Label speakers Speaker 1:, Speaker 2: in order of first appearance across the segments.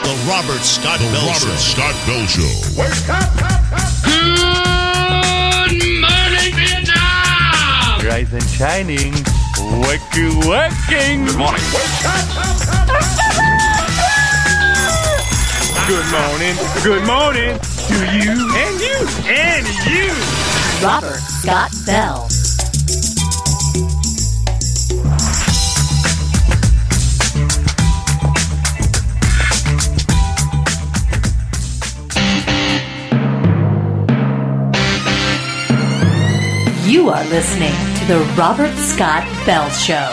Speaker 1: The Robert Scott Bell Show.
Speaker 2: Scott Bell Show.
Speaker 3: Wake up!
Speaker 4: Good morning, Vietnam!
Speaker 5: Rise and shining. Working.
Speaker 4: Good morning.
Speaker 3: Wake up!
Speaker 5: Good morning. Good morning to you and you and you.
Speaker 6: Robert Scott Bell. You are listening to the Robert Scott Bell Show.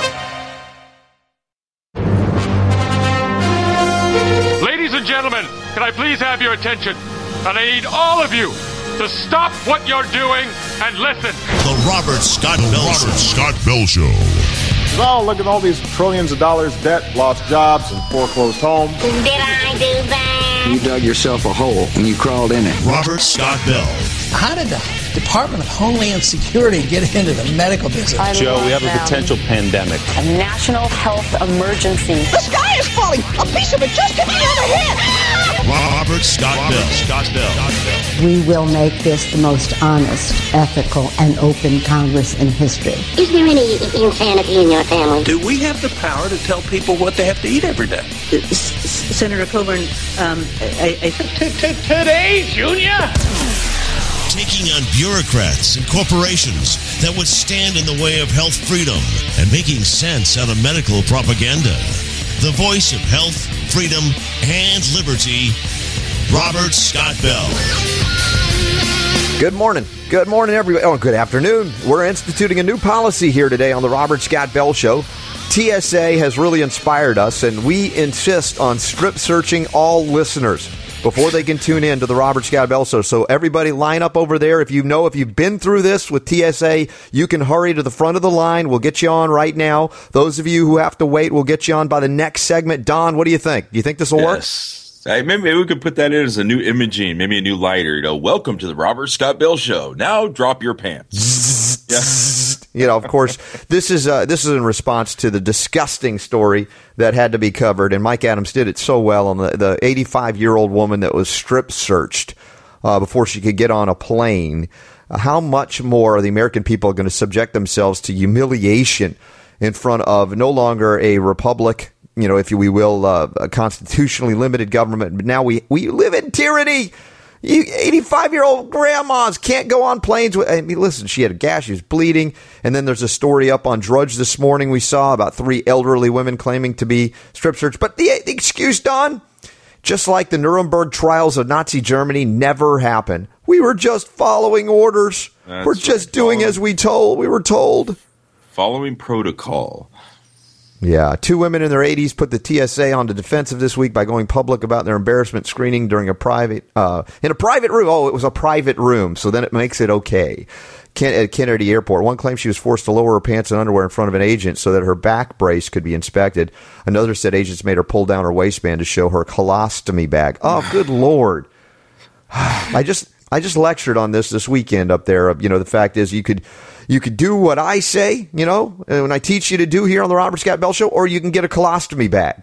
Speaker 7: Ladies and gentlemen, can I please have your attention? And I need all of you to stop what you're doing and listen.
Speaker 1: The Robert Scott Bell Show.
Speaker 2: Scott Bell Show.
Speaker 3: Oh, look at all these trillions of dollars debt, lost jobs, and foreclosed homes.
Speaker 8: Did I do that?
Speaker 9: You dug yourself a hole and you crawled in it.
Speaker 1: Robert Scott Bell.
Speaker 10: How did the Department of Homeland Security get into the medical business?
Speaker 11: Joe, we have a potential pandemic.
Speaker 12: A national health emergency.
Speaker 13: The sky is falling! A piece of it just hit me on the head!
Speaker 1: Robert Scott Bell. Scott Bell.
Speaker 14: We will make this the most honest, ethical, and open Congress in history.
Speaker 8: Is there any insanity in your family?
Speaker 9: Do we have the power to tell people what they have to eat every day?
Speaker 12: Senator Coburn, I think...
Speaker 5: Today, Junior!
Speaker 1: Taking on bureaucrats and corporations that would stand in the way of health freedom and making sense out of medical propaganda. The voice of health, freedom, and liberty, Robert Scott Bell.
Speaker 15: Good morning. Good morning, everybody. Oh, good afternoon. We're instituting a new policy here today on the Robert Scott Bell Show. TSA has really inspired us, and we insist on strip searching all listeners before they can tune in to the Robert Scott Bell Show. So everybody line up over there. If you've been through this with TSA, you can hurry to the front of the line. We'll get you on right now. Those of you who have to wait, we'll get you on by the next segment. Don, what do you think? Do you think this will work?
Speaker 16: Maybe we could put that in as a new imaging, maybe a new lighter. Welcome to the Robert Scott Bell Show. Now drop your pants. Yeah.
Speaker 15: Of course, this is in response to the disgusting story that had to be covered, and Mike Adams did it so well on the 85-year-old woman that was strip searched before she could get on a plane. How much more are the American people going to subject themselves to humiliation in front of no longer a republic, if we will, a constitutionally limited government, but now we live in tyranny. 85-year-old grandmas can't go on planes. Listen, she had a gash. She was bleeding. And then there's a story up on Drudge this morning we saw about 3 elderly women claiming to be strip searched. But the excuse, Don, just like the Nuremberg trials of Nazi Germany never happened. We were just following orders. We're just doing as we were told.
Speaker 16: Following protocol.
Speaker 15: Yeah, 2 women in their 80s put the TSA on the defensive this week by going public about their embarrassment screening during in a private room. Oh, it was a private room, so then it makes it okay. At Kennedy Airport. One claimed she was forced to lower her pants and underwear in front of an agent so that her back brace could be inspected. Another said agents made her pull down her waistband to show her colostomy bag. Oh, good Lord. I just lectured on this weekend up there. The fact is you could do what I say, when I teach you to do here on the Robert Scott Bell Show, or you can get a colostomy bag.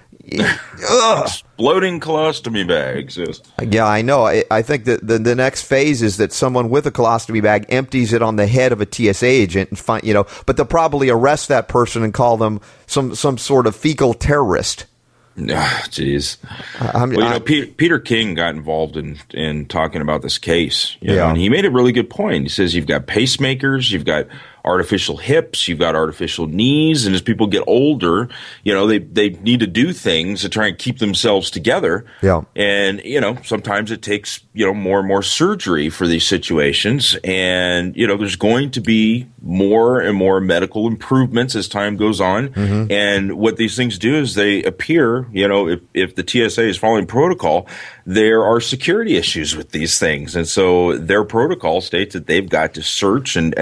Speaker 16: Exploding colostomy bags. Yes.
Speaker 15: Yeah, I know. I think that the next phase is that someone with a colostomy bag empties it on the head of a TSA agent and but they'll probably arrest that person and call them some sort of fecal terrorist.
Speaker 16: Jeez. Peter King got involved in talking about this case. And he made a really good point. He says you've got pacemakers, you've got artificial hips, you've got artificial knees, and as people get older, they need to do things to try and keep themselves together.
Speaker 15: Yeah.
Speaker 16: And, sometimes it takes, more and more surgery for these situations. And, there's going to be more and more medical improvements as time goes on. Mm-hmm. And what these things do is they appear, if the TSA is following protocol, there are security issues with these things. And so their protocol states that they've got to search and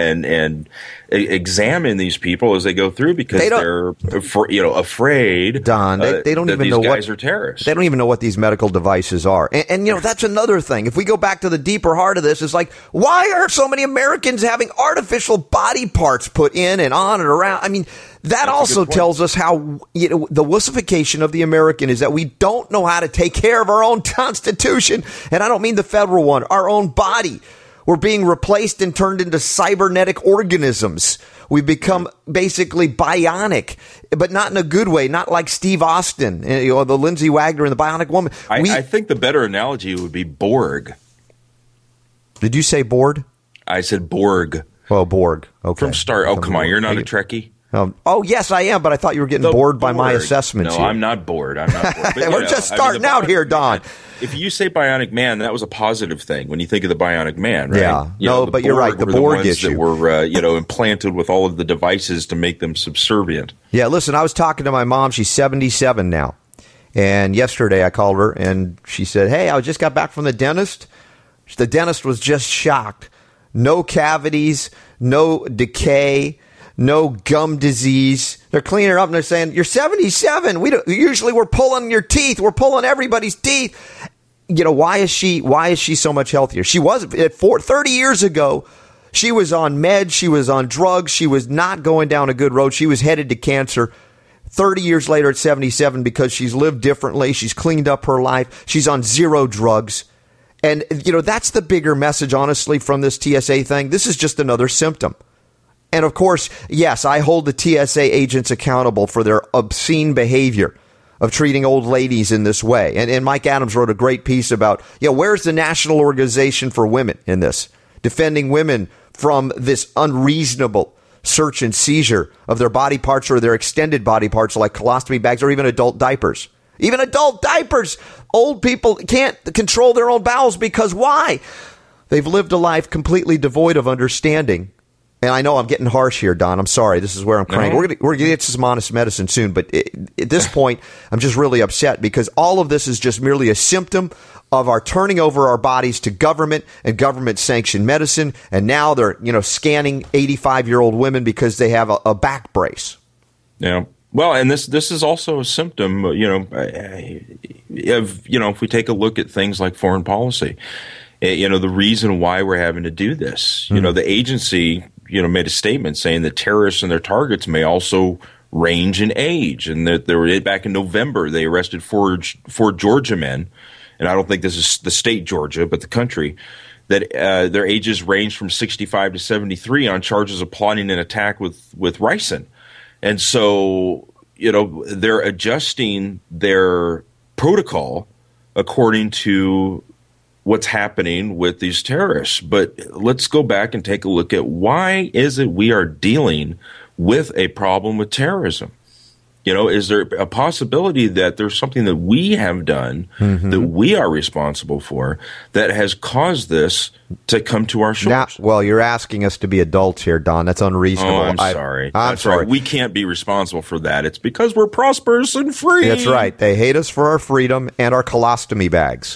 Speaker 16: examine these people as they go through because they're afraid.
Speaker 15: Don, they don't even know
Speaker 16: these guys are terrorists.
Speaker 15: They don't even know what these medical devices are. And that's another thing. If we go back to the deeper heart of this, it's like, why are so many Americans having artificial body parts put in and on and around? I mean, That also tells us how the wussification of the American is that we don't know how to take care of our own Constitution. And I don't mean the federal one, our own body. We're being replaced and turned into cybernetic organisms. We've become basically bionic, but not in a good way, not like Steve Austin, or the Lindsay Wagner and the Bionic Woman.
Speaker 16: I think the better analogy would be Borg.
Speaker 15: Did you say bored?
Speaker 16: I said Borg.
Speaker 15: Well, Borg. Okay.
Speaker 16: From Star. Oh, come on. You're not a Trekkie?
Speaker 15: Oh, yes, I am, but I thought you were getting bored by my assessments.
Speaker 16: No,
Speaker 15: here.
Speaker 16: I'm not bored. But,
Speaker 15: we're just starting out here, Don.
Speaker 16: If you say Bionic Man, that was a positive thing when you think of the Bionic Man, right?
Speaker 15: Yeah. But you're right. The Borg issue.
Speaker 16: That were, implanted with all of the devices to make them subservient.
Speaker 15: Yeah, listen, I was talking to my mom. She's 77 now. And yesterday I called her, and she said, hey, I just got back from the dentist. The dentist was just shocked. No cavities, no decay, no gum disease. They're cleaning her up and they're saying, you're 77. Usually we're pulling your teeth. We're pulling everybody's teeth. Why is she so much healthier? She was 30 years ago. She was on meds. She was on drugs. She was not going down a good road. She was headed to cancer. 30 years later at 77, because she's lived differently. She's cleaned up her life. She's on zero drugs. And, that's the bigger message, honestly, from this TSA thing. This is just another symptom. And, of course, yes, I hold the TSA agents accountable for their obscene behavior of treating old ladies in this way. And Mike Adams wrote a great piece about, where's the National Organization for Women in this? Defending women from this unreasonable search and seizure of their body parts or their extended body parts like colostomy bags or even adult diapers. Even adult diapers. Old people can't control their own bowels because why? They've lived a life completely devoid of understanding. And I know I'm getting harsh here, Don. I'm sorry. This is where I'm crying. We're going to get to some honest medicine soon. But at this point, I'm just really upset because all of this is just merely a symptom of our turning over our bodies to government and government-sanctioned medicine. And now they're, scanning 85-year-old women because they have a back brace.
Speaker 16: Yeah. Well, and this is also a symptom, if we take a look at things like foreign policy, the reason why we're having to do this, the agency, made a statement saying that terrorists and their targets may also range in age, and that they were back in November they arrested four Georgia men, and I don't think this is the state Georgia, but the country, that their ages range from 65 to 73 on charges of plotting an attack with ricin. And so, they're adjusting their protocol according to what's happening with these terrorists. But let's go back and take a look at why is it we are dealing with a problem with terrorism? Is there a possibility that there's something that we have done that we are responsible for that has caused this to come to our shores?
Speaker 15: Well, you're asking us to be adults here, Don. That's unreasonable.
Speaker 16: Oh, I'm sorry. I'm sorry. We can't be responsible for that. It's because we're prosperous and free.
Speaker 15: That's right. They hate us for our freedom and our colostomy bags.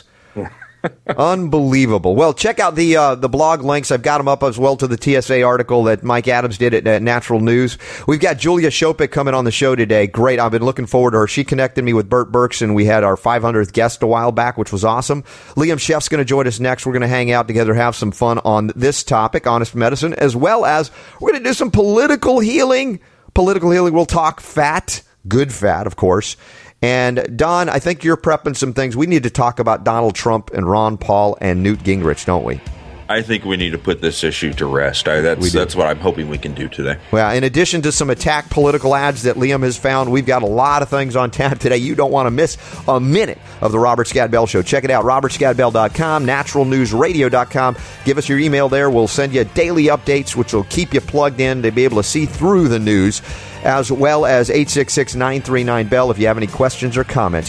Speaker 15: Unbelievable. Well, check out the blog links. I've got them up as well to the TSA article that Mike Adams did at Natural News. We've got Julia Shopik coming on the show today. Great. I've been looking forward to her. She connected me with Burt Burks, and we had our 500th guest a while back, which was awesome. Liam Sheff's going to join us next. We're going to hang out together, have some fun on this topic, honest medicine, as well as we're going to do some political healing. We'll talk fat, good fat, of course. And, Don, I think you're prepping some things. We need to talk about Donald Trump and Ron Paul and Newt Gingrich, don't we?
Speaker 16: I think we need to put this issue to rest. That's what I'm hoping we can do today.
Speaker 15: Well, in addition to some attack political ads that Liam has found, we've got a lot of things on tap today. You don't want to miss a minute of the Robert Scott Bell Show. Check it out, robertscottbell.com, naturalnewsradio.com. Give us your email there. We'll send you daily updates, which will keep you plugged in to be able to see through the news, as well as 866-939-BELL if you have any questions or comments.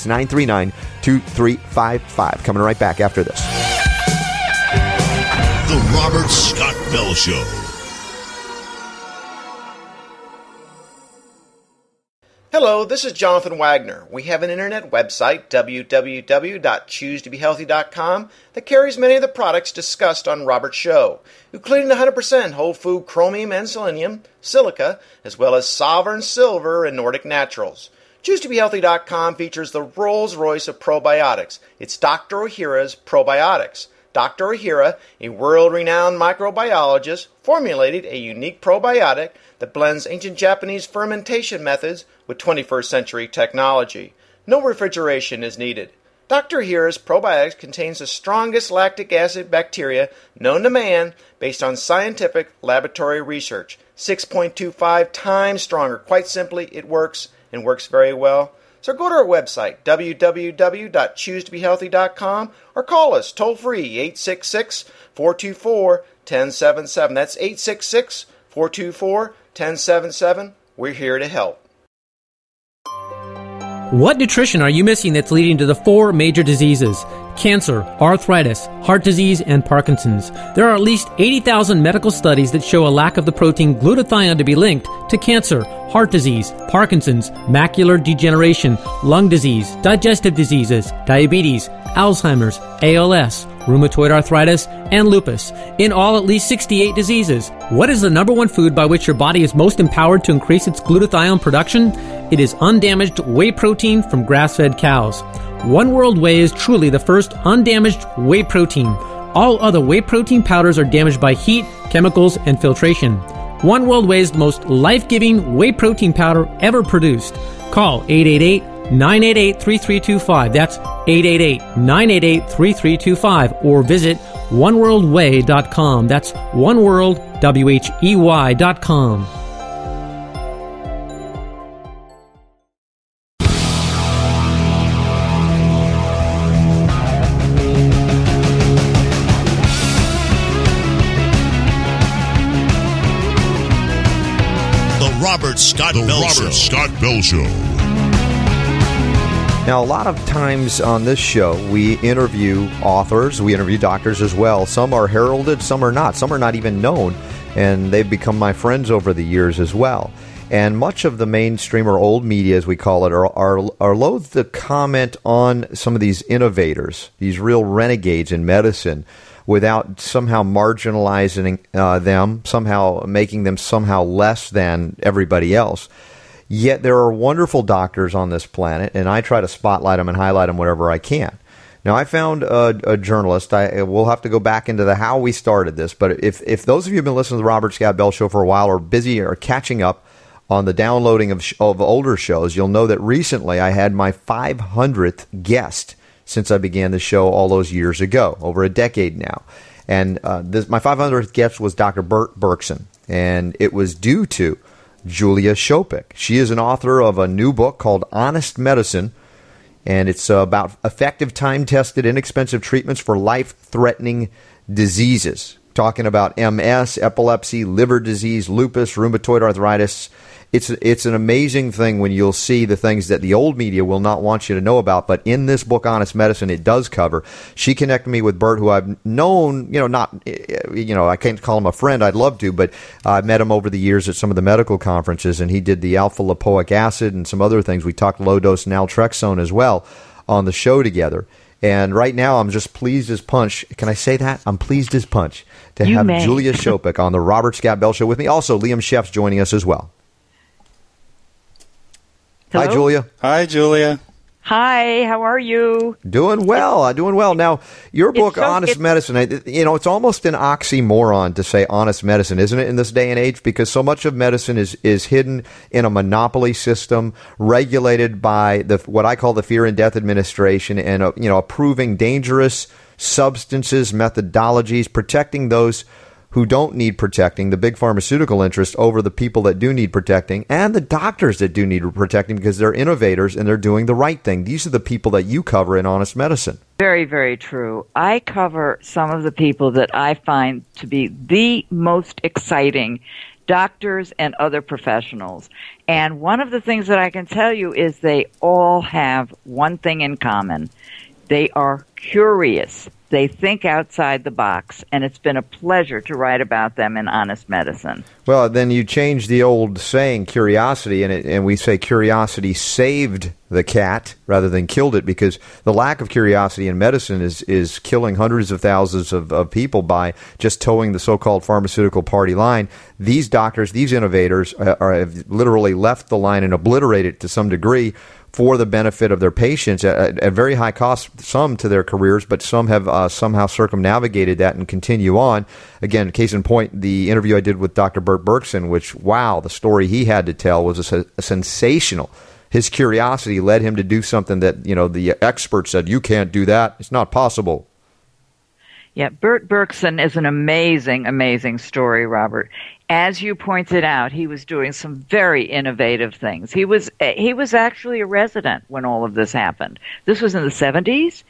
Speaker 15: 866-939-2355. Coming right back after this.
Speaker 1: The Robert Scott Bell Show.
Speaker 17: Hello, this is Jonathan Wagner. We have an internet website, www.choosetobehealthy.com, that carries many of the products discussed on Robert's show, including 100% whole food chromium and selenium, silica, as well as Sovereign Silver and Nordic Naturals. ChooseToBeHealthy.com features the Rolls-Royce of probiotics. It's Dr. Ohhira's Probiotics. Dr. Ohhira, a world-renowned microbiologist, formulated a unique probiotic that blends ancient Japanese fermentation methods with 21st century technology. No refrigeration is needed. Dr. Ohhira's probiotics contains the strongest lactic acid bacteria known to man based on scientific laboratory research. 6.25 times stronger. Quite simply, it works and works very well. So go to our website, www.choosetobehealthy.com, or call us toll-free, 866-424-1077. That's 866-424-1077. We're here to help.
Speaker 18: What nutrition are you missing that's leading to the 4 major diseases? Cancer, arthritis, heart disease, and Parkinson's. There are at least 80,000 medical studies that show a lack of the protein glutathione to be linked to cancer, heart disease, Parkinson's, macular degeneration, lung disease, digestive diseases, diabetes, Alzheimer's, ALS, rheumatoid arthritis, and lupus. In all, at least 68 diseases. What is the number one food by which your body is most empowered to increase its glutathione production? It is undamaged whey protein from grass-fed cows. One World Whey is truly the first undamaged whey protein. All other whey protein powders are damaged by heat, chemicals, and filtration. One World Whey is the most life-giving whey protein powder ever produced. Call 888-988-3325. That's 888-988-3325. Or visit oneworldwhey.com. That's oneworldwhey.com.
Speaker 1: Robert Scott Bell Show.
Speaker 15: Now, a lot of times on this show, we interview authors, we interview doctors as well. Some are heralded, some are not. Some are not even known, and they've become my friends over the years as well. And much of the mainstream, or old media as we call it, are loath to comment on some of these innovators, these real renegades in medicine, without somehow marginalizing them, somehow making them somehow less than everybody else. Yet there are wonderful doctors on this planet, and I try to spotlight them and highlight them wherever I can. Now, I found a journalist. We'll have to go back into how we started this, but if those of you who have been listening to the Robert Scott Bell Show for a while, are busy or catching up on the downloading of older shows, you'll know that recently I had my 500th guest since I began the show all those years ago, over a decade now. And my 500th guest was Dr. Bert Berkson, and it was due to Julia Shopik. She is an author of a new book called Honest Medicine, and it's about effective, time-tested, inexpensive treatments for life-threatening diseases, talking about MS, epilepsy, liver disease, lupus, rheumatoid arthritis. It's an amazing thing when you'll see the things that the old media will not want you to know about, but in this book, Honest Medicine, it does cover. She connected me with Bert, who I've known, I can't call him a friend, I'd love to, but I met him over the years at some of the medical conferences, and he did the alpha-lipoic acid and some other things. We talked low-dose naltrexone as well on the show together. And right now, I'm just pleased as punch. Can I say that? I'm pleased as punch to have Julia Shopik on the Robert Scott Bell Show with me. Also, Liam Sheff's joining us as well.
Speaker 19: Hello?
Speaker 15: Hi, Julia.
Speaker 19: Hi, Julia. Hi, how are you?
Speaker 15: Doing well. Doing well. Now, your book, Honest Medicine, it's almost an oxymoron to say honest medicine, isn't it, in this day and age? Because so much of medicine is hidden in a monopoly system regulated by what I call the Fear and Death Administration, and approving dangerous substances, methodologies, protecting those who don't need protecting, the big pharmaceutical interest, over the people that do need protecting, and the doctors that do need protecting, because they're innovators and they're doing the right thing. These are the people that you cover in Honest Medicine.
Speaker 19: Very, very true. I cover some of the people that I find to be the most exciting, doctors and other professionals. And one of the things that I can tell you is they all have one thing in common. They are curious. They think outside the box, and it's been a pleasure to write about them in Honest Medicine.
Speaker 15: Well, then you change the old saying, curiosity, and we say curiosity saved the cat rather than killed it, because the lack of curiosity in medicine is killing hundreds of thousands of people by just towing the so-called pharmaceutical party line. These doctors, these innovators have literally left the line and obliterated it to some degree for the benefit of their patients at very high cost, some to their careers, but some have somehow circumnavigated that and continue on. Again, case in point, the interview I did with Dr. Bert Berkson, which, wow, the story he had to tell was a sensational. His curiosity led him to do something that, the experts said, you can't do that. It's not possible.
Speaker 19: Yeah, Bert Berkson is an amazing, amazing story, Robert. As you pointed out, he was doing some very innovative things. He was actually a resident when all of this happened. This was in the 70s,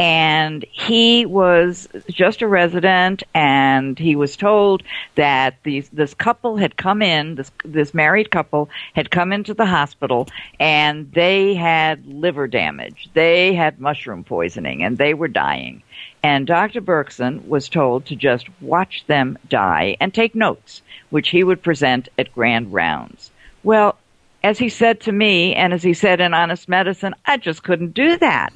Speaker 19: and he was just a resident, and he was told that this couple had come in, this married couple had come into the hospital, and they had liver damage. They had mushroom poisoning, and they were dying. And Dr. Berkson was told to just watch them die and take notes, which he would present at grand rounds. Well, as he said to me, and as he said in Honest Medicine, I just couldn't do that.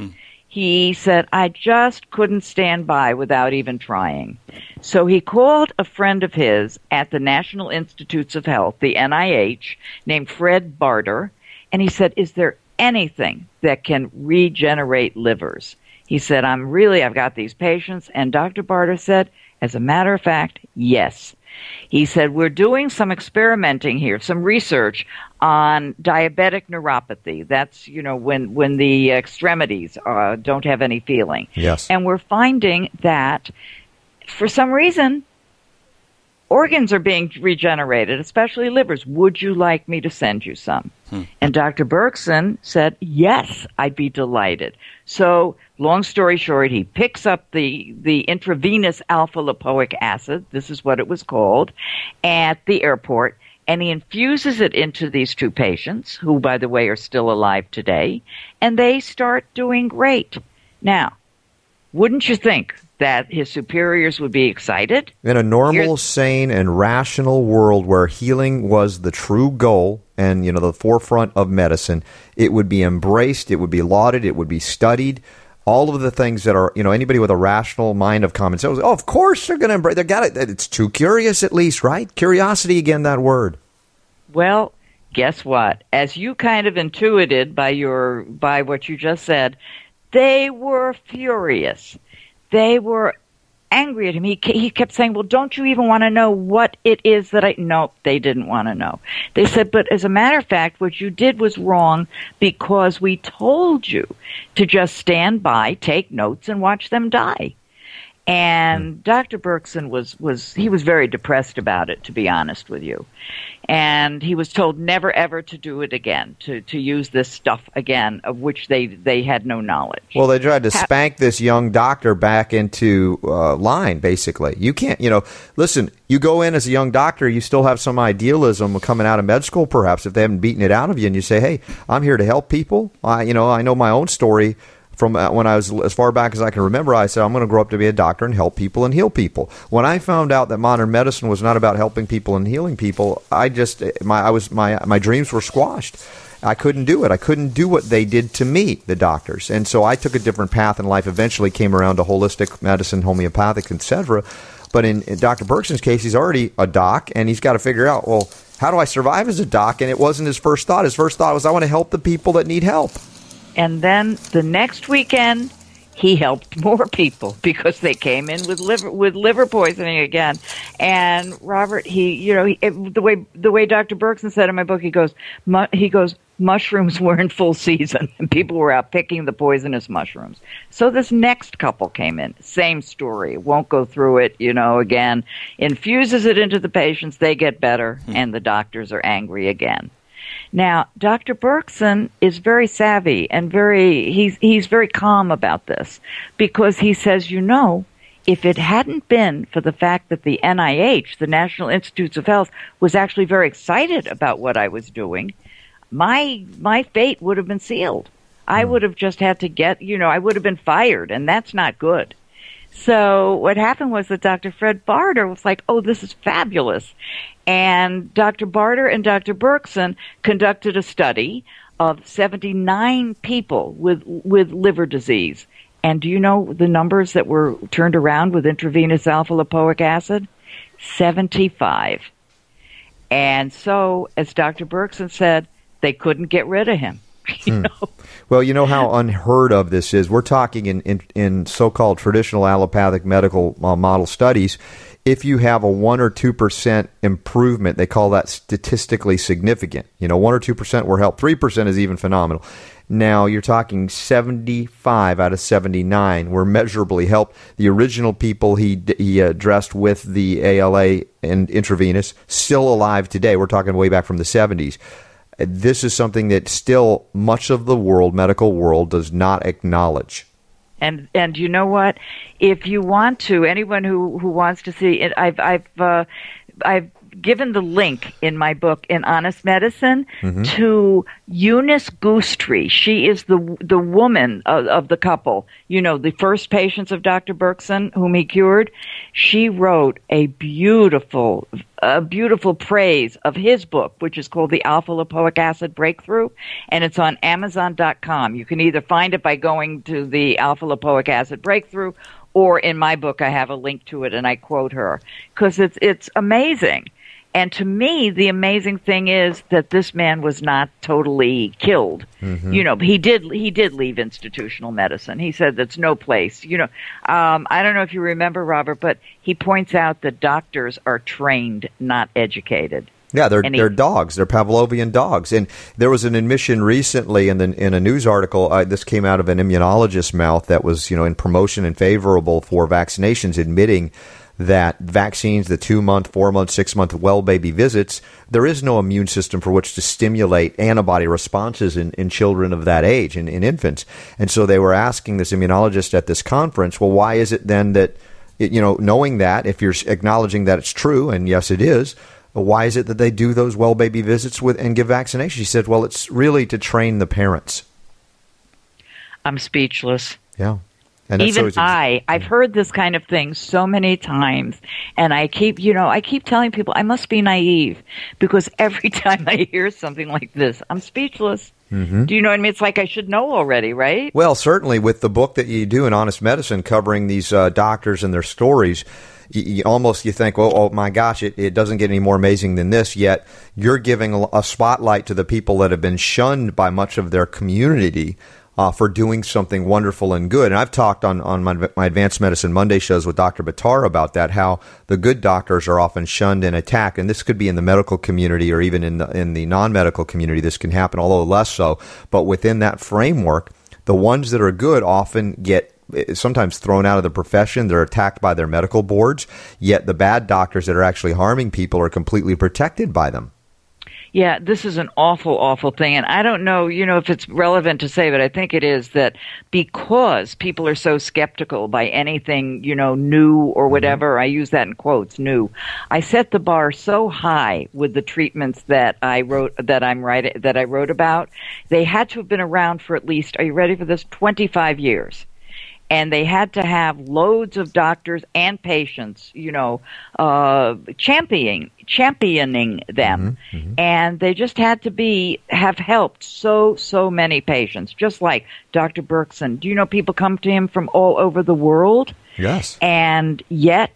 Speaker 19: He said, I just couldn't stand by without even trying. So he called a friend of his at the National Institutes of Health, the NIH, named Fred Barter, and he said, is there anything that can regenerate livers? He said, I've got these patients. And Dr. Barter said, as a matter of fact, yes. He said, we're doing some experimenting here, some research on diabetic neuropathy. That's, when the extremities don't have any feeling.
Speaker 15: Yes.
Speaker 19: And we're finding that for some reason, organs are being regenerated, especially livers. Would you like me to send you some? And Dr. Berkson said, yes, I'd be delighted. So, long story short, he picks up the intravenous alpha-lipoic acid, this is what it was called, at the airport, and he infuses it into these two patients, who, by the way, are still alive today, and they start doing great. Now, wouldn't you think that his superiors would be excited?
Speaker 15: In a normal, sane, and rational world where healing was the true goal and, the forefront of medicine, it would be embraced, it would be lauded, it would be studied. All of the things that are, anybody with a rational mind of common sense, of course they're going to embrace. They got it. It's too curious, at least, right? Curiosity, again, that word.
Speaker 19: Well, guess what? As you kind of intuited by what you just said, they were furious. They were angry at him. He kept saying, well, don't you even want to know what it is that No, they didn't want to know. They said, but as a matter of fact, what you did was wrong because we told you to just stand by, take notes, and watch them die. And Dr. Berkson was very depressed about it, to be honest with you. And he was told never, ever to do it again, to use this stuff again, of which they had no knowledge.
Speaker 15: Well, they tried to spank this young doctor back into line, basically. You can't, listen, you go in as a young doctor, you still have some idealism coming out of med school, perhaps, if they haven't beaten it out of you, and you say, hey, I'm here to help people. I know my own story. From when I was as far back as I can remember, I said, I'm going to grow up to be a doctor and help people and heal people. When I found out that modern medicine was not about helping people and healing people, my dreams were squashed. I couldn't do it. I couldn't do what they did to me, the doctors. And so I took a different path in life, eventually came around to holistic medicine, homeopathic, etc. But in Dr. Berkson's case, he's already a doc, and he's got to figure out, well, how do I survive as a doc? And it wasn't his first thought. His first thought was, I want to help the people that need help.
Speaker 19: And then the next weekend, he helped more people because they came in with liver poisoning again. And Robert, the way Dr. Berkson said in my book, he goes, mushrooms were in full season, and people were out picking the poisonous mushrooms. So this next couple came in, same story. Won't go through it, again. Infuses it into the patients, they get better, and the doctors are angry again. Now, Dr. Berkson is very savvy and he's very calm about this because he says, if it hadn't been for the fact that the NIH, the National Institutes of Health, was actually very excited about what I was doing, my fate would have been sealed. I would have just had to I would have been fired, and that's not good. So what happened was that Dr. Fred Barter was like, oh, this is fabulous. And Dr. Barter and Dr. Berkson conducted a study of 79 people with liver disease. And do you know the numbers that were turned around with intravenous alpha-lipoic acid? 75. And so, as Dr. Berkson said, they couldn't get rid of him. You know?
Speaker 15: Well, you know how unheard of this is. We're talking in so-called traditional allopathic medical model studies. If you have a 1 or 2% improvement, they call that statistically significant. 1 or 2% were helped. 3% is even phenomenal. Now you're talking 75 out of 79 were measurably helped. The original people he addressed with the ALA and intravenous still alive today. We're talking way back from the 70s. This is something that still much of the medical world, does not acknowledge.
Speaker 19: And you know what? If you want to, anyone who wants to see it, I've given the link in my book, In Honest Medicine, to Eunice Goostrey. She is the woman of the couple. The first patients of Dr. Berkson, whom he cured. She wrote a beautiful praise of his book, which is called The Alpha-Lipoic Acid Breakthrough, and it's on Amazon.com. You can either find it by going to the Alpha-Lipoic Acid Breakthrough, or in my book I have a link to it, and I quote her, because it's amazing. And to me, the amazing thing is that this man was not totally killed. He did leave institutional medicine. He said that's no place. I don't know if you remember, Robert, but he points out that doctors are trained, not educated.
Speaker 15: Yeah, they're dogs. They're Pavlovian dogs. And there was an admission recently in a news article. This came out of an immunologist's mouth that was, in promotion and favorable for vaccinations, admitting that vaccines, the 2-month, 4-month, 6-month well baby visits, there is no immune system for which to stimulate antibody responses in children of that age, in infants. And so they were asking this immunologist at this conference, well, why is it then that, knowing that, if you're acknowledging that it's true, and yes, it is, why is it that they do those well baby visits and give vaccinations? She said, well, it's really to train the parents.
Speaker 19: I'm speechless.
Speaker 15: Yeah.
Speaker 19: Even I've heard this kind of thing so many times, and I keep telling people I must be naive, because every time I hear something like this, I'm speechless. Do you know what I mean? It's like I should know already, right?
Speaker 15: Well, certainly with the book that you do in Honest Medicine, covering these doctors and their stories, you think, well, oh my gosh, it doesn't get any more amazing than this, yet you're giving a spotlight to the people that have been shunned by much of their community for doing something wonderful and good. And I've talked on my Advanced Medicine Monday shows with Dr. Buttar about that, how the good doctors are often shunned and attacked. And this could be in the medical community or even in the non-medical community. This can happen, although less so. But within that framework, the ones that are good often get sometimes thrown out of the profession. They're attacked by their medical boards, yet the bad doctors that are actually harming people are completely protected by them.
Speaker 19: Yeah, this is an awful, awful thing. And I don't know, if it's relevant to say, but I think it is, that because people are so skeptical by anything, new or whatever, I use that in quotes, new. I set the bar so high with the treatments that I wrote about. They had to have been around for at least, are you ready for this? 25 years. And they had to have loads of doctors and patients, championing them. And they just had to have helped so many patients, just like Dr. Berkson. Do you know people come to him from all over the world?
Speaker 15: Yes.
Speaker 19: And yet,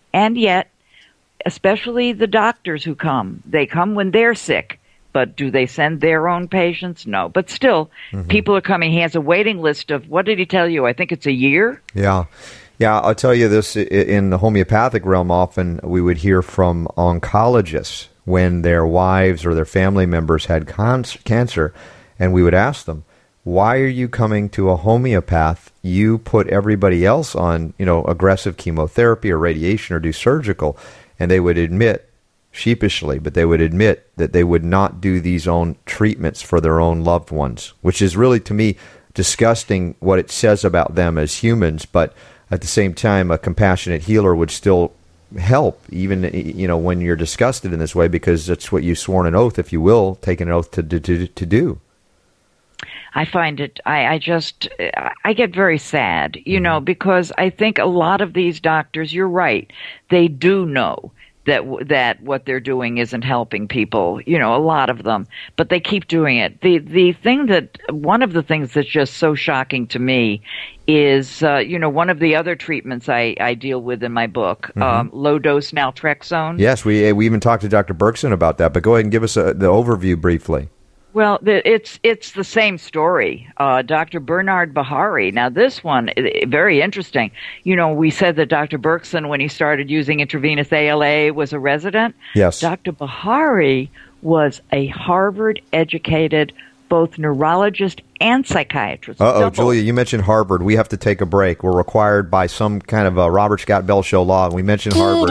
Speaker 19: especially the doctors who come, they come when they're sick. But do they send their own patients? No. But still, people are coming. He has a waiting list of, what did he tell you? I think it's a year?
Speaker 15: Yeah. Yeah, I'll tell you this. In the homeopathic realm, often we would hear from oncologists when their wives or their family members had cancer, and we would ask them, why are you coming to a homeopath? You put everybody else on, aggressive chemotherapy or radiation or do surgical. And they would admit, sheepishly, but they would admit that they would not do these own treatments for their own loved ones, which is really, to me, disgusting what it says about them as humans. But at the same time, a compassionate healer would still help, even when you're disgusted in this way, because that's what you've sworn an oath, if you will, taken an oath to do.
Speaker 19: I find it, I get very sad, because I think a lot of these doctors, you're right, they do know that what they're doing isn't helping people, a lot of them, but they keep doing it. One of the things that's just so shocking to me is, one of the other treatments I deal with in my book, low dose naltrexone.
Speaker 15: Yes, we even talked to Dr. Berkson about that, but go ahead and give us the overview briefly.
Speaker 19: Well, it's the same story. Dr. Bernard Bahari. Now, this one, very interesting. We said that Dr. Berkson, when he started using intravenous ALA, was a resident.
Speaker 15: Yes.
Speaker 19: Dr. Bahari was a Harvard-educated both neurologist and psychiatrist.
Speaker 15: Julia, you mentioned Harvard. We have to take a break. We're required by some kind of a Robert Scott Bell Show law, and we mentioned Harvard.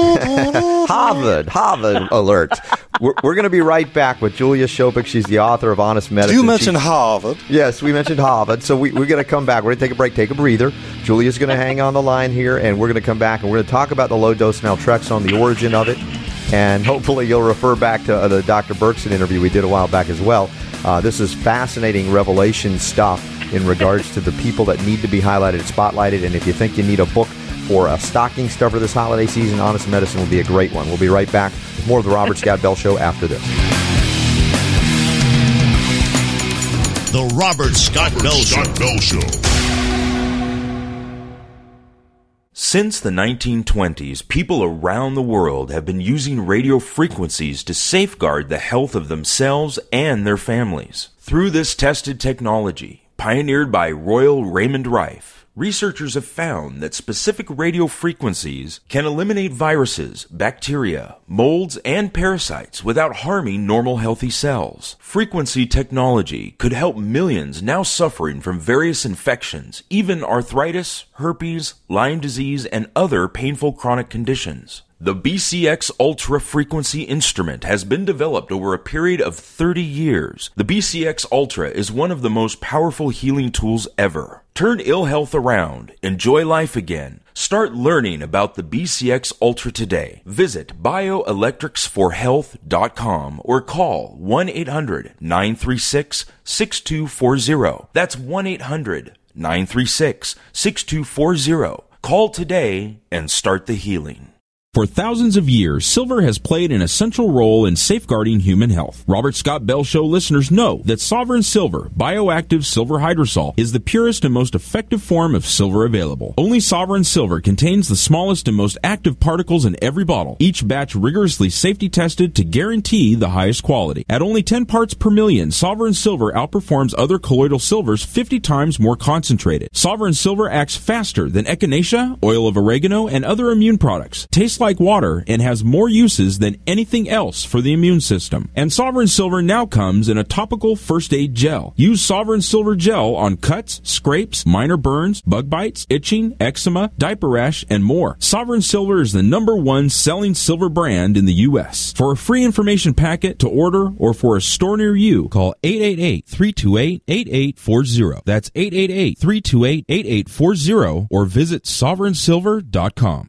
Speaker 15: Harvard alert. We're going to be right back with Julia Shopik. She's the author of Honest Medicine.
Speaker 20: You mentioned Harvard.
Speaker 15: Yes, we mentioned Harvard. So we're going to come back. We're going to take a break, take a breather. Julia's going to hang on the line here, and we're going to come back, and we're going to talk about the low-dose naltrexone, the origin of it, and hopefully you'll refer back to the Dr. Berkson interview we did a while back as well. This is fascinating revelation stuff in regards to the people that need to be highlighted and spotlighted. And if you think you need a book for a stocking stuffer this holiday season, Honest Medicine will be a great one. We'll be right back with more of the Robert Scott Bell Show after this.
Speaker 1: The Robert Scott Bell Show.
Speaker 21: Since the 1920s, people around the world have been using radio frequencies to safeguard the health of themselves and their families. Through this tested technology, pioneered by Royal Raymond Rife, researchers have found that specific radio frequencies can eliminate viruses, bacteria, molds, and parasites without harming normal healthy cells. Frequency technology could help millions now suffering from various infections, even arthritis, herpes, Lyme disease, and other painful chronic conditions. The BCX Ultra frequency instrument has been developed over a period of 30 years. The BCX Ultra is one of the most powerful healing tools ever. Turn ill health around. Enjoy life again. Start learning about the BCX Ultra today. Visit bioelectricsforhealth.com or call 1-800-936-6240. That's 1-800-936-6240. Call today and start the healing.
Speaker 22: For thousands of years, silver has played an essential role in safeguarding human health. Robert Scott Bell Show listeners know that Sovereign Silver, bioactive silver hydrosol, is the purest and most effective form of silver available. Only Sovereign Silver contains the smallest and most active particles in every bottle, each batch rigorously safety tested to guarantee the highest quality. At only 10 parts per million, Sovereign Silver outperforms other colloidal silvers 50 times more concentrated. Sovereign Silver acts faster than echinacea, oil of oregano, and other immune products. Tastes like water and has more uses than anything else for the immune system. And Sovereign Silver now comes in a topical first aid gel. Use Sovereign Silver gel on cuts, scrapes, minor burns, bug bites, itching, eczema, diaper rash, and more. Sovereign Silver is the #1 selling silver brand in the U.S. For a free information packet to order or for a store near you, call 888-328-8840. That's 888-328-8840 or visit sovereignsilver.com.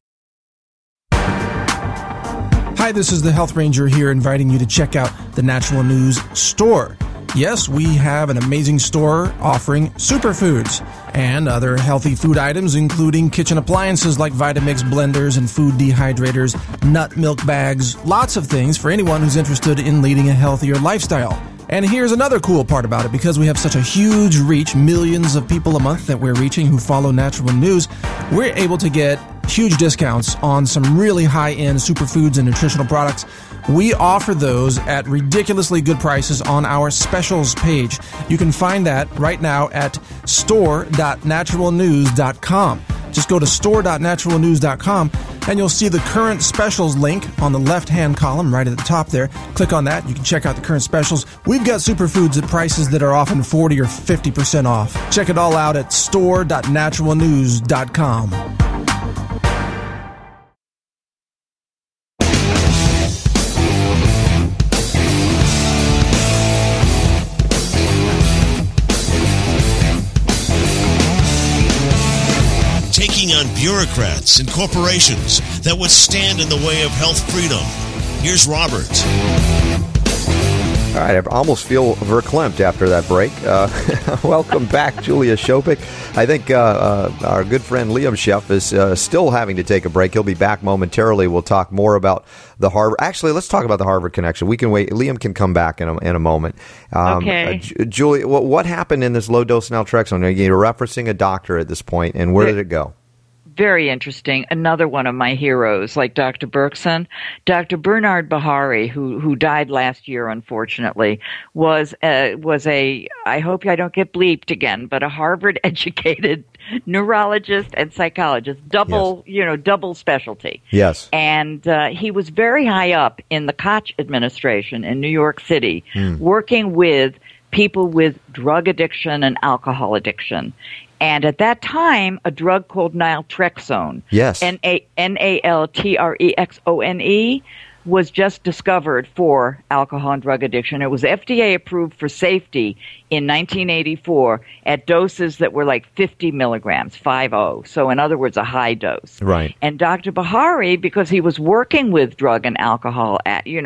Speaker 23: Hi, this is the Health Ranger here inviting you to check out the Natural News store. Yes, we have an amazing store offering superfoods and other healthy food items, including kitchen appliances like Vitamix blenders and food dehydrators, nut milk bags, lots of things for anyone who's interested in leading a healthier lifestyle. And here's another cool part about it. Because we have such a huge reach, millions of people a month that we're reaching who follow Natural News, we're able to get huge discounts on some really high-end superfoods and nutritional products. We offer those at ridiculously good prices on our specials page. You can find that right now at store.naturalnews.com. Just go to store.naturalnews.com and you'll see the current specials link on the left-hand column right at the top there. Click on that. You can check out the current specials. We've got superfoods at prices that are often 40 or 50% off. Check it all out at store.naturalnews.com.
Speaker 1: Taking on bureaucrats and corporations that would stand in the way of health freedom. Here's Robert.
Speaker 15: All right, I almost feel verklempt after that break. Welcome back, Julia Shopik. I think our good friend Liam Sheff is still having to take a break. He'll be back momentarily. We'll talk more about the Harvard. Actually, let's talk about the Harvard connection. We can wait. Liam can come back in a moment.
Speaker 19: Okay.
Speaker 15: Julia, what happened in this low-dose naltrexone? You're referencing a doctor at this point, and where did it go?
Speaker 19: very interesting. Another one of my heroes, like Dr. Berkson, Dr. Bernard Bahari, who died last year, unfortunately, was a I hope I don't get bleeped again, but a Harvard-educated neurologist and psychologist, double specialty.
Speaker 15: Yes.
Speaker 19: And he was very high up in the Koch administration in New York City, working with people with drug addiction and alcohol addiction. And at that time, a drug called naltrexone,
Speaker 15: yes,
Speaker 19: Naltrexone, was just discovered for alcohol and drug addiction. It was FDA approved for safety in 1984 at doses that were like 50 milligrams, 50. So in other words, a high dose.
Speaker 15: Right.
Speaker 19: And Dr. Bahari, because he was working with drug and alcohol,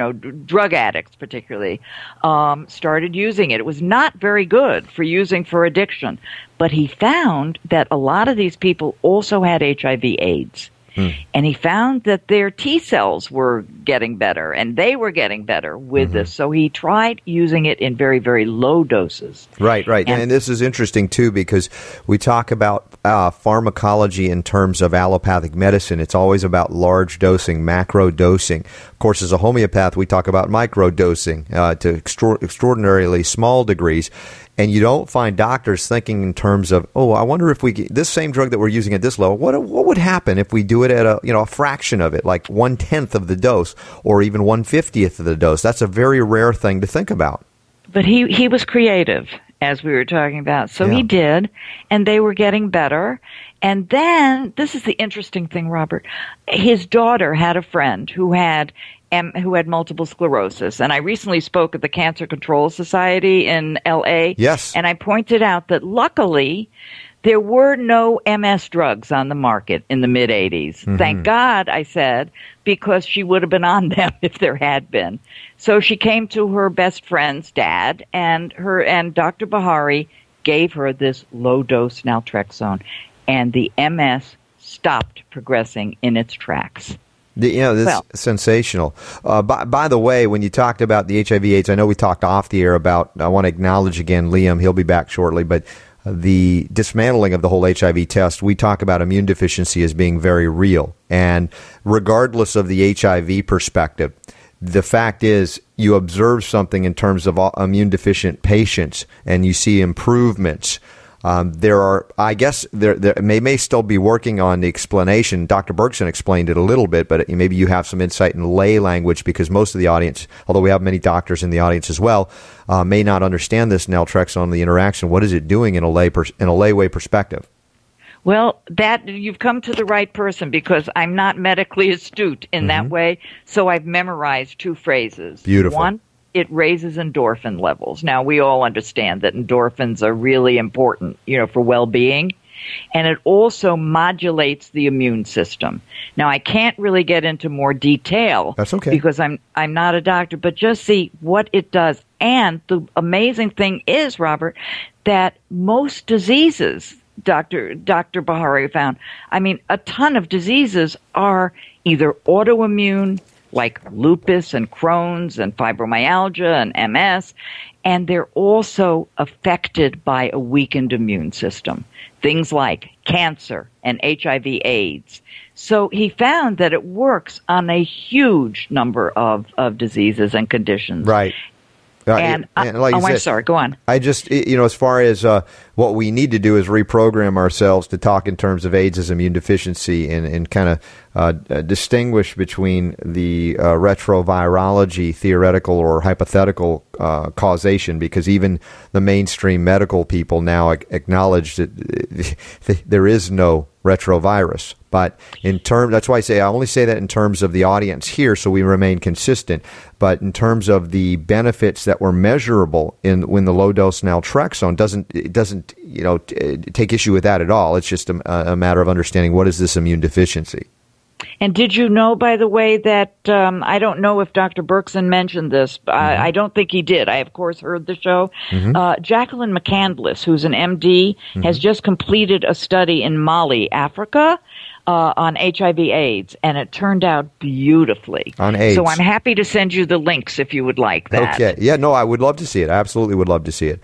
Speaker 19: drug addicts particularly, started using it. It was not very good for using for addiction, but he found that a lot of these people also had HIV/AIDS. And he found that their T cells were getting better, and they were getting better with this. So he tried using it in very, very low doses.
Speaker 15: Right. And this is interesting, too, because we talk about pharmacology in terms of allopathic medicine. It's always about large dosing, macro dosing. Of course, as a homeopath, we talk about micro dosing to extraordinarily small degrees. And you don't find doctors thinking in terms of, I wonder if this same drug that we're using at this level, what would happen if we do it at a fraction of it, like 1/10 of the dose, or even 1/50th of the dose? That's a very rare thing to think about.
Speaker 19: But he was creative, as we were talking about. So he did, and they were getting better. And then, this is the interesting thing, Robert. His daughter had a friend who had multiple sclerosis. And I recently spoke at the Cancer Control Society in L.A.
Speaker 15: Yes.
Speaker 19: And I pointed out that luckily there were no MS drugs on the market in the mid-'80s. Thank God, I said, because she would have been on them if there had been. So she came to her best friend's dad, and Dr. Bahari gave her this low-dose naltrexone, and the MS stopped progressing in its tracks.
Speaker 15: This is sensational. By the way, when you talked about the HIV/AIDS, I know we talked off the air about, I want to acknowledge again Liam, he'll be back shortly, but the dismantling of the whole HIV test, we talk about immune deficiency as being very real. And regardless of the HIV perspective, the fact is you observe something in terms of immune deficient patients and you see improvements. There may still be working on the explanation. Dr. Berkson explained it a little bit, but maybe you have some insight in lay language, because most of the audience, although we have many doctors in the audience as well, may not understand this naltrexone, the interaction. What is it doing in a lay perspective?
Speaker 19: Well, you've come to the right person, because I'm not medically astute in that way, so I've memorized two phrases.
Speaker 15: Beautiful.
Speaker 19: One, it raises endorphin levels. Now, we all understand that endorphins are really important, for well-being. And it also modulates the immune system. Now, I can't really get into more detail.
Speaker 15: That's okay.
Speaker 19: Because I'm not a doctor, but just see what it does. And the amazing thing is, Robert, that most diseases, Dr. Bahari found, a ton of diseases are either autoimmune, like lupus and Crohn's and fibromyalgia and MS, and they're also affected by a weakened immune system. Things like cancer and HIV/AIDS. So he found that it works on a huge number of diseases and conditions.
Speaker 15: Right.
Speaker 19: And
Speaker 15: like you said,
Speaker 19: I'm sorry, go on.
Speaker 15: I just, as far as what we need to do is reprogram ourselves to talk in terms of AIDS as immune deficiency and kind of distinguish between the retrovirology theoretical or hypothetical causation, because even the mainstream medical people now acknowledge that there is no retrovirus. But that's why I only say that in terms of the audience here, so we remain consistent. But in terms of the benefits that were measurable when the low dose naltrexone doesn't take issue with that at all. It's just a matter of understanding what is this immune deficiency.
Speaker 19: And did you know, by the way, that I don't know if Dr. Berkson mentioned this. I don't think he did. I, of course, heard the show. Jacqueline McCandless, who's an MD, has just completed a study in Mali, Africa, on HIV/AIDS, and it turned out beautifully.
Speaker 15: On AIDS.
Speaker 19: So I'm happy to send you the links if you would like that.
Speaker 15: Okay. Yeah, no, I would love to see it. I absolutely would love to see it.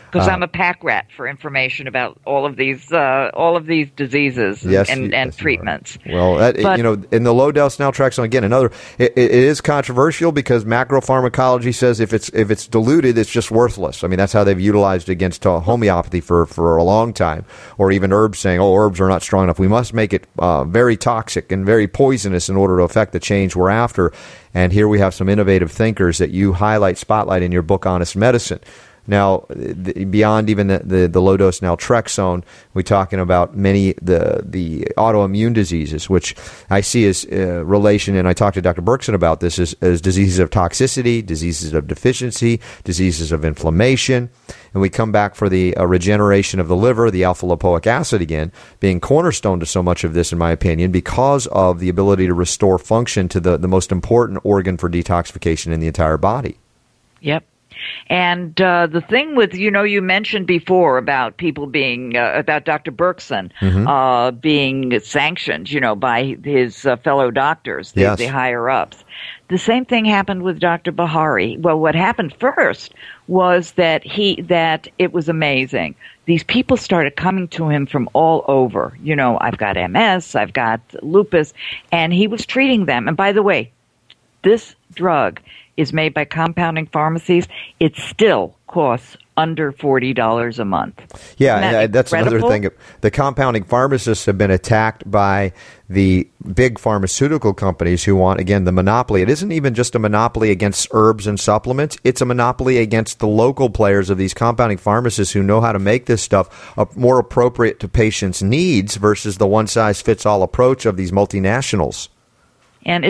Speaker 19: Because I'm a pack rat for information about all of these diseases and treatments.
Speaker 15: Well, in the low dose naltrexone, again, it is controversial because macropharmacology says if it's diluted, it's just worthless. I mean, that's how they've utilized it against homeopathy for a long time, or even herbs saying, herbs are not strong enough. We must make it very toxic and very poisonous in order to affect the change we're after. And here we have some innovative thinkers that you spotlight in your book, Honest Medicine. Now, beyond even the low-dose naltrexone, we're talking about many the autoimmune diseases, which I see as relation, and I talked to Dr. Berkson about this, as diseases of toxicity, diseases of deficiency, diseases of inflammation. And we come back for the regeneration of the liver, the alpha-lipoic acid again, being cornerstone to so much of this, in my opinion, because of the ability to restore function to the most important organ for detoxification in the entire body.
Speaker 19: Yep. And the thing with, you mentioned before about people being, about Dr. Berkson being sanctioned, by his fellow doctors, the higher-ups. The same thing happened with Dr. Bahari. Well, what happened first was that it was amazing. These people started coming to him from all over. I've got MS, I've got lupus, and he was treating them. And by the way, this drug is made by compounding pharmacies. It still costs under $40 a month.
Speaker 15: Yeah, that's another thing. The compounding pharmacists have been attacked by the big pharmaceutical companies who want, again, the monopoly. It isn't even just a monopoly against herbs and supplements. It's a monopoly against the local players of these compounding pharmacists who know how to make this stuff more appropriate to patients' needs versus the one-size-fits-all approach of these multinationals.
Speaker 19: And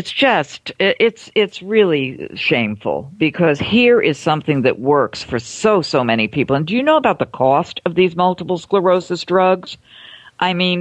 Speaker 19: it's really shameful, because here is something that works for so many people. And do you know about the cost of these multiple sclerosis drugs? I mean,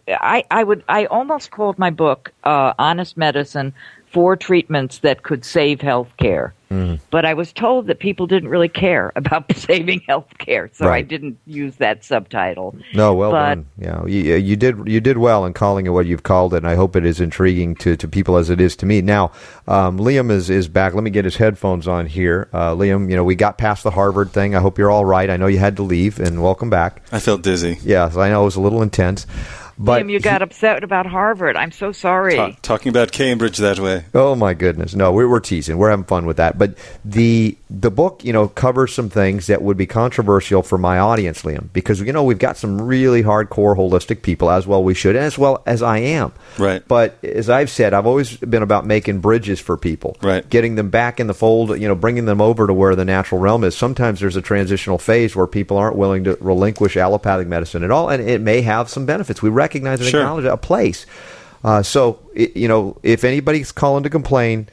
Speaker 19: I almost called my book Honest Medicine, 4 treatments that could save health care. But I was told that people didn't really care about saving health care, so I didn't use that subtitle.
Speaker 15: No, well done. Yeah, you did well in calling it what you've called it, and I hope it is intriguing to people as it is to me. Now, Liam is back. Let me get his headphones on here. Liam, we got past the Harvard thing. I hope you're all right. I know you had to leave, and welcome back.
Speaker 4: I felt dizzy.
Speaker 15: Yes, I know it was a little intense. But
Speaker 19: Liam, you got upset about Harvard. I'm so sorry.
Speaker 4: Talking about Cambridge that way.
Speaker 15: Oh, my goodness. No, we're teasing. We're having fun with that. But the book, covers some things that would be controversial for my audience, Liam, because, we've got some really hardcore holistic people, as well we should, as well as I am.
Speaker 4: Right.
Speaker 15: But as I've said, I've always been about making bridges for people.
Speaker 4: Right.
Speaker 15: Getting them back in the fold, bringing them over to where the natural realm is. Sometimes there's a transitional phase where people aren't willing to relinquish allopathic medicine at all, and it may have some benefits. We recognize and acknowledge a place. So, if anybody's calling to complain,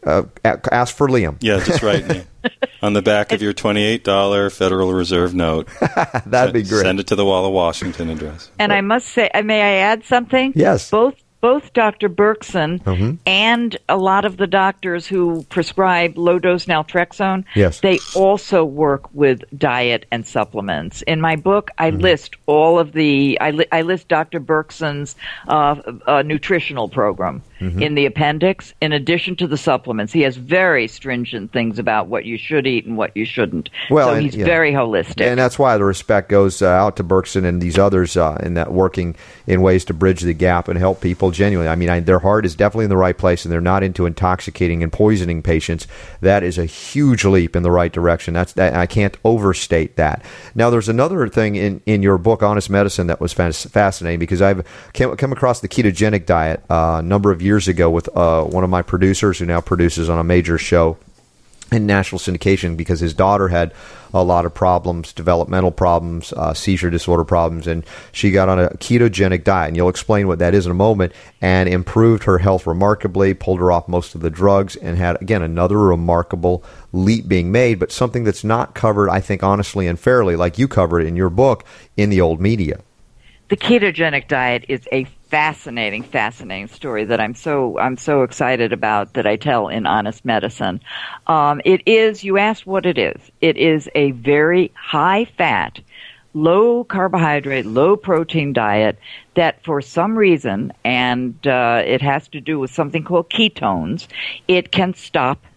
Speaker 15: ask for Liam.
Speaker 4: Yeah, just write me on the back of your $28 Federal Reserve note.
Speaker 15: That'd be great.
Speaker 4: Send it to the Wall of Washington address.
Speaker 19: And I must say, may I add something?
Speaker 15: Yes.
Speaker 19: Both Dr. Berkson and a lot of the doctors who prescribe low-dose naltrexone, they also work with diet and supplements. In my book, I list all of I list Dr. Berkson's nutritional program in the appendix, in addition to the supplements. He has very stringent things about what you should eat and what you shouldn't. So he's very holistic.
Speaker 15: And that's why the respect goes out to Berkson and these others in that working in ways to bridge the gap and help people genuinely. I mean, their heart is definitely in the right place, and they're not into intoxicating and poisoning patients. That is a huge leap in the right direction. I can't overstate that. Now, there's another thing in your book, Honest Medicine, that was fascinating, because I've come across the ketogenic diet a number of years ago with one of my producers who now produces on a major show in national syndication, because his daughter had a lot of problems, developmental problems, seizure disorder problems, and she got on a ketogenic diet, and you'll explain what that is in a moment, and improved her health remarkably, pulled her off most of the drugs, and had, again, another remarkable leap being made, but something that's not covered, I think, honestly and fairly, like you covered in your book, in the old media.
Speaker 19: The ketogenic diet is a fascinating story that I'm so excited about, that I tell in Honest Medicine. It is, you asked what it is. It is a very high-fat, low-carbohydrate, low-protein diet that for some reason, and it has to do with something called ketones, it can stop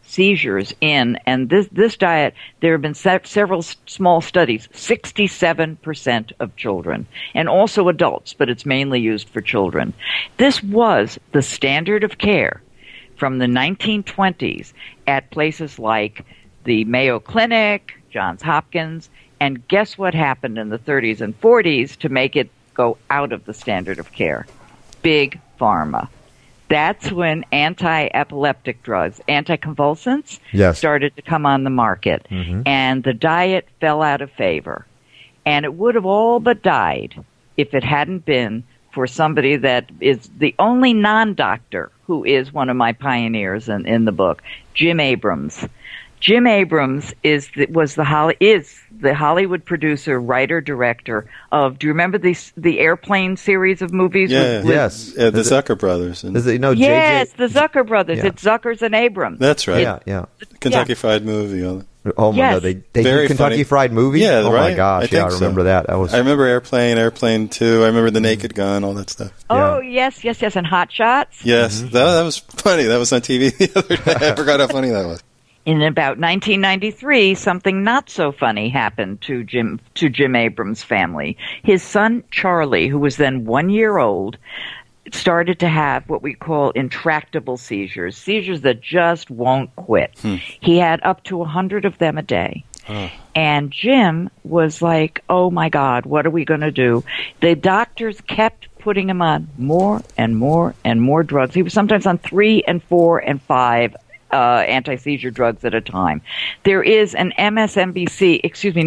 Speaker 19: seizures in, and this diet, there have been several small studies, 67% of children, and also adults, but it's mainly used for children. This was the standard of care from the 1920s at places like the Mayo Clinic, Johns Hopkins, and guess what happened in the 30s and 40s to make it go out of the standard of care? Big Pharma. That's when anti-epileptic drugs, anticonvulsants, started to come on the market. And the diet fell out of favor. And it would have all but died if it hadn't been for somebody that is the only non-doctor who is one of my pioneers in the book, Jim Abrams. Jim Abrams is the Hollywood producer, writer, director of. Do you remember the Airplane series of movies?
Speaker 4: The Zucker brothers.
Speaker 19: Yes, the Zucker brothers. Yeah. It's Zuckers and Abrams.
Speaker 4: That's right. Kentucky Fried Movie.
Speaker 15: Oh my God! They do Kentucky Fried Movie.
Speaker 4: Yeah,
Speaker 15: oh
Speaker 4: right?
Speaker 15: my gosh! I remember that.
Speaker 4: I remember Airplane 2. I remember The Naked Gun, all that stuff.
Speaker 19: Oh yes, and Hot Shots.
Speaker 4: Yes, that was funny. That was on TV the other day. I forgot how funny that was.
Speaker 19: In about 1993, something not so funny happened to Jim Abrams' family. His son, Charlie, who was then 1 year old, started to have what we call intractable seizures that just won't quit. He had up to 100 of them a day. And Jim was like, oh my God, what are we going to do? The doctors kept putting him on more and more and more drugs. He was sometimes on 3 and 4 and 5 anti-seizure drugs at a time. There is an NBC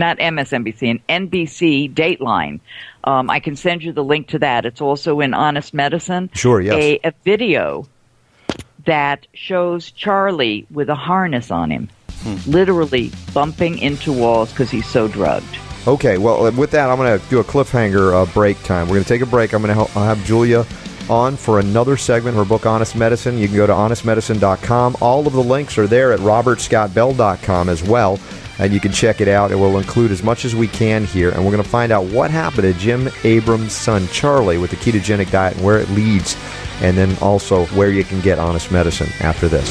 Speaker 19: Dateline. I can send you the link to that. It's also in Honest Medicine.
Speaker 15: Sure, yes.
Speaker 19: A video that shows Charlie with a harness on him, literally bumping into walls because he's so drugged.
Speaker 15: Okay, well, with that, I'm going to do a cliffhanger break time. We're going to take a break. I'm going to have Julia on for another segment, her book, Honest Medicine. You can go to honestmedicine.com. All of the links are there at robertscottbell.com as well, and you can check it out. It will include as much as we can here, and we're going to find out what happened to Jim Abrams' son, Charlie, with the ketogenic diet and where it leads, and then also where you can get Honest Medicine after this.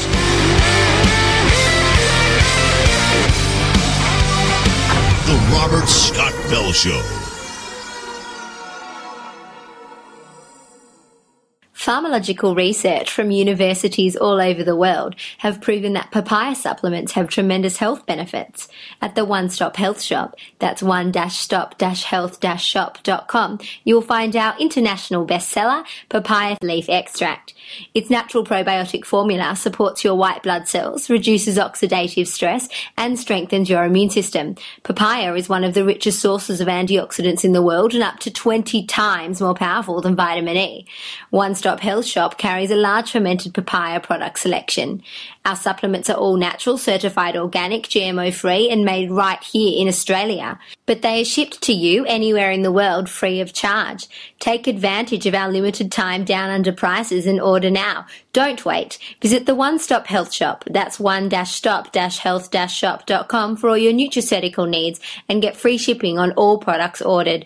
Speaker 1: The Robert Scott Bell Show.
Speaker 6: Pharmacological research from universities all over the world have proven that papaya supplements have tremendous health benefits. At the One Stop Health Shop, that's one-stop-health-shop.com, you'll find our international bestseller, papaya leaf extract. Its natural probiotic formula supports your white blood cells, reduces oxidative stress, and strengthens your immune system. Papaya is one of the richest sources of antioxidants in the world and up to 20 times more powerful than vitamin E. One Stop Health Shop carries a large fermented papaya product selection. Our supplements are all natural, certified organic, GMO-free, and made right here in Australia. But they are shipped to you anywhere in the world free of charge. Take advantage of our limited time down under prices and order now. Don't wait. Visit the One Stop Health Shop. That's one-stop-health-shop.com for all your nutraceutical needs and get free shipping on all products ordered.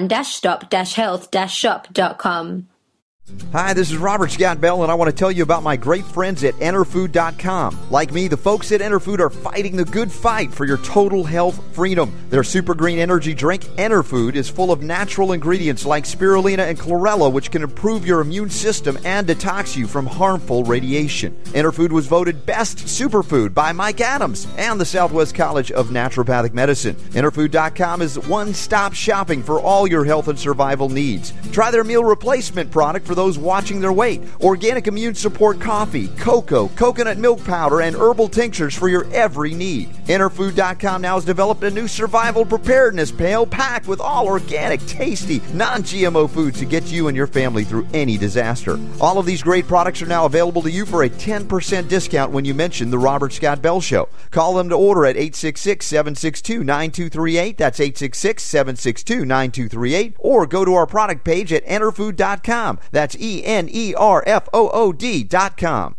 Speaker 6: one-stop-health-shop.com.
Speaker 15: Hi, this is Robert Scott Bell, and I want to tell you about my great friends at EnterFood.com. Like me, the folks at EnterFood are fighting the good fight for your total health freedom. Their super green energy drink, EnterFood, is full of natural ingredients like spirulina and chlorella, which can improve your immune system and detox you from harmful radiation. EnterFood was voted best superfood by Mike Adams and the Southwest College of Naturopathic Medicine. EnterFood.com is one-stop shopping for all your health and survival needs. Try their meal replacement product for those watching their weight. Organic immune support coffee, cocoa, coconut milk powder, and herbal tinctures for your every need. Enterfood.com now has developed a new survival preparedness pail packed with all organic, tasty, non-GMO foods to get you and your family through any disaster. All of these great products are now available to you for a 10% discount when you mention the Robert Scott Bell Show. Call them to order at 866-762-9238. That's 866-762-9238. Or go to our product page at enterfood.com. That's ENERFOOD.com.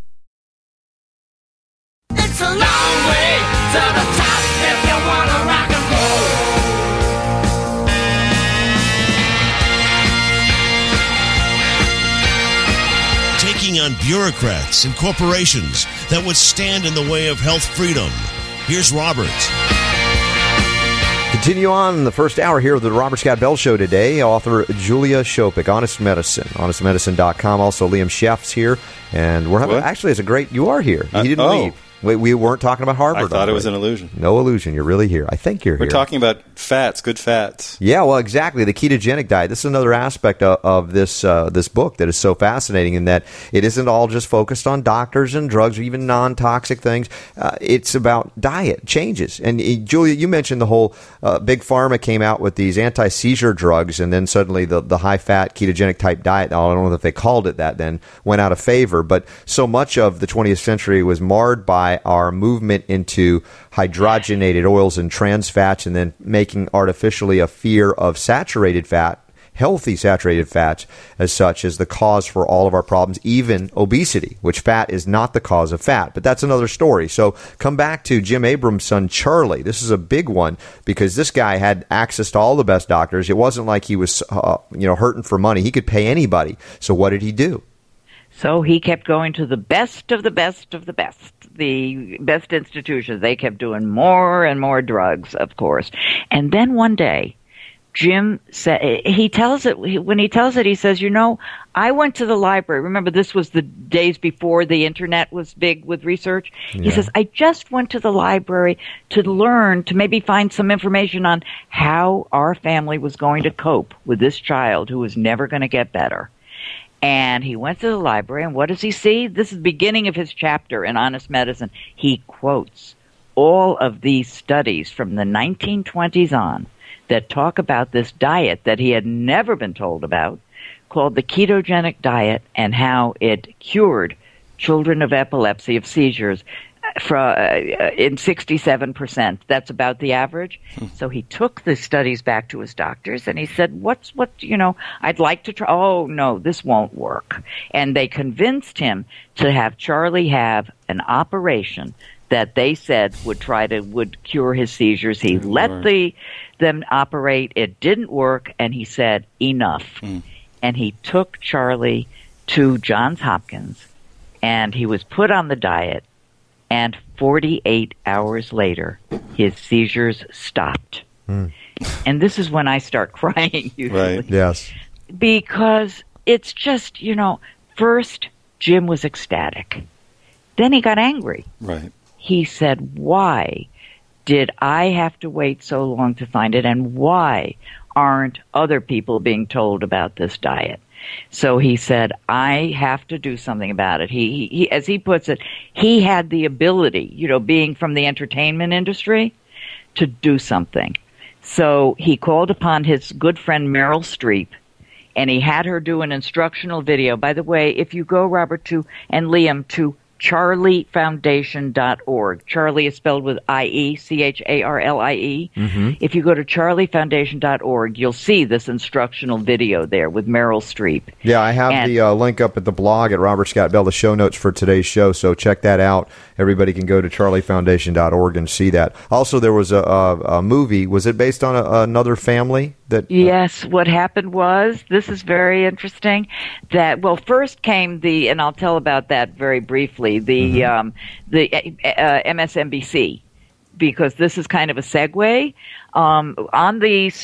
Speaker 7: It's a long way to the top if you want to rock and roll.
Speaker 1: Taking on bureaucrats and corporations that would stand in the way of health freedom. Here's Robert.
Speaker 15: Continue on the first hour here of the Robert Scott Bell Show today. Author Julia Shopik, Honest Medicine, honestmedicine.com. Also, Liam Sheff's here. And we're having, actually, it's a great, you are here. You didn't leave. We weren't talking about Harvard.
Speaker 4: I thought it was an illusion.
Speaker 15: No illusion. You're really here. I think you're here.
Speaker 4: We're talking about fats, good fats.
Speaker 15: Yeah, well, exactly. The ketogenic diet. This is another aspect of this book that is so fascinating in that it isn't all just focused on doctors and drugs or even non-toxic things. It's about diet changes. And Julia, you mentioned the whole Big Pharma came out with these anti-seizure drugs, and then suddenly the high-fat ketogenic type diet, I don't know if they called it that then, went out of favor. But so much of the 20th century was marred by our movement into hydrogenated oils and trans fats, and then making artificially a fear of saturated fat, healthy saturated fats, as such as the cause for all of our problems, even obesity, which fat is not the cause of fat. But that's another story. So come back to Jim Abrams' son, Charlie. This is a big one because this guy had access to all the best doctors. It wasn't like he was hurting for money. He could pay anybody. So what did he do?
Speaker 19: So he kept going to the best of the best of the best, the best institutions. They kept doing more and more drugs, of course. And then one day, Jim said, he says, I went to the library. Remember, this was the days before the internet was big with research. Yeah. He says, I just went to the library to learn, to maybe find some information on how our family was going to cope with this child who was never going to get better. And he went to the library, and what does he see? This is the beginning of his chapter in Honest Medicine. He quotes all of these studies from the 1920s on that talk about this diet that he had never been told about, called the ketogenic diet, and how it cured children of epilepsy, of seizures, in 67%. That's about the average. So he took the studies back to his doctors and he said, I'd like to try. Oh, no, this won't work. And they convinced him to have Charlie have an operation that they said would cure his seizures. He let them operate. It didn't work. And he said, enough. And he took Charlie to Johns Hopkins and he was put on the diet. And 48 hours later, his seizures stopped. And this is when I start crying, usually.
Speaker 15: Right, yes.
Speaker 19: Because it's just, first Jim was ecstatic. Then he got angry.
Speaker 4: Right.
Speaker 19: He said, why did I have to wait so long to find it? And why aren't other people being told about this diet? So he said, I have to do something about it. He, as he puts it, he had the ability, being from the entertainment industry, to do something. So he called upon his good friend Meryl Streep, and he had her do an instructional video. By the way, if you go, Robert, and Liam, to charliefoundation.org. Charlie is spelled with I-E, C-H-A-R-L-I-E. Mm-hmm. If you go to charliefoundation.org, you'll see this instructional video there with Meryl Streep.
Speaker 15: Yeah, I have the link up at the blog at Robert Scott Bell, the show notes for today's show, so check that out. Everybody can go to charliefoundation.org and see that. Also, there was a movie. Was it based on another family?
Speaker 19: Yes, what happened was, this is very interesting, that, first came and I'll tell about that very briefly, the MSNBC, because this is kind of a segue. One of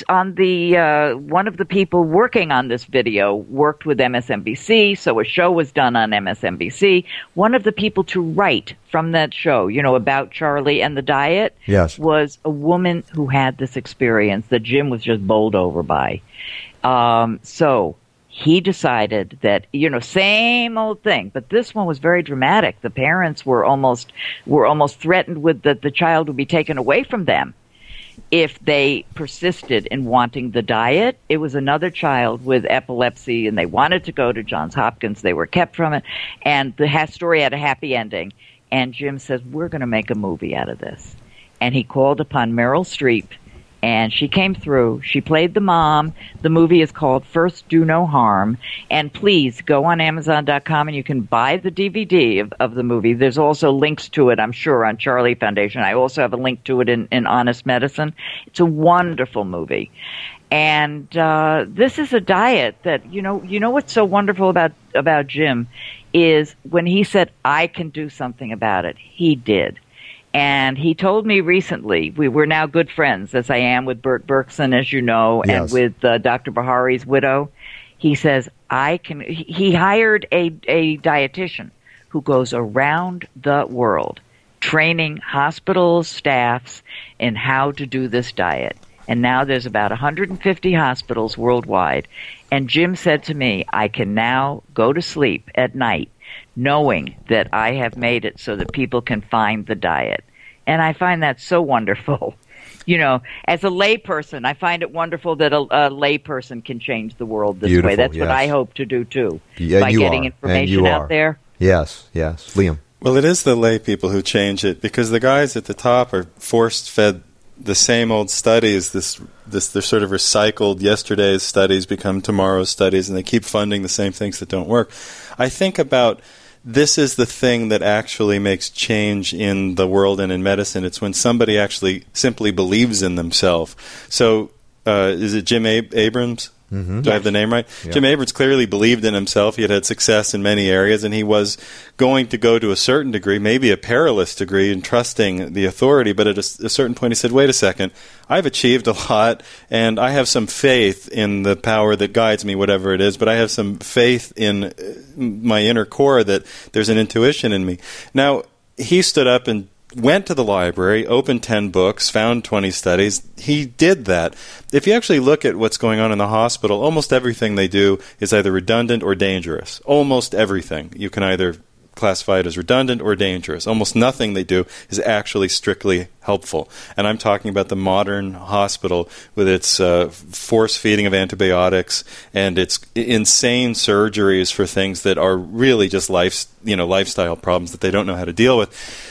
Speaker 19: the people working on this video worked with MSNBC, so a show was done on MSNBC. One of the people to write from that show, about Charlie and the diet,
Speaker 15: yes,
Speaker 19: was a woman who had this experience that Jim was just bowled over by. So he decided that, same old thing, but this one was very dramatic. The parents were almost threatened with that the child would be taken away from them if they persisted in wanting the diet. It was another child with epilepsy, and they wanted to go to Johns Hopkins. They were kept from it, and the story had a happy ending. And Jim says, we're going to make a movie out of this. And he called upon Meryl Streep And she came through. She played the mom. The movie is called First Do No Harm. And please go on Amazon.com and you can buy the DVD of the movie. There's also links to it, I'm sure, on Charlie Foundation. I also have a link to it in Honest Medicine. It's a wonderful movie. And this is a diet that, you know what's so wonderful about Jim is when he said, I can do something about it, he did. And he told me recently, we're now good friends, as I am with Bert Berkson, as you know,
Speaker 15: Yes.
Speaker 19: and with Dr. Bahari's widow. He says, he hired a dietitian who goes around the world training hospitals, staffs in how to do this diet. And now there's about 150 hospitals worldwide. And Jim said to me, I can now go to sleep at night knowing that I have made it so that people can find the diet. And I find that so wonderful. As a layperson, I find it wonderful that a layperson can change the world this way. That's what I hope to do, too, by getting information out there.
Speaker 15: Yes, Liam.
Speaker 4: Well, it is the lay people who change it, because the guys at the top are force-fed the same old studies. They're sort of recycled yesterday's studies become tomorrow's studies, and they keep funding the same things that don't work. I think about this is the thing that actually makes change in the world and in medicine. It's when somebody actually simply believes in themselves. So is it Jim Abrams? Mm-hmm. Do I have the name right? Yeah. Jim Abrams clearly believed in himself. He had success in many areas, and he was going to go to a certain degree, maybe a perilous degree, in trusting the authority. But at a certain point, he said, wait a second, I've achieved a lot, and I have some faith in the power that guides me, whatever it is, but I have some faith in my inner core that there's an intuition in me. Now, he stood up and went to the library, opened 10 books, found 20 studies. He did that. If you actually look at what's going on in the hospital, almost everything they do is either redundant or dangerous. Almost everything. You can either classify it as redundant or dangerous. Almost nothing they do is actually strictly helpful. And I'm talking about the modern hospital with its force feeding of antibiotics and its insane surgeries for things that are really just lifestyle problems that they don't know how to deal with.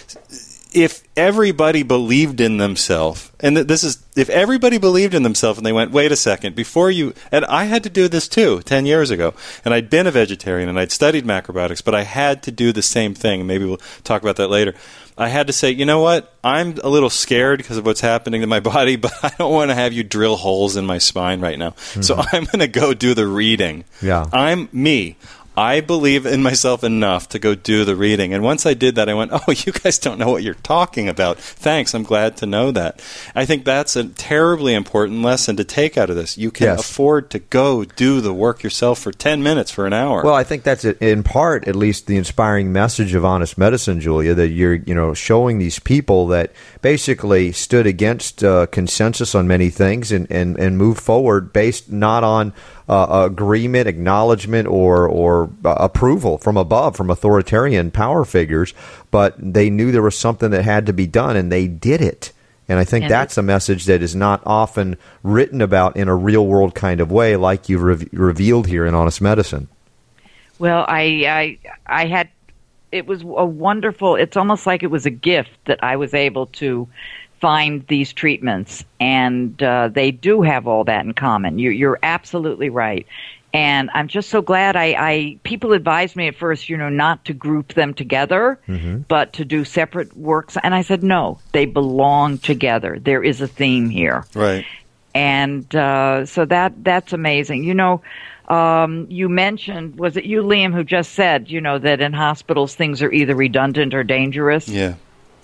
Speaker 4: If everybody believed in themselves, and if everybody believed in themselves and they went, wait a second, and I had to do this too 10 years ago, and I'd been a vegetarian and I'd studied macrobiotics, but I had to do the same thing, and maybe we'll talk about that later. I had to say, you know what, I'm a little scared because of what's happening to my body, but I don't want to have you drill holes in my spine right now. Mm-hmm. So I'm going to go do the reading.
Speaker 15: Yeah.
Speaker 4: I'm me. I believe in myself enough to go do the reading. And once I did that, I went, oh, you guys don't know what you're talking about. Thanks, I'm glad to know that. I think that's a terribly important lesson to take out of this. You can afford to go do the work yourself for 10 minutes, for an hour.
Speaker 15: Well, I think that's, in part, at least, the inspiring message of Honest Medicine, Julia, that you're showing these people that basically stood against consensus on many things and moved forward based not on agreement, acknowledgement, or approval from above, from authoritarian power figures, but they knew there was something that had to be done, and they did it. And I think that's a message that is not often written about in a real-world kind of way, like you've revealed here in Honest Medicine.
Speaker 19: Well, I had, it was a wonderful, it's almost like it was a gift that I was able to find these treatments, and they do have all that in common. You're absolutely right. And I'm just so glad people advised me at first, not to group them together, but to do separate works. And I said, no, they belong together. There is a theme here.
Speaker 4: Right.
Speaker 19: And so that's amazing. You mentioned, was it you, Liam, who just said, that in hospitals things are either redundant or dangerous?
Speaker 4: Yeah.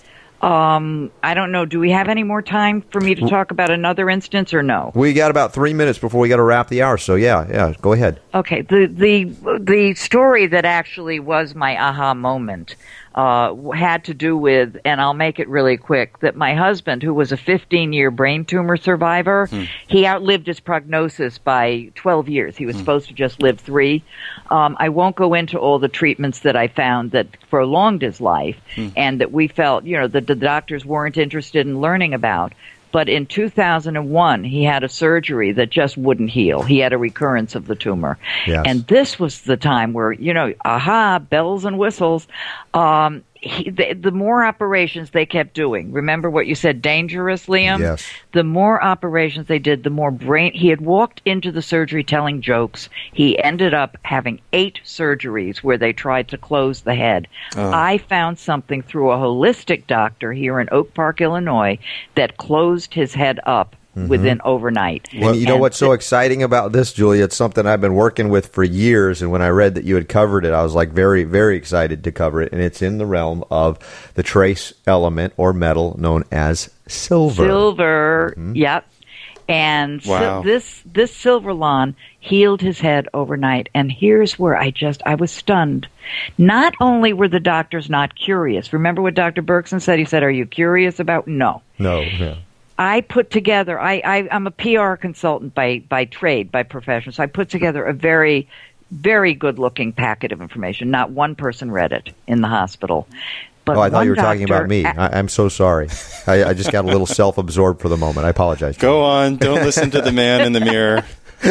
Speaker 19: I don't know. Do we have any more time for me to talk about another instance, or no?
Speaker 15: We got about 3 minutes before we got to wrap the hour, so yeah, go ahead.
Speaker 19: Okay. The story that actually was my aha moment had to do with, and I'll make it really quick, that my husband, who was a 15-year brain tumor survivor, he outlived his prognosis by 12 years. He was supposed to just live 3. I won't go into all the treatments that I found that prolonged his life and that we felt, that the doctors weren't interested in learning about. But in 2001, he had a surgery that just wouldn't heal. He had a recurrence of the tumor. Yes. And this was the time where, bells and whistles. the more operations they kept doing. Remember what you said, dangerous, Liam?
Speaker 15: Yes.
Speaker 19: The more operations they did, the more brain. He had walked into the surgery telling jokes. He ended up having 8 surgeries where they tried to close the head.
Speaker 4: Oh.
Speaker 19: I found something through a holistic doctor here in Oak Park, Illinois, that closed his head up within overnight.
Speaker 15: And you know what's so exciting about this, Julia? It's something I've been working with for years, and when I read that you had covered it, I was like very, very excited to cover it, and it's in the realm of the trace element or metal known as silver.
Speaker 19: Silver, yep. And
Speaker 4: Wow.
Speaker 19: this Silverlon healed his head overnight, and here's where I was stunned. Not only were the doctors not curious, remember what Dr. Berkson said? He said, "Are you curious about?" No.
Speaker 15: No.
Speaker 19: I put together, I'm a PR consultant by trade, by profession, so I put together a very, very good-looking packet of information. Not one person read it in the hospital. But
Speaker 15: I thought
Speaker 19: one
Speaker 15: you were talking
Speaker 19: doctor
Speaker 15: about me. I'm so sorry. I just got a little self-absorbed for the moment. I apologize.
Speaker 4: Go on. Don't listen to the man in the mirror.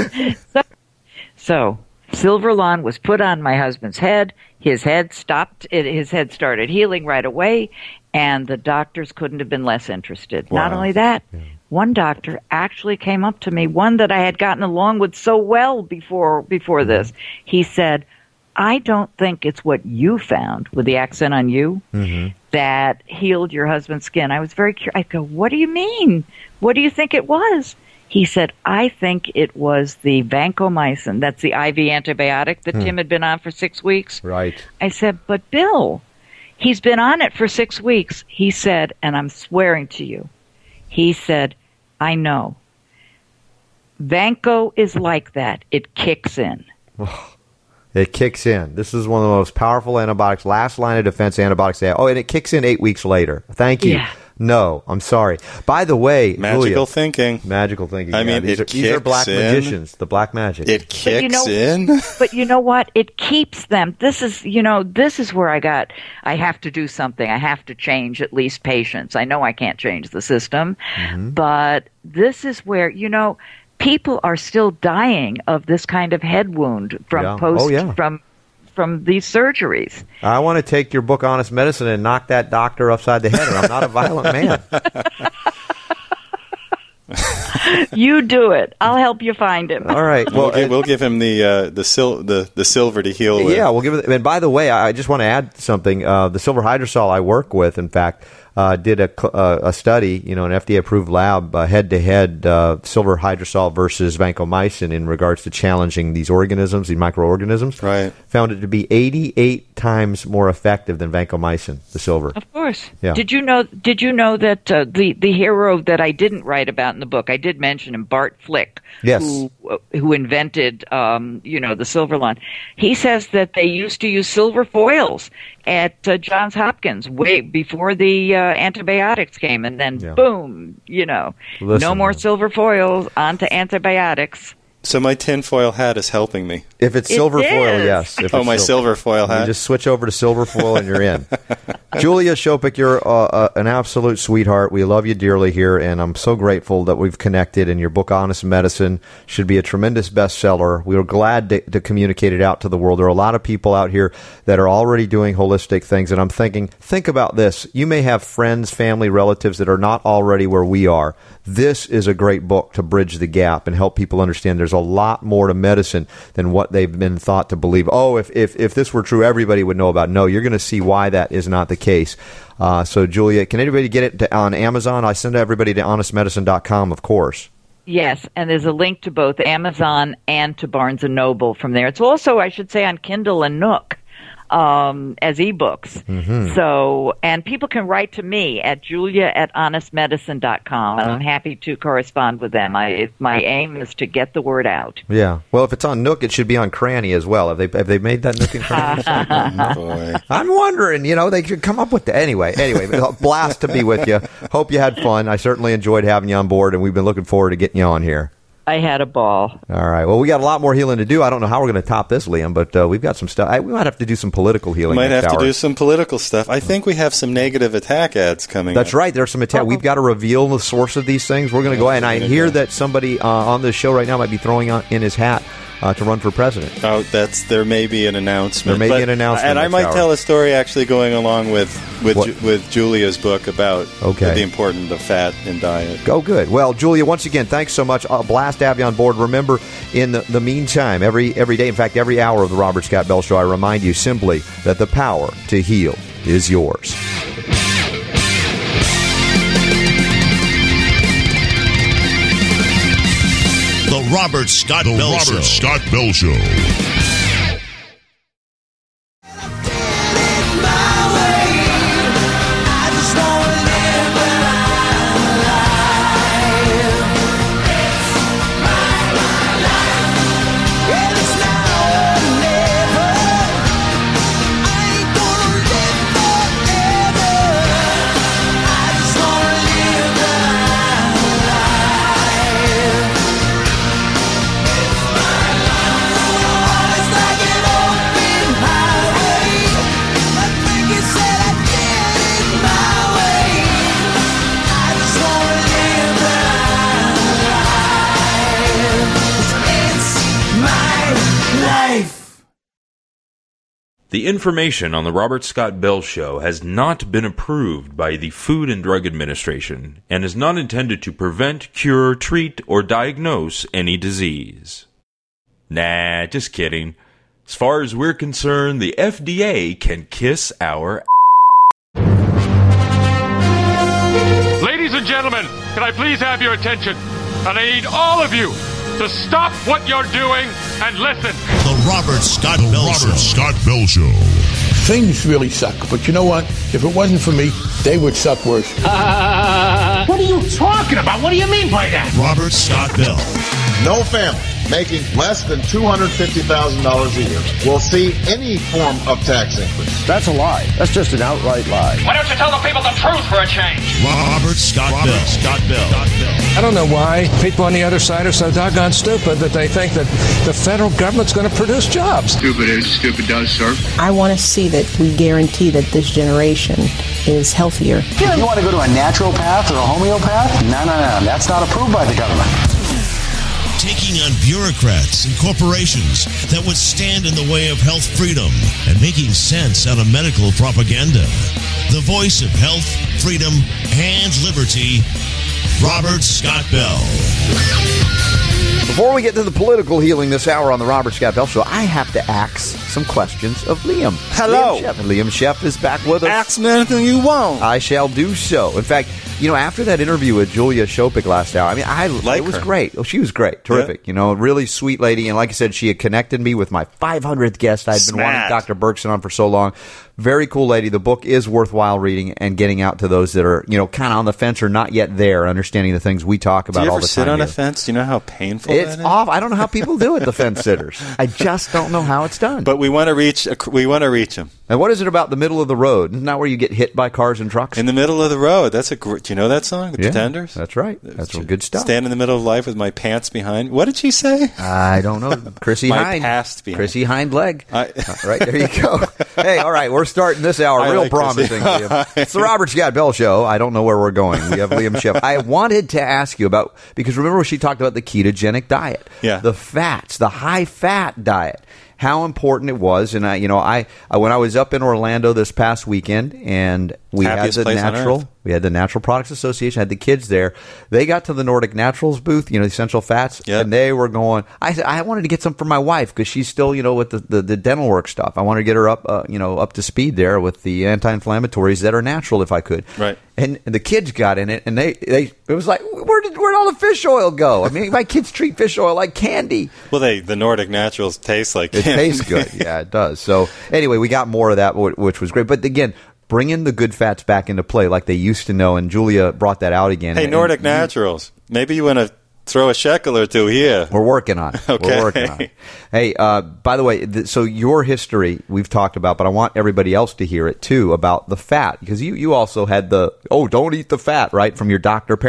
Speaker 19: So Silverlon was put on my husband's head. His head stopped. His head started healing right away, and the doctors couldn't have been less interested.
Speaker 4: Wow.
Speaker 19: Not only that, one doctor actually came up to me, one that I had gotten along with so well before this. He said, "I don't think it's what you found," with the accent on you, that healed your husband's skin. I was very curious. I go, "What do you mean? What do you think it was?" He said, "I think it was the vancomycin. That's the IV antibiotic that Tim had been on for 6 weeks."
Speaker 15: Right.
Speaker 19: I said, "But Bill, he's been on it for 6 weeks." He said, and I'm swearing to you, he said, "I know. Vanco is like that. It kicks in."
Speaker 15: It kicks in. This is one of the most powerful antibiotics, last line of defense antibiotics they have. Oh, and it kicks in 8 weeks later. Thank you.
Speaker 19: Yeah.
Speaker 15: No, I'm sorry. By the way,
Speaker 4: Magical
Speaker 15: Julia,
Speaker 4: thinking.
Speaker 15: Magical thinking.
Speaker 4: I mean,
Speaker 15: these are black magicians. The black magic.
Speaker 4: It kicks in.
Speaker 19: But you know what? It keeps them. This is where I have to do something. I have to change at least patients. I know I can't change the system, but this is where, people are still dying of this kind of head wound from from these surgeries.
Speaker 15: I want to take your book, Honest Medicine, and knock that doctor upside the head, or I'm not a violent man.
Speaker 19: You do it. I'll help you find him.
Speaker 15: All right.
Speaker 4: Well, we'll give him the silver to heal with.
Speaker 15: Yeah, we'll give it. And by the way, I just want to add something. The silver hydrosol I work with, in fact, did a study, an FDA-approved lab, head-to-head silver hydrosol versus vancomycin in regards to challenging these organisms, these microorganisms.
Speaker 4: Right.
Speaker 15: Found it to be 88 times more effective than vancomycin, the silver.
Speaker 19: Of course.
Speaker 15: Yeah.
Speaker 19: Did you know that the hero that I didn't write about in the book, I did mention him, Bart Flick,
Speaker 15: yes,
Speaker 19: who invented the Silverlon. He says that they used to use silver foils at Johns Hopkins way before the antibiotics came, and then boom, no more silver foils, onto antibiotics.
Speaker 4: So my tinfoil hat is helping me.
Speaker 15: If it's silver foil, yes. If
Speaker 4: my silver foil hat.
Speaker 15: You just switch over to silver foil and you're in. Julia Shopik, you're an absolute sweetheart. We love you dearly here, and I'm so grateful that we've connected, and your book, Honest Medicine, should be a tremendous bestseller. We were glad to communicate it out to the world. There are a lot of people out here that are already doing holistic things, and I'm thinking, think about this. You may have friends, family, relatives that are not already where we are. This is a great book to bridge the gap and help people understand there's a lot more to medicine than what they've been thought to believe. Oh, if this were true, everybody would know about it. No, you're going to see why that is not the case. So, Julia, can anybody get it on Amazon? I send everybody to honestmedicine.com, of course.
Speaker 19: Yes, and there's a link to both Amazon and to Barnes & Noble from there. It's also, I should say, on Kindle and Nook. As ebooks. So, and people can write to me at julia@honestmedicine.com, and I'm happy to correspond with them. My aim is to get the word out.
Speaker 15: Yeah. Well, if it's on Nook, it should be on Cranny as well. Have they made that Nook and Cranny?
Speaker 4: Boy.
Speaker 15: I'm wondering, they should come up with that. Anyway, blast to be with you. Hope you had fun. I certainly enjoyed having you on board, and we've been looking forward to getting you on here.
Speaker 19: I had a ball.
Speaker 15: All right. Well, we got a lot more healing to do. I don't know how we're going to top this, Liam, but we've got some stuff. We might have to do some political healing.
Speaker 4: Might
Speaker 15: next
Speaker 4: have
Speaker 15: hour.
Speaker 4: to do some political stuff. I think we have some negative attack ads coming.
Speaker 15: That's right. There's some attack. We've got to reveal the source of these things. We're going to go ahead. And I hear that somebody on this show right now might be throwing in his hat to run for president.
Speaker 4: Oh, there may be an announcement.
Speaker 15: There may be an announcement.
Speaker 4: And I might tell a story actually going along with Julia's book about the importance of fat in diet.
Speaker 15: Oh, good. Well, Julia, once again, thanks so much. Blast to have you on board. Remember, in the meantime, every day, in fact, every hour of the Robert Scott Bell Show, I remind you simply that the power to heal is yours.
Speaker 1: The Robert Scott Bell Show.
Speaker 2: Robert Scott Bell Show.
Speaker 21: The information on the Robert Scott Bell Show has not been approved by the Food and Drug Administration and is not intended to prevent, cure, treat, or diagnose any disease. Nah, just kidding. As far as we're concerned, the FDA can kiss our
Speaker 5: Ladies and gentlemen, can I please have your attention? And I need all of you to stop what you're doing and listen.
Speaker 1: The Robert Scott Bell Show.
Speaker 2: Robert Scott Bell Show.
Speaker 10: Things really suck, but you know what? If it wasn't for me, they would suck worse.
Speaker 13: What are you talking about? What do you mean by that?
Speaker 1: Robert Scott Bell.
Speaker 3: No family making less than $250,000 a year will see any form of tax increase.
Speaker 10: That's a lie. That's just an outright lie.
Speaker 7: Why don't you tell the people the truth for a change?
Speaker 1: Robert Scott Bell. Scott Bell.
Speaker 23: I don't know why people on the other side are so doggone stupid that they think that the federal government's going to produce jobs.
Speaker 3: Stupid is, stupid does, sir.
Speaker 20: I want to see that we guarantee that this generation is healthier.
Speaker 24: If you want to go to a natural path or a homeopath, no. That's not approved by the government.
Speaker 1: Taking on bureaucrats and corporations that would stand in the way of health freedom and making sense out of medical propaganda. The voice of health, freedom, and liberty, Robert Scott Bell.
Speaker 15: Before we get to the political healing this hour on the Robert Scott Bell Show, I have to ask some questions of Liam.
Speaker 4: Hello.
Speaker 15: Liam Sheff is back with us.
Speaker 4: Ask me anything you want.
Speaker 15: I shall do so. In fact, after that interview with Julia Shopik last hour, it was great. Oh, she was great. Terrific. Yeah. Really sweet lady. And like I said, she had connected me with my 500th guest. I'd been wanting Dr. Berkson on for so long. Very cool lady. The book is worthwhile reading and getting out to those that are, kind of on the fence or not yet there, understanding the things we talk about all the time.
Speaker 4: Do you ever sit on a fence? Do you know how painful
Speaker 15: it's
Speaker 4: that is?
Speaker 15: Off. I don't know how people do it, the fence sitters. I just don't know how it's done.
Speaker 4: But we want to reach them.
Speaker 15: And what is it about the middle of the road? Isn't that where you get hit by cars and trucks?
Speaker 4: In the middle of the road. That's do you know that song? The Pretenders?
Speaker 15: That's right. That's some good stuff.
Speaker 4: Stand in the middle of life with my pants behind. What did she say?
Speaker 15: I don't know. Chrissy Hind.
Speaker 4: Past behind.
Speaker 15: Chrissy Hind leg. Right, there you go. Hey, all right. We're starting this hour real promising. It's the Robert Scott Bell Show. I don't know where we're going. We have Liam Sheff. I wanted to ask you about, because remember when she talked about the ketogenic diet?
Speaker 4: Yeah.
Speaker 15: The fats, the high-fat diet. How important it was, and when I was up in Orlando this past weekend, and we had the Natural Products Association, had the kids there. They got to the Nordic Naturals booth, Essential Fats, and they were going. I wanted to get some for my wife because she's still, with the dental work stuff. I wanted to get her up, up to speed there with the anti-inflammatories that are natural if I could.
Speaker 4: Right.
Speaker 15: And the kids got in it, and it was like, where'd all the fish oil go? I mean, my kids treat fish oil like candy.
Speaker 4: Well, the Nordic Naturals taste like candy.
Speaker 15: It tastes good. Yeah, it does. So anyway, we got more of that, which was great. But again, bringing the good fats back into play like they used to know, and Julia brought that out again.
Speaker 4: Hey, Nordic Naturals, maybe you want to throw a shekel or two here.
Speaker 15: We're working on it.
Speaker 4: Okay.
Speaker 15: We're working on it. Hey, by the way, so your history we've talked about, but I want everybody else to hear it too about the fat, because you also had don't eat the fat, right, from your doctor parents.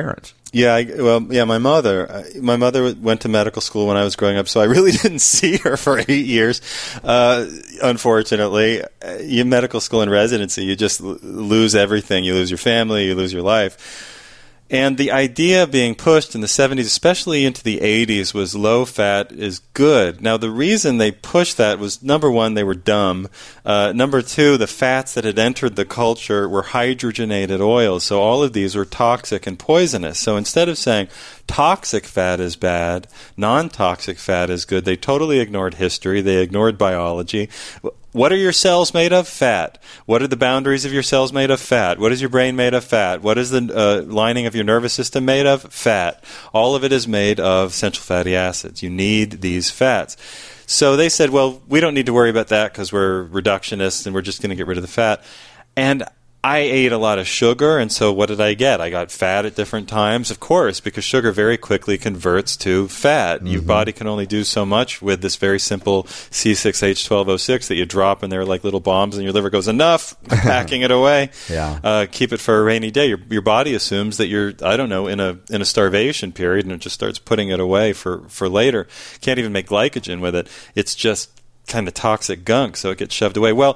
Speaker 4: Yeah, my mother went to medical school when I was growing up, so I really didn't see her for 8 years. Unfortunately, in medical school and residency, you just lose everything. You lose your family, you lose your life. And the idea being pushed in the 70s, especially into the 80s, was low fat is good. Now, the reason they pushed that was, number one, they were dumb. Number two, the fats that had entered the culture were hydrogenated oils. So all of these were toxic and poisonous. So instead of saying toxic fat is bad, non-toxic fat is good, they totally ignored history. They ignored biology. What are your cells made of? Fat. What are the boundaries of your cells made of? Fat. What is your brain made of? Fat. What is the lining of your nervous system made of? Fat. All of it is made of essential fatty acids. You need these fats. So they said, well, we don't need to worry about that because we're reductionists and we're just going to get rid of the fat. And I ate a lot of sugar, and so what did I get? I got fat at different times, of course, because sugar very quickly converts to fat. Your body can only do so much with this very simple C6H12O6 that you drop in there like little bombs, and your liver goes, enough, packing it away. Keep it for a rainy day. Your body assumes that you're, I don't know, in a starvation period, and it just starts putting it away for later. Can't even make glycogen with it. It's just kind of toxic gunk, so it gets shoved away. Well,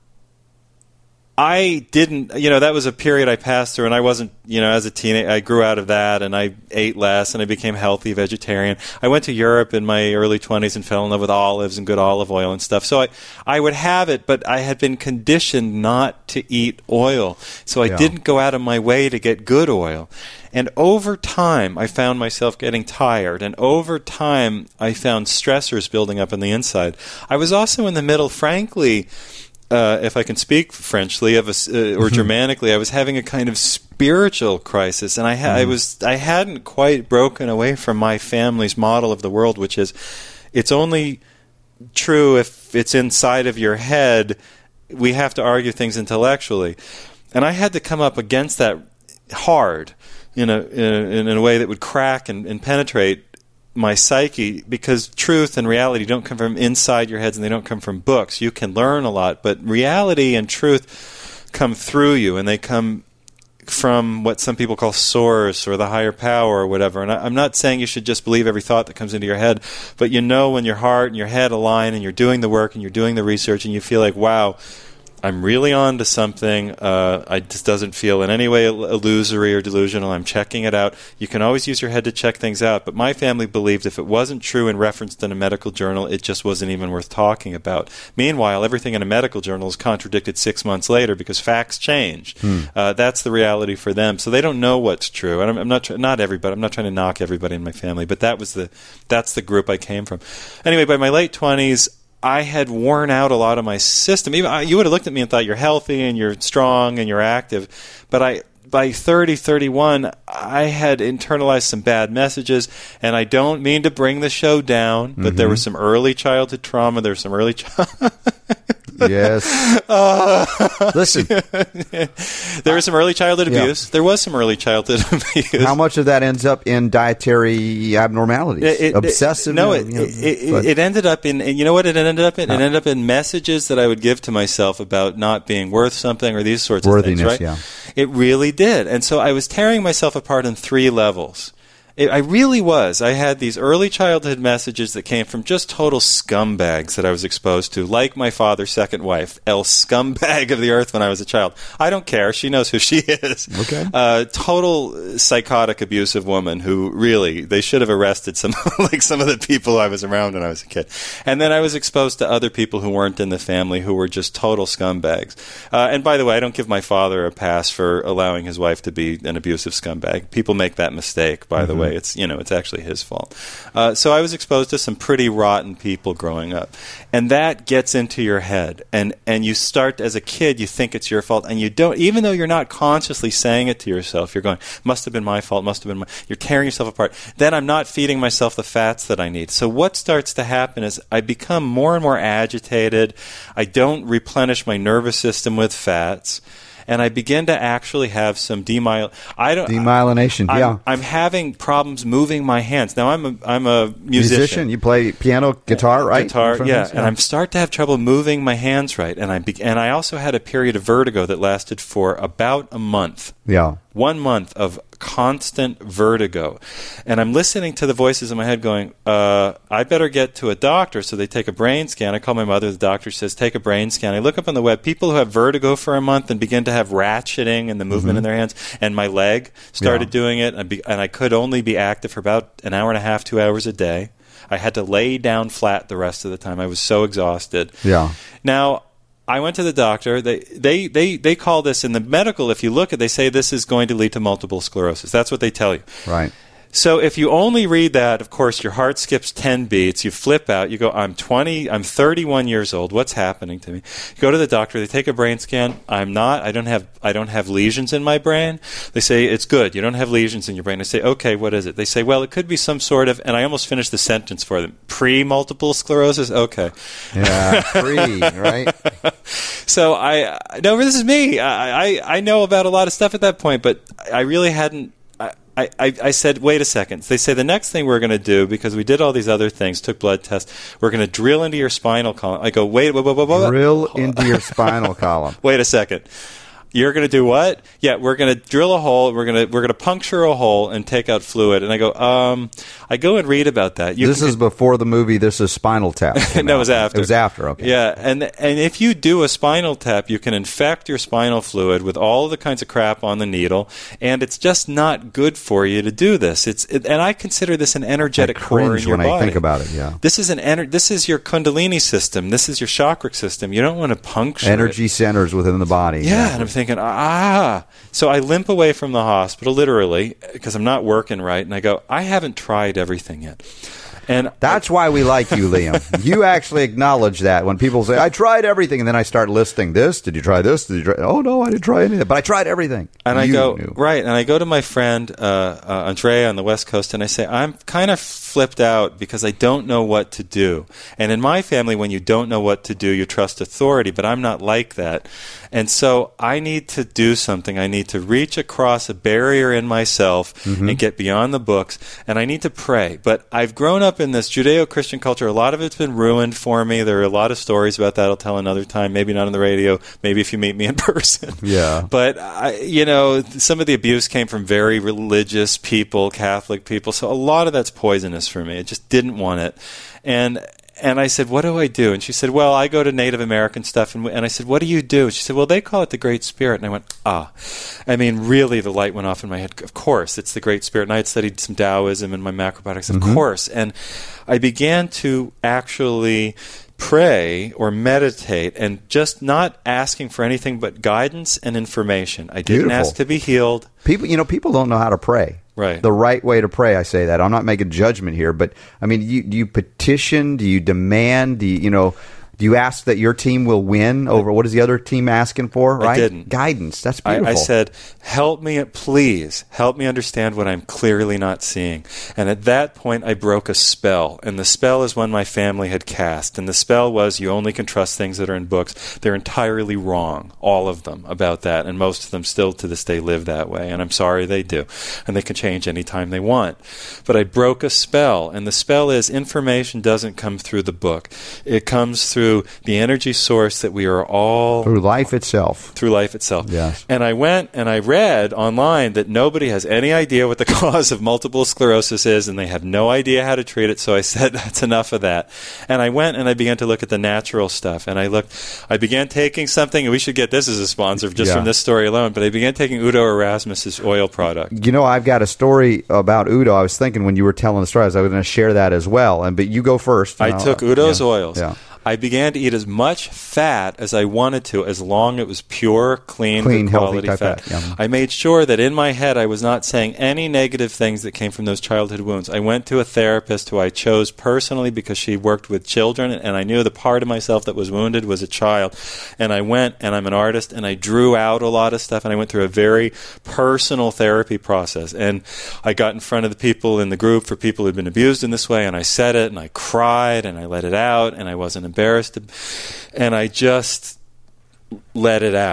Speaker 4: I didn't, that was a period I passed through, and I wasn't, as a teenager, I grew out of that, and I ate less, and I became healthy vegetarian. I went to Europe in my early 20s and fell in love with olives and good olive oil and stuff. So I would have it, but I had been conditioned not to eat oil. So I didn't go out of my way to get good oil. And over time, I found myself getting tired, and over time, I found stressors building up on the inside. I was also in the middle, frankly, if I can speak Frenchly or Germanically, I was having a kind of spiritual crisis, and I hadn't quite broken away from my family's model of the world, which is it's only true if it's inside of your head. We have to argue things intellectually, and I had to come up against that hard in a way that would crack and penetrate my psyche, because truth and reality don't come from inside your heads and they don't come from books. You can learn a lot, but reality and truth come through you, and they come from what some people call source or the higher power or whatever. And I'm not saying you should just believe every thought that comes into your head, but when your heart and your head align and you're doing the work and you're doing the research and you feel like, wow, I'm really on to something. It just doesn't feel in any way illusory or delusional. I'm checking it out. You can always use your head to check things out. But my family believed if it wasn't true and referenced in a medical journal, it just wasn't even worth talking about. Meanwhile, everything in a medical journal is contradicted 6 months later because facts change. That's the reality for them. So they don't know what's true. And I'm not everybody. I'm not trying to knock everybody in my family, but that's the group I came from. Anyway, by my late 20s, I had worn out a lot of my system. Even you would have looked at me and thought you're healthy and you're strong and you're active. But by 30, 31, I had internalized some bad messages. And I don't mean to bring the show down, but there was some early childhood trauma. There was some early
Speaker 15: Yes. Listen.
Speaker 4: There was some early childhood abuse. There was some early childhood abuse.
Speaker 15: How much of that ends up in dietary abnormalities? Obsessive?
Speaker 4: No, it ended up in, and you know what it ended up in? It ended up in messages that I would give to myself about not being worth something or these sorts of things, right?
Speaker 15: Yeah.
Speaker 4: It really did. And so I was tearing myself apart on 3 levels. I really was. I had these early childhood messages that came from just total scumbags that I was exposed to, like my father's second wife, El Scumbag of the Earth when I was a child. I don't care. She knows who she is.
Speaker 15: Okay.
Speaker 4: Total psychotic, abusive woman who really, they should have arrested some of the people I was around when I was a kid. And then I was exposed to other people who weren't in the family who were just total scumbags. And by the way, I don't give my father a pass for allowing his wife to be an abusive scumbag. People make that mistake, by the way. It's actually his fault. So I was exposed to some pretty rotten people growing up, and that gets into your head. And you start as a kid, you think it's your fault, and you don't. Even though you're not consciously saying it to yourself, you're going, "Must have been my fault. Must have been my." You're tearing yourself apart. Then I'm not feeding myself the fats that I need. So what starts to happen is I become more and more agitated. I don't replenish my nervous system with fats. And I begin to actually have some
Speaker 15: demyelination.
Speaker 4: I'm having problems moving my hands. Now I'm a musician.
Speaker 15: You play piano, guitar, right?
Speaker 4: Guitar, yeah. And I'm starting to have trouble moving my hands right. And I also had a period of vertigo that lasted for about a month.
Speaker 15: Yeah.
Speaker 4: 1 month of constant vertigo. And I'm listening to the voices in my head going, I better get to a doctor. So they take a brain scan. I call my mother. The doctor says, take a brain scan. I look up on the web. People who have vertigo for a month and begin to have ratcheting and the movement in their hands. And my leg started doing it. And I could only be active for about an hour and a half, 2 hours a day. I had to lay down flat the rest of the time. I was so exhausted.
Speaker 15: Yeah.
Speaker 4: Now, I went to the doctor. They call this in the medical, if you look at it, they say this is going to lead to multiple sclerosis. That's what they tell you.
Speaker 15: Right.
Speaker 4: So if you only read that, of course, your heart skips 10 beats. You flip out. You go, I'm 31 years old. What's happening to me? You go to the doctor. They take a brain scan. I don't have lesions in my brain. They say, it's good. You don't have lesions in your brain. I say, okay, what is it? They say, well, it could be some sort of, and I almost finished the sentence for them, pre-multiple sclerosis? Okay.
Speaker 15: Yeah, pre, right?
Speaker 4: So this is me. I know about a lot of stuff at that point, but I really hadn't. I said, wait a second. They say the next thing we're going to do, because we did all these other things, took blood tests, we're going to drill into your spinal column. I go, wait.
Speaker 15: Drill into your spinal column.
Speaker 4: Wait a second. You're going to do what? Yeah, we're going to drill a hole. We're going to puncture a hole and take out fluid. And I go, I go and read about that.
Speaker 15: This is before the movie. This is Spinal Tap.
Speaker 4: No, it was after.
Speaker 15: It was after. Okay.
Speaker 4: Yeah, and if you do a spinal tap, you can infect your spinal fluid with all the kinds of crap on the needle, and it's just not good for you to do this. And I consider this an energetic core in your body.
Speaker 15: When I think about it, yeah.
Speaker 4: This is your Kundalini system. This is your chakra system. You don't want to puncture
Speaker 15: energy centers within the body.
Speaker 4: Yeah, and I'm thinking, So I limp away from the hospital, literally, because I'm not working right, and I go, I haven't tried everything yet. And
Speaker 15: that's why we like you, Liam. You actually acknowledge that when people say, I tried everything, and then I start listing this. Did you try this? Did you try? Oh, no, I didn't try anything. But I tried everything.
Speaker 4: And I go to my friend, Andrea on the West Coast, and I say, I'm kind of flipped out because I don't know what to do. And in my family, when you don't know what to do, you trust authority, but I'm not like that. And so I need to do something. I need to reach across a barrier in myself and get beyond the books, and I need to pray. But I've grown up in this Judeo-Christian culture. A lot of it's been ruined for me. There are a lot of stories about that I'll tell another time, maybe not on the radio, maybe if you meet me in person.
Speaker 15: Yeah.
Speaker 4: But, some of the abuse came from very religious people, Catholic people, so a lot of that's poisonous for me. I just didn't want it. And I said, what do I do? And she said, well, I go to Native American stuff. And I said, what do you do? She said, well, they call it the Great Spirit. And I went, really, the light went off in my head. Of course, it's the Great Spirit. And I had studied some Taoism and my macrobiotics. Of course. And I began to actually pray or meditate and just not asking for anything but guidance and information. I didn't ask to be healed.
Speaker 15: People don't know how to pray.
Speaker 4: Right.
Speaker 15: The right way to pray, I say that. I'm not making judgment here, but I mean, do you petition? Do you demand? Do you ask that your team will win over what is the other team asking for? Right?
Speaker 4: I didn't.
Speaker 15: Guidance. That's beautiful.
Speaker 4: I said, please help me understand what I'm clearly not seeing. And at that point, I broke a spell. And the spell is one my family had cast. And the spell was, you only can trust things that are in books. They're entirely wrong, all of them, about that. And most of them still to this day live that way. And I'm sorry they do. And they can change anytime they want. But I broke a spell. And the spell is, information doesn't come through the book. It comes through the energy source that we are all...
Speaker 15: Through life itself.
Speaker 4: Through life itself.
Speaker 15: Yes.
Speaker 4: And I went and I read online that nobody has any idea what the cause of multiple sclerosis is, and they have no idea how to treat it, so I said, that's enough of that. And I went and I began to look at the natural stuff, and I began taking something, and we should get this as a sponsor just from this story alone, but I began taking Udo Erasmus's oil product.
Speaker 15: I've got a story about Udo. I was thinking when you were telling the story, I was going to share that as well, but you go first.
Speaker 4: I took Udo's oils.
Speaker 15: Yeah.
Speaker 4: I began to eat as much fat as I wanted to, as long as it was pure, clean good quality fat.
Speaker 15: Yeah.
Speaker 4: I made sure that in my head I was not saying any negative things that came from those childhood wounds. I went to a therapist who I chose personally because she worked with children, and I knew the part of myself that was wounded was a child. And I went, and I'm an artist, and I drew out a lot of stuff, and I went through a very personal therapy process. And I got in front of the people in the group for people who'd been abused in this way, and I said it, and I cried, and I let it out, and I wasn't embarrassed, and I just let it out.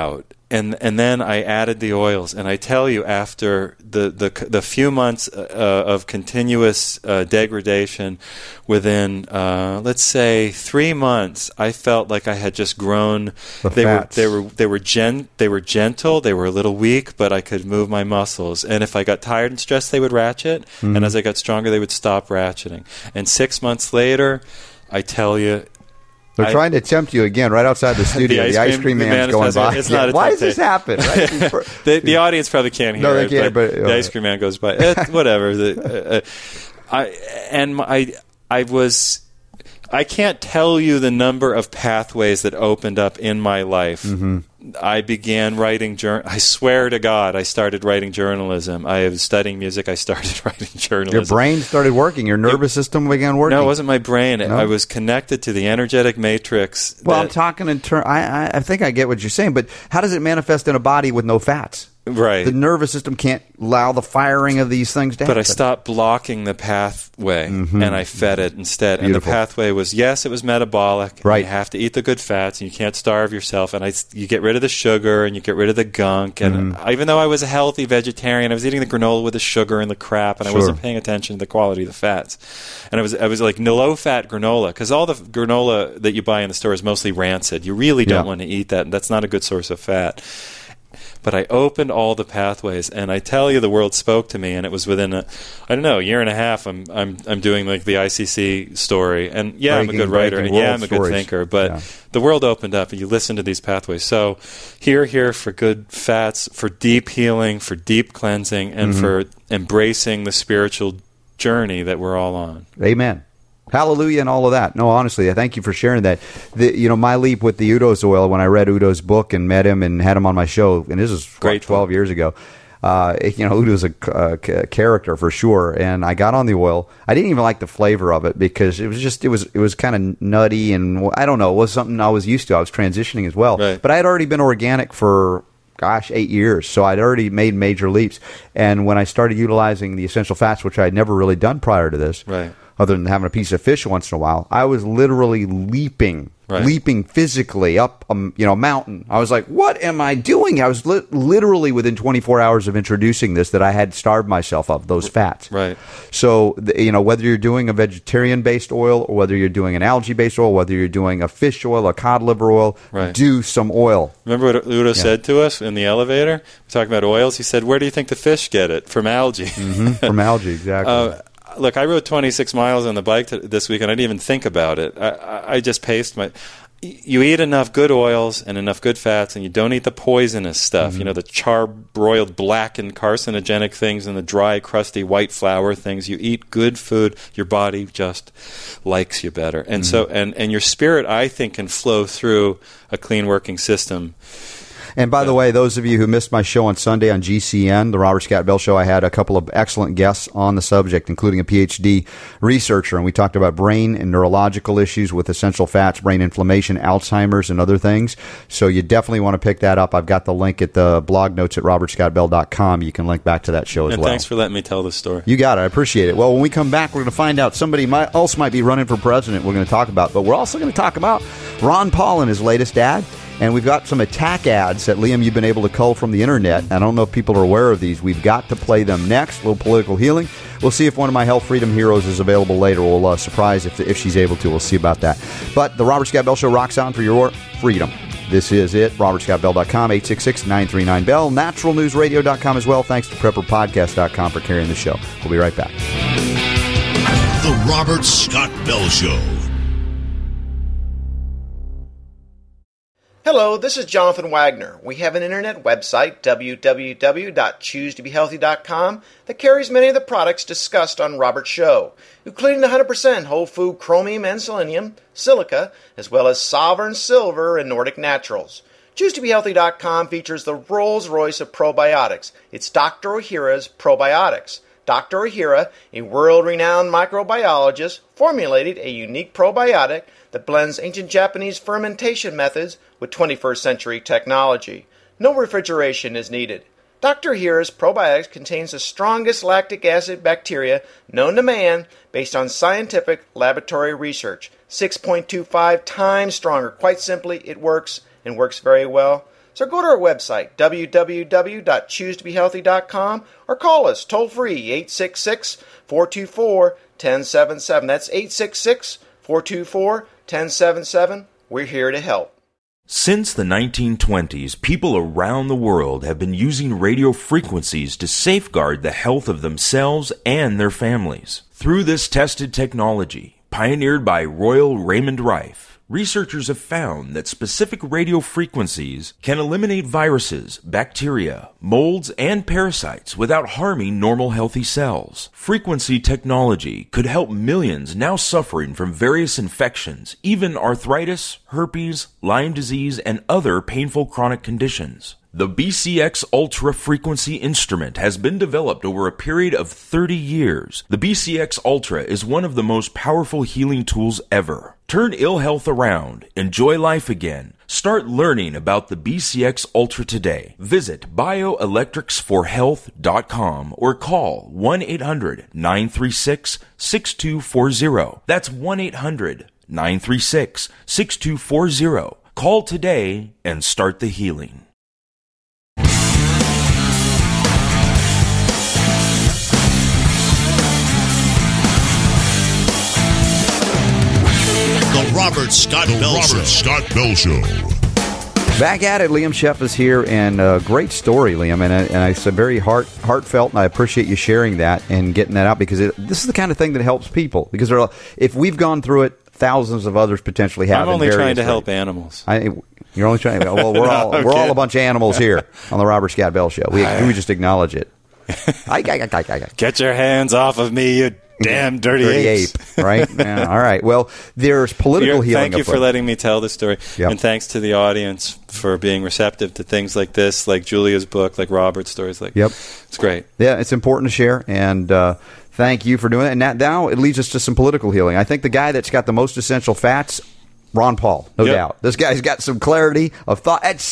Speaker 4: And then I added the oils, and I tell you, after the few months of continuous degradation, within let's say 3 months, I felt like I had just grown. They were gentle, they were a little weak, but I could move my muscles. And if I got tired and stressed, they would ratchet.
Speaker 15: Mm-hmm.
Speaker 4: And as I got stronger, they would stop ratcheting. And 6 months later, I tell you.
Speaker 15: They're trying to tempt you again right outside the studio. The ice cream man's going by.
Speaker 4: It's not
Speaker 15: why does this happen? Right?
Speaker 4: The audience probably can't hear
Speaker 15: they can't, but
Speaker 4: the ice cream man goes by. Whatever. I can't tell you the number of pathways that opened up in my life.
Speaker 15: Mm-hmm.
Speaker 4: I began writing. I swear to God, I started writing journalism. I was studying music. I started writing journalism.
Speaker 15: Your brain started working. Your nervous system began working.
Speaker 4: No, it wasn't my brain.
Speaker 15: No?
Speaker 4: I was connected to the energetic matrix.
Speaker 15: Well, I'm talking in terms. I think I get what you're saying, but how does it manifest in a body with no fats?
Speaker 4: Right.
Speaker 15: The nervous system can't allow the firing of these things to happen.
Speaker 4: But I stopped blocking the pathway,
Speaker 15: Mm-hmm.
Speaker 4: and I fed it instead.
Speaker 15: Beautiful.
Speaker 4: And the pathway was, yes, it was metabolic.
Speaker 15: Right.
Speaker 4: You have to eat the good fats, and you can't starve yourself. And you get rid of the sugar, and you get rid of the gunk. And even though I was a healthy vegetarian, I was eating the granola with the sugar and the crap, and I wasn't paying attention to the quality of the fats. And I was like low-fat granola, because all the granola that you buy in the store is mostly rancid. You really don't want to eat that, and that's not a good source of fat. But I opened all the pathways, and I tell you, the world spoke to me, and it was within a year and a half. I'm doing like the ICC story, and I'm a good writer, and I'm a good thinker. But the world opened up, and you listen to these pathways. So here for good fats, for deep healing, for deep cleansing, and for embracing the spiritual journey that we're all on.
Speaker 15: Amen. Hallelujah and all of that. No, honestly, I thank you for sharing that. My leap with the Udo's oil, when I read Udo's book and met him and had him on my show, and this is 12 years ago. Udo's a character for sure, and I got on the oil. I didn't even like the flavor of it because it was kind of nutty, and I don't know, it was something I was used to. I was transitioning as well, but I had already been organic for 8 years, so I'd already made major leaps. And when I started utilizing the essential fats, which I had never really done prior to this, other than having a piece of fish once in a while, I was literally leaping physically up a mountain. I was like, what am I doing? I was literally within 24 hours of introducing this that I had starved myself of those fats.
Speaker 4: Right.
Speaker 15: So, whether you're doing a vegetarian-based oil or whether you're doing an algae-based oil, whether you're doing a fish oil, a cod liver oil, do some oil.
Speaker 4: Remember what Udo said to us in the elevator? We're talking about oils. He said, where do you think the fish get it? From algae.
Speaker 15: From algae, exactly.
Speaker 4: Look, I rode 26 miles on the bike this week, and I didn't even think about it. I just paced my... You eat enough good oils and enough good fats, and you don't eat the poisonous stuff, the char-broiled, blackened, carcinogenic things and the dry, crusty, white flour things. You eat good food, your body just likes you better. And so, and your spirit, I think, can flow through a clean working system.
Speaker 15: And by the way, those of you who missed my show on Sunday on GCN, the Robert Scott Bell Show, I had a couple of excellent guests on the subject, including a PhD researcher, and we talked about brain and neurological issues with essential fats, brain inflammation, Alzheimer's, and other things. So you definitely want to pick that up. I've got the link at the blog notes at robertscottbell.com. You can link back to that show as well.
Speaker 4: And thanks for letting me tell the story.
Speaker 15: You got it. I appreciate it. Well, when we come back, we're going to find out somebody else might be running for president we're going to talk about, but we're also going to talk about Ron Paul and his latest ad. And we've got some attack ads that, Liam, you've been able to cull from the internet. I don't know if people are aware of these. We've got to play them next. A little political healing. We'll see if one of my health freedom heroes is available later. We'll surprise if she's able to. We'll see about that. But the Robert Scott Bell Show rocks on for your freedom. This is it. RobertScottBell.com, 866-939-BELL. NaturalNewsRadio.com as well. Thanks to PrepperPodcast.com for carrying the show. We'll be right back.
Speaker 1: The Robert Scott Bell Show.
Speaker 17: Hello, this is Jonathan Wagner. We have an internet website, www.choosetobehealthy.com, that carries many of the products discussed on Robert's show, including the 100% whole food chromium and selenium, silica, as well as Sovereign Silver and Nordic Naturals. ChooseToBeHealthy.com features the Rolls-Royce of probiotics. It's Dr. Ohhira's Probiotics. Dr. Ohhira, a world-renowned microbiologist, formulated a unique probiotic that blends ancient Japanese fermentation methods with 21st century technology. No refrigeration is needed. Dr. Ohhira's probiotics contains the strongest lactic acid bacteria known to man based on scientific laboratory research. 6.25 times stronger. Quite simply, it works and works very well. So go to our website, www.choosetobehealthy.com, or call us toll-free, 866-424-1077. That's 866-424-1077. We're here to help.
Speaker 21: Since the 1920s, people around the world have been using radio frequencies to safeguard the health of themselves and their families. Through this tested technology, pioneered by Royal Raymond Rife, researchers have found that specific radio frequencies can eliminate viruses, bacteria, molds, and parasites without harming normal healthy cells. Frequency technology could help millions now suffering from various infections, even arthritis, herpes, Lyme disease, and other painful chronic conditions. The BCX Ultra Frequency instrument has been developed over a period of 30 years. The BCX Ultra is one of the most powerful healing tools ever. Turn ill health around. Enjoy life again. Start learning about the BCX Ultra today. Visit bioelectricsforhealth.com or call 1-800-936-6240. That's 1-800-936-6240. Call today and start the healing.
Speaker 1: The Robert Scott Bell Show.
Speaker 15: Back at it, Liam Sheff is here, and great story, Liam, and it's a very heartfelt, and I appreciate you sharing that and getting that out, because this is the kind of thing that helps people. Because if we've gone through it, thousands of others potentially have.
Speaker 4: I'm only trying to help animals.
Speaker 15: You're only trying. Well, we're all a bunch of animals here on the Robert Scott Bell Show. We just acknowledge it.
Speaker 4: Get your hands off of me, you damn dirty ape.
Speaker 15: Right? Yeah, all right. Well, there's political healing.
Speaker 4: Thank you for letting me tell the story. Yep. And thanks to the audience for being receptive to things like this, like Julia's book, like Robert's stories. It's great.
Speaker 15: Yeah, it's important to share. And thank you for doing it. And now it leads us to some political healing. I think the guy that's got the most essential fats, Ron Paul, no doubt. This guy's got some clarity of thought. At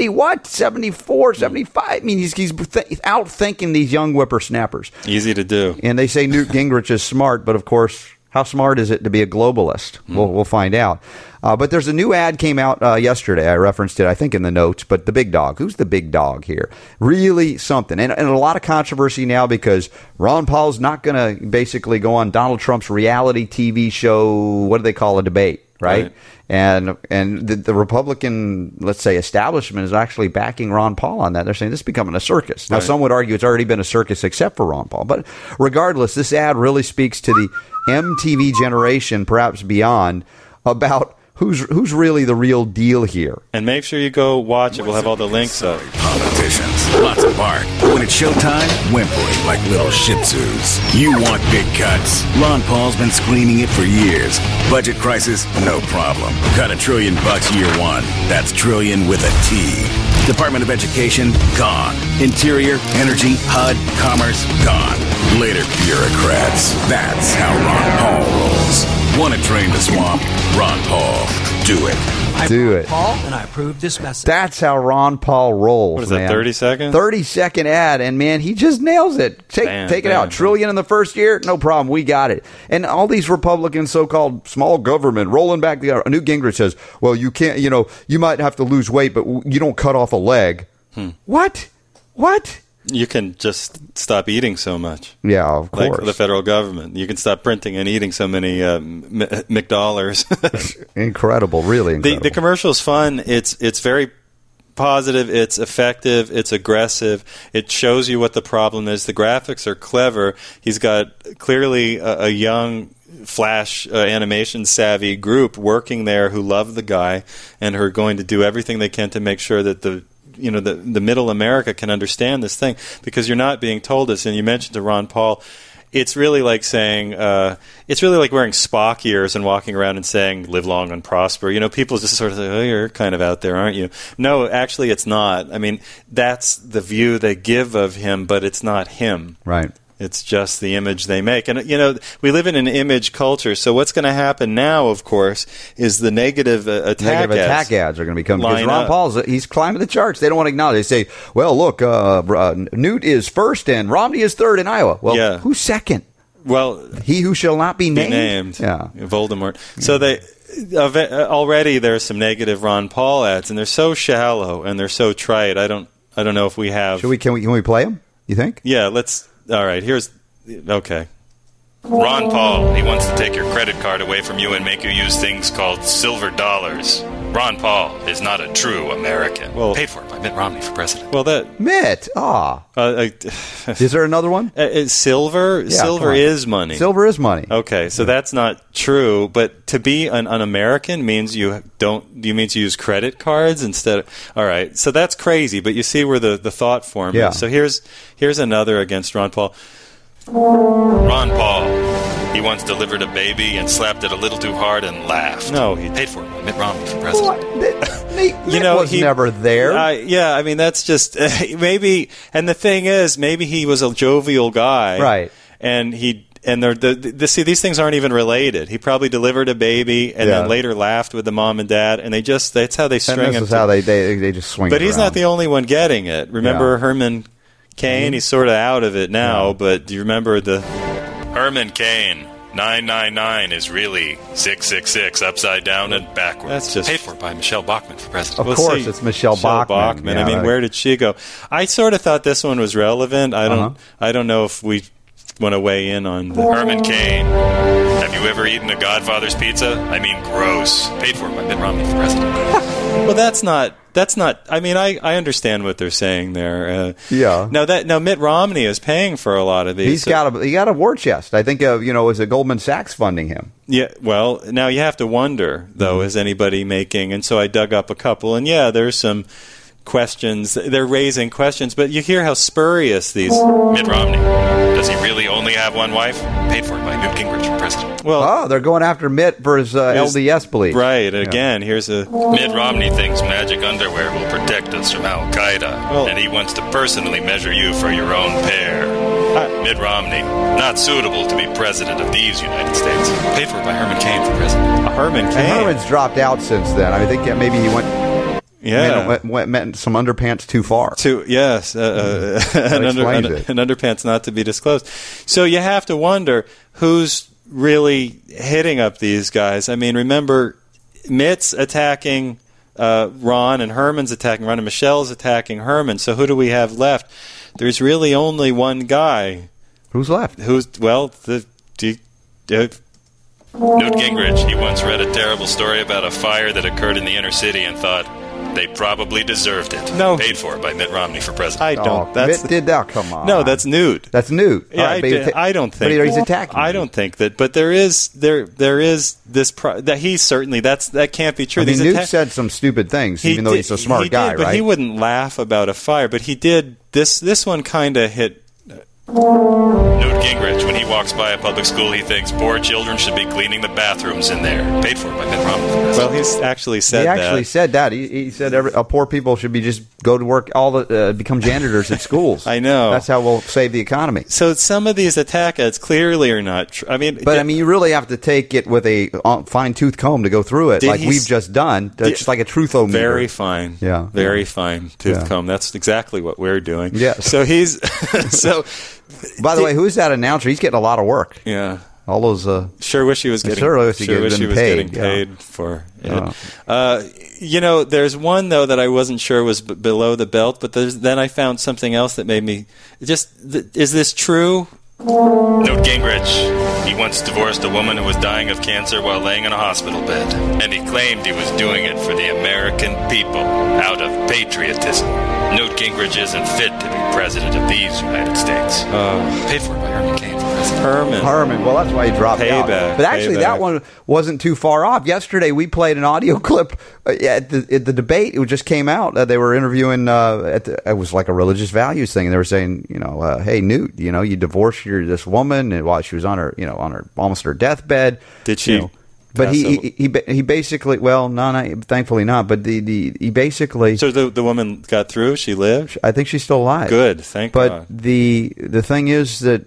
Speaker 15: 74, 75. I mean, he's out-thinking these young whippersnappers.
Speaker 4: Easy to do.
Speaker 15: And they say Newt Gingrich is smart, but of course, how smart is it to be a globalist? We'll find out. But there's a new ad came out yesterday. I referenced it, I think, in the notes. But the big dog. Who's the big dog here? Really something. And a lot of controversy now because Ron Paul's not going to basically go on Donald Trump's reality TV show. What do they call a debate? Right? And the Republican, let's say, establishment is actually backing Ron Paul on that. They're saying this is becoming a circus. Now, some would argue it's already been a circus except for Ron Paul. But regardless, this ad really speaks to the MTV generation, perhaps beyond, about who's really the real deal here.
Speaker 4: And make sure you go watch it. We'll have all the links up.
Speaker 8: Politicians, lots of bark. But when it's showtime, whimpering like little shih tzus. You want big cuts. Ron Paul's been screaming it for years. Budget crisis? No problem. Cut $1 trillion year one. That's trillion with a T. Department of Education? Gone. Interior, Energy, HUD, Commerce? Gone. Later, bureaucrats. That's how Ron Paul rolls. Want to drain the swamp? Ron Paul. Do it.
Speaker 15: Do it.
Speaker 10: Paul, and I approve this message.
Speaker 15: That's how Ron Paul rolls.
Speaker 4: What is that, 30 seconds?
Speaker 15: 30-second ad, and man, he just nails it. Take it out. Trillion in the first year? No problem. We got it. And all these Republicans, so-called small government, rolling back the Newt Gingrich says, well, you can't, you might have to lose weight, but you don't cut off a leg. What?
Speaker 4: You can just stop eating so much.
Speaker 15: Yeah, of course.
Speaker 4: Like the federal government. You can stop printing and eating so many McDollars.
Speaker 15: Incredible, really incredible.
Speaker 4: The commercial's fun. It's very positive. It's effective. It's aggressive. It shows you what the problem is. The graphics are clever. He's got clearly a young Flash animation savvy group working there who love the guy and who are going to do everything they can to make sure that the middle America can understand this thing, because you're not being told this. And you mentioned to Ron Paul, it's really like saying, it's really like wearing Spock ears and walking around and saying, live long and prosper. People just sort of say, oh, you're kind of out there, aren't you? No, actually it's not. I mean, that's the view they give of him, but it's not him.
Speaker 15: Right.
Speaker 4: It's just the image they make. And, we live in an image culture. So what's going to happen now, of course, is the negative attack
Speaker 15: ads are going to become. Because Ron Paul's, he's climbing the charts. They don't want to acknowledge. They say, well, look, Newt is first and Romney is third in Iowa. Well, who's second?
Speaker 4: Well,
Speaker 15: he who shall not be named.
Speaker 4: Yeah, Voldemort. So already there's some negative Ron Paul ads, and they're so shallow and they're so trite. I don't know if we have.
Speaker 15: Can we play them? You think?
Speaker 4: Yeah, let's. All right, okay.
Speaker 9: Ron Paul, he wants to take your credit card away from you and make you use things called silver dollars. Ron Paul is not a true American.
Speaker 4: Well,
Speaker 9: paid for by Mitt Romney for president.
Speaker 4: Well, that
Speaker 15: Mitt. Is there another one?
Speaker 4: Silver.
Speaker 15: Yeah,
Speaker 4: silver is money.
Speaker 15: Silver is money.
Speaker 4: Okay, so that's not true. But to be an American means you use credit cards instead of. All right, so that's crazy. But you see where the thought form
Speaker 15: Yeah.
Speaker 4: is. So here's another against Ron Paul.
Speaker 9: Ron Paul, he once delivered a baby and slapped it a little too hard and laughed.
Speaker 4: No, he
Speaker 9: paid for it by Mitt Romney for president.
Speaker 15: Mitt was never there.
Speaker 4: Yeah, I mean that's just maybe. And the thing is, maybe he was a jovial guy,
Speaker 15: right?
Speaker 4: And see, these things aren't even related. He probably delivered a baby and then later laughed with the mom and dad, and that's how they string
Speaker 15: and
Speaker 4: him.
Speaker 15: This is how they just swing.
Speaker 4: But
Speaker 15: it
Speaker 4: he's
Speaker 15: around.
Speaker 4: not the only one getting it. Remember Herman Cain? He's sort of out of it now, but do you remember the
Speaker 9: Herman Cain? 999 is really 666 upside down and backwards.
Speaker 4: That's just
Speaker 9: paid for by Michelle Bachmann for president.
Speaker 15: Of course, it's Michelle Bachmann.
Speaker 4: I mean, where did she go? I sort of thought this one was relevant. I don't know if we want to weigh in on the
Speaker 9: Herman Cain. Have you ever eaten a Godfather's pizza? I mean, gross. Paid for by Mitt Romney for president.
Speaker 4: Well, that's not. I mean, I understand what they're saying there. Now Mitt Romney is paying for a lot of these.
Speaker 15: He got a war chest. I think is it Goldman Sachs funding him?
Speaker 4: Yeah. Well, now you have to wonder though, is anybody making? And so I dug up a couple, and there's some questions. They're raising questions, but you hear how spurious these.
Speaker 9: Mitt Romney, does he really only have one wife? Paid for by Newt Gingrich for president.
Speaker 4: Well,
Speaker 15: they're going after Mitt for his LDS belief.
Speaker 4: Right. Again, here's a.
Speaker 9: Mitt Romney thinks magic underwear will protect us from Al Qaeda, and he wants to personally measure you for your own pair. Mitt Romney, not suitable to be president of these United States. Paid for by Herman Cain for president.
Speaker 4: Herman Cain.
Speaker 15: And Herman's dropped out since then. I think maybe he went.
Speaker 4: Yeah,
Speaker 15: went some underpants too far.
Speaker 4: An underpants not to be disclosed. So you have to wonder who's really hitting up these guys. I mean, remember, Mitt's attacking Ron, and Herman's attacking Ron, and Michelle's attacking Herman. So who do we have left? There's really only one guy.
Speaker 15: Who's left?
Speaker 9: Newt Gingrich. He once read a terrible story about a fire that occurred in the inner city and thought they probably deserved it.
Speaker 4: No.
Speaker 9: Paid for by Mitt Romney for president.
Speaker 4: I don't.
Speaker 15: Mitt did that. Come on.
Speaker 4: No, that's Newt.
Speaker 15: That's Newt.
Speaker 4: Yeah, I don't think.
Speaker 15: But he's attacking.
Speaker 4: I don't think that. But there is this that he's certainly that can't be true.
Speaker 15: I mean, Newt said some stupid things, even though he's a smart guy,
Speaker 4: but
Speaker 15: right?
Speaker 4: he wouldn't laugh about a fire. But he did. This one kind of hit.
Speaker 9: Newt Gingrich, when he walks by a public school, he thinks poor children should be cleaning the bathrooms in there. Paid for by Mitt Romney.
Speaker 4: Well, he's actually said that.
Speaker 15: He actually said that. He said poor people should be just go to work, become janitors at schools.
Speaker 4: I know.
Speaker 15: That's how we'll save the economy.
Speaker 4: So some of these attack ads clearly are not true. I mean,
Speaker 15: you really have to take it with a fine-tooth comb to go through it, like we've just done. It's like a truthometer.
Speaker 4: Very fine.
Speaker 15: Yeah.
Speaker 4: Very fine tooth comb. That's exactly what we're doing.
Speaker 15: Yeah.
Speaker 4: So he's so.
Speaker 15: By the way, who's that announcer? He's getting a lot of work.
Speaker 4: Yeah.
Speaker 15: All those.
Speaker 4: Sure wish he was getting.
Speaker 15: Getting
Speaker 4: paid for it. There's one though that I wasn't sure was below the belt, but then I found something else that made me is this true?
Speaker 9: Newt Gingrich, he once divorced a woman who was dying of cancer while laying in a hospital bed, and he claimed he was doing it for the American people out of patriotism. Newt Gingrich isn't fit to be president of these United States. Paid for by Herman Cain for president.
Speaker 15: Herman. Well, that's why he dropped out. But actually, that one wasn't too far off. Yesterday, we played an audio clip at the debate. It just came out. They were interviewing. It was like a religious values thing, and they were saying, hey Newt, you divorced this woman and while she was on her almost her deathbed.
Speaker 4: Did she?
Speaker 15: But he basically, thankfully not. But he basically.
Speaker 4: So the woman got through. She lived.
Speaker 15: I think she's still alive.
Speaker 4: Good, thank God.
Speaker 15: But the thing is that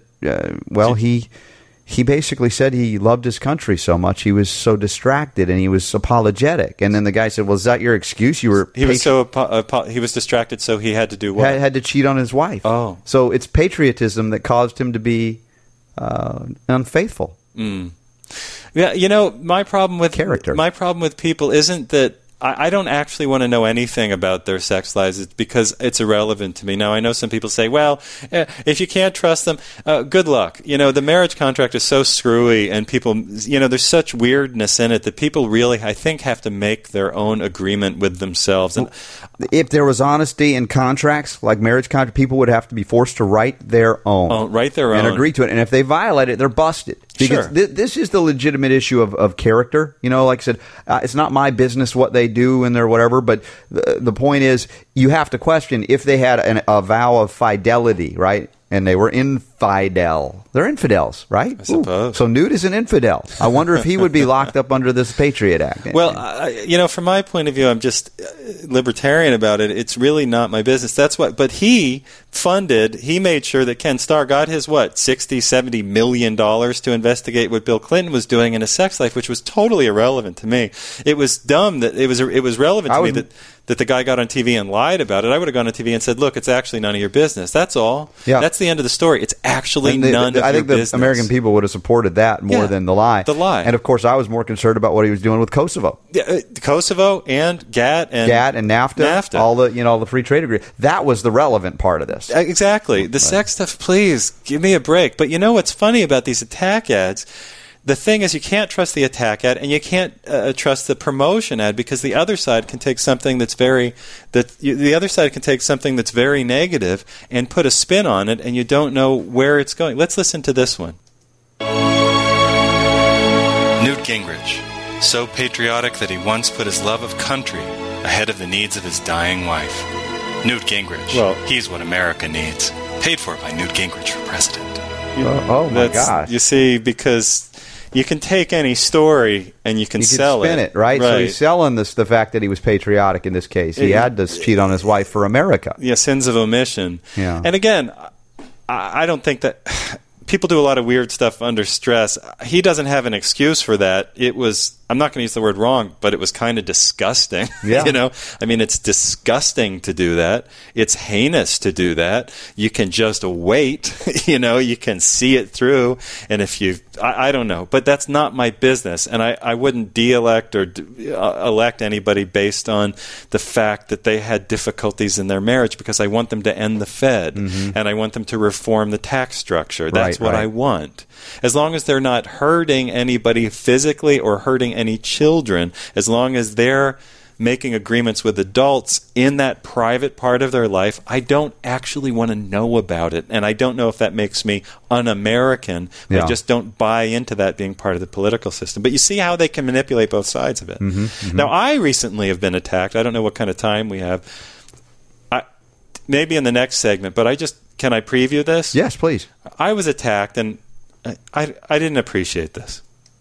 Speaker 15: he basically said he loved his country so much he was so distracted and he was apologetic. And then the guy said, "Well, is that your excuse? You were
Speaker 4: he was distracted, so he had to do what?
Speaker 15: Had to cheat on his wife.
Speaker 4: Oh,
Speaker 15: so it's patriotism that caused him to be unfaithful."
Speaker 4: Yeah, my problem with
Speaker 15: character.
Speaker 4: My problem with people isn't that I don't actually want to know anything about their sex lives. It's because it's irrelevant to me. Now, I know some people say, well, if you can't trust them, good luck. The marriage contract is so screwy, and people, there's such weirdness in it that people really, I think, have to make their own agreement with themselves. And
Speaker 15: if there was honesty in contracts, like marriage contract, people would have to be forced to write their own. And agree to it. And if they violate it, they're busted. Because this is the legitimate issue of character. Like I said, it's not my business what they do and their whatever, but the point is you have to question if they had a vow of fidelity, right? And they were infidel. They're infidels, right?
Speaker 4: I suppose.
Speaker 15: So Newt is an infidel. I wonder if he would be locked up under this Patriot Act.
Speaker 4: Well, from my point of view, I'm just libertarian about it. It's really not my business. That's what. But he made sure that Ken Starr got his, $60-70 million to investigate what Bill Clinton was doing in his sex life, which was totally irrelevant to me. It was dumb that it was relevant to me that the guy got on TV and lied about it. I would have gone on TV and said, look, it's actually none of your business. That's all. Yeah. That's the end of the story. It's actually none of your business.
Speaker 15: I think the American people would have supported that more than the lie.
Speaker 4: The lie.
Speaker 15: And, of course, I was more concerned about what he was doing with Kosovo.
Speaker 4: Yeah, Kosovo and GATT and NAFTA.
Speaker 15: All the free trade agreement. That was the relevant part of this.
Speaker 4: Exactly. The sex stuff, please, give me a break. But what's funny about these attack ads? The thing is, you can't trust the attack ad, and you can't trust the promotion ad, because the other side can take something that's very negative and put a spin on it, and you don't know where it's going. Let's listen to this one.
Speaker 9: Newt Gingrich, so patriotic that he once put his love of country ahead of the needs of his dying wife. Newt Gingrich, he's what America needs. Paid for by Newt Gingrich for president.
Speaker 15: Oh my gosh!
Speaker 4: You see, because you can take any story and you can sell
Speaker 15: spin it, right? So he's selling the fact that he was patriotic in this case. He had to cheat on his wife for America.
Speaker 4: Yeah, sins of omission.
Speaker 15: Yeah.
Speaker 4: And again, I don't think that people do a lot of weird stuff under stress. He doesn't have an excuse for that. I'm not going to use the word wrong, but it was kind of disgusting.
Speaker 15: Yeah.
Speaker 4: It's disgusting to do that. It's heinous to do that. You can just wait. You can see it through. And I don't know, but that's not my business. And I wouldn't de-elect or elect anybody based on the fact that they had difficulties in their marriage, because I want them to end the Fed and I want them to reform the tax structure. That's what I want. As long as they're not hurting anybody physically or hurting any children, as long as they're making agreements with adults in that private part of their life, I don't actually want to know about it. And I don't know if that makes me un-American. I just don't buy into that being part of the political system. But you see how they can manipulate both sides of it. Now, I recently have been attacked. I don't know what kind of time we have. Maybe in the next segment, but can I preview this?
Speaker 15: Yes, please.
Speaker 4: I was attacked, and I didn't appreciate this.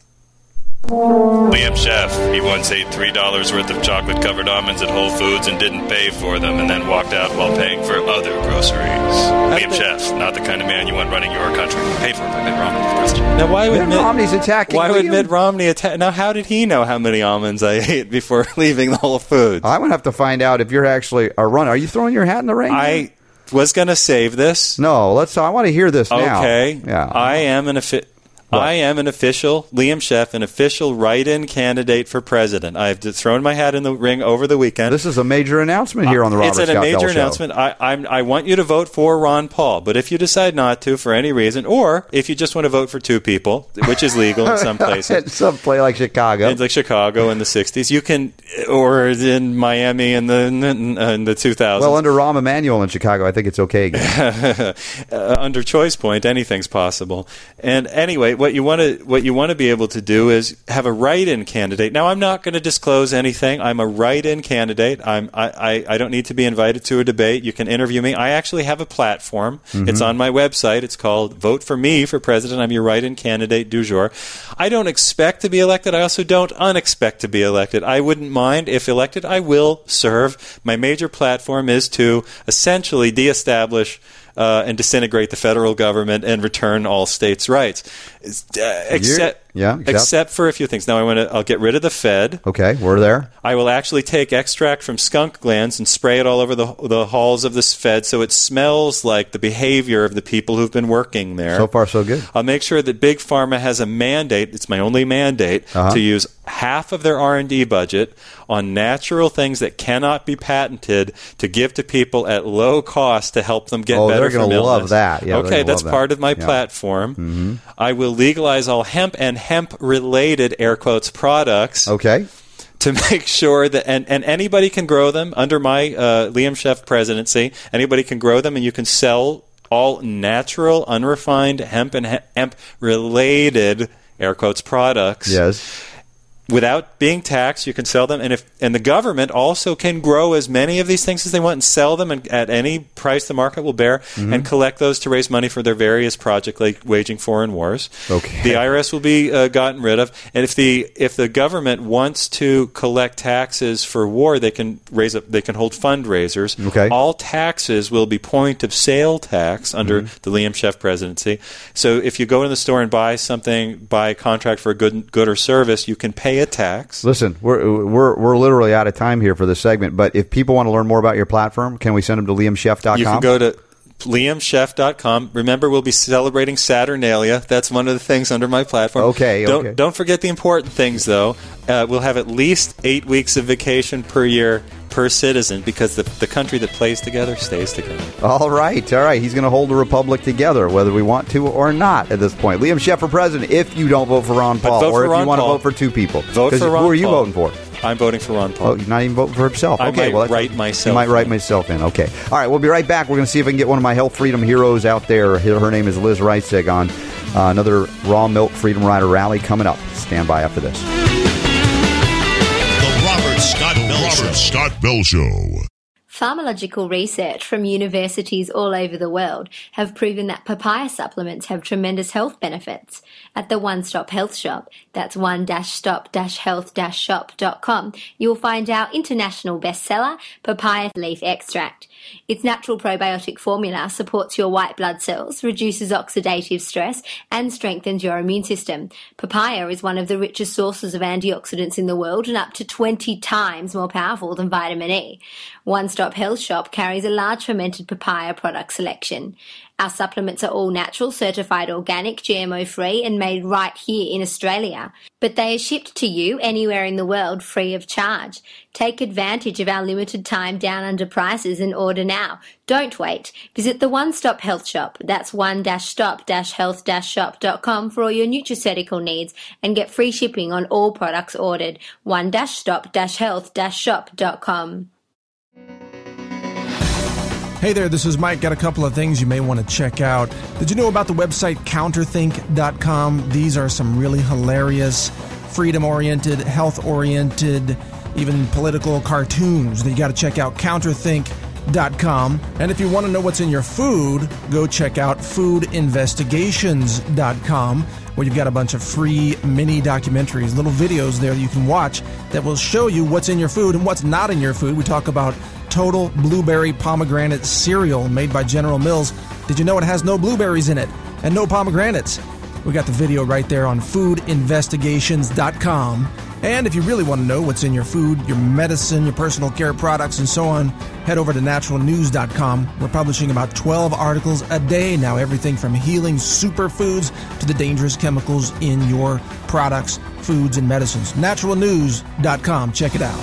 Speaker 9: Liam Sheff, he once ate $3 worth of chocolate-covered almonds at Whole Foods and didn't pay for them, and then walked out while paying for other groceries. Liam Sheff, not the kind of man you want running your country. Paid for by Mitt Romney.
Speaker 4: Now, why would
Speaker 15: Mitt Romney's attacking?
Speaker 4: Why would Mitt Romney attack? Now, how did he know how many almonds I ate before leaving the Whole Foods?
Speaker 15: I'm gonna have to find out if you're actually a runner. Are you throwing your hat in the ring?
Speaker 4: I was going to save this.
Speaker 15: No, I want to hear this now.
Speaker 4: Okay.
Speaker 15: Yeah.
Speaker 4: I am an official, Liam Sheff, an official write-in candidate for president. I've thrown my hat in the ring over the weekend.
Speaker 15: This is a major announcement here on the Robert Scott Bell Show.
Speaker 4: It's a major announcement. I want you to vote for Ron Paul, but if you decide not to for any reason, or if you just want to vote for two people, which is legal in some places.
Speaker 15: Some place like Chicago.
Speaker 4: It's like Chicago in the 60s. You can, or in Miami in the 2000s.
Speaker 15: Well, under Rahm Emanuel in Chicago, I think it's okay again.
Speaker 4: Under Choice Point, anything's possible. And anyway, what you want to be able to do is have a write-in candidate. Now, I'm not going to disclose anything. I'm a write-in candidate. I don't need to be invited to a debate. You can interview me. I actually have a platform. It's on my website. It's called Vote for Me for President. I'm your write-in candidate du jour. I don't expect to be elected. I also don't unexpect to be elected. I wouldn't mind if elected. I will serve. My major platform is to essentially deestablish and disintegrate the federal government and return all states' rights.
Speaker 15: Yeah.
Speaker 4: Except for a few things. Now I'll get rid of the Fed.
Speaker 15: Okay, we're there.
Speaker 4: I will actually take extract from skunk glands and spray it all over the halls of this Fed so it smells like the behavior of the people who've been working there.
Speaker 15: So far, so good.
Speaker 4: I'll make sure that Big Pharma has a mandate. It's my only mandate to use half of their R&D budget on natural things that cannot be patented to give to people at low cost to help them get better from illness.
Speaker 15: They're going to love that. Yeah,
Speaker 4: okay, that's part of my platform.
Speaker 15: Mm-hmm.
Speaker 4: I will legalize all hemp and hemp-related, air quotes, products.
Speaker 15: Okay.
Speaker 4: To make sure that, and anybody can grow them under my Liam Sheff presidency. Anybody can grow them, and you can sell all natural, unrefined hemp and hemp-related, air quotes, products.
Speaker 15: Yes.
Speaker 4: Without being taxed, you can sell them, and the government also can grow as many of these things as they want and sell them at any price the market will bear, and collect those to raise money for their various projects, like waging foreign wars.
Speaker 15: Okay.
Speaker 4: The IRS will be gotten rid of, and if the government wants to collect taxes for war, they can hold fundraisers.
Speaker 15: Okay.
Speaker 4: All taxes will be point of sale tax under the Liam Sheff presidency. So if you go in the store and buy a contract for a good or service, you can pay a tax.
Speaker 15: Listen, we're literally out of time here for this segment, but if people want to learn more about your platform, can we send them to liamsheff.com?
Speaker 4: You can go to liamsheff.com. Remember, we'll be celebrating Saturnalia. That's one of the things under my platform.
Speaker 15: Okay.
Speaker 4: Don't forget the important things, though. We'll have at least 8 weeks of vacation per year per citizen, because the country that plays together stays together.
Speaker 15: All right. He's going to hold the republic together, whether we want to or not at this point. Liam Sheff for president, if you don't vote for Ron Paul, or if you want to vote for two people.
Speaker 4: Vote for Ron Paul.
Speaker 15: Who are you voting for?
Speaker 4: I'm voting for Ron Paul.
Speaker 15: Oh, you're not even voting for himself.
Speaker 4: I might write myself.
Speaker 15: You might write myself in. Okay. All right, we'll be right back. We're going to see if I can get one of my health freedom heroes out there. Her name is Liz Reitzig on another Raw Milk Freedom Rider rally coming up. Stand by after this.
Speaker 2: Robert Scott Bell Show.
Speaker 6: Pharmacological research from universities all over the world have proven that papaya supplements have tremendous health benefits. At the One Stop Health Shop, that's one-stop-health-shop.com, you'll find our international bestseller, papaya leaf extract. Its natural probiotic formula supports your white blood cells, reduces oxidative stress, and strengthens your immune system. Papaya is one of the richest sources of antioxidants in the world and up to 20 times more powerful than vitamin E. One Stop Health Shop carries a large fermented papaya product selection. Our supplements are all natural, certified organic, GMO-free, and made right here in Australia. But they are shipped to you anywhere in the world free of charge. Take advantage of our limited time down under prices and order now. Don't wait. Visit the One Stop Health Shop. That's one-stop-health-shop.com for all your nutraceutical needs and get free shipping on all products ordered. one-stop-health-shop.com.
Speaker 23: Hey there, this is Mike. Got a couple of things you may want to check out. Did you know about the website counterthink.com? These are some really hilarious, freedom-oriented, health-oriented, even political cartoons that you got to check out. Counterthink.com. And if you want to know what's in your food, go check out foodinvestigations.com, where you've got a bunch of free mini documentaries, little videos there that you can watch that will show you what's in your food and what's not in your food. We talk about Total Blueberry Pomegranate Cereal made by General Mills. Did you know it has no blueberries in it and no pomegranates? We got the video right there on foodinvestigations.com. And if you really want to know what's in your food, your medicine, your personal care products, and so on, head over to naturalnews.com. We're publishing about 12 articles a day now, everything from healing superfoods to the dangerous chemicals in your products, foods, and medicines. Naturalnews.com. Check it out.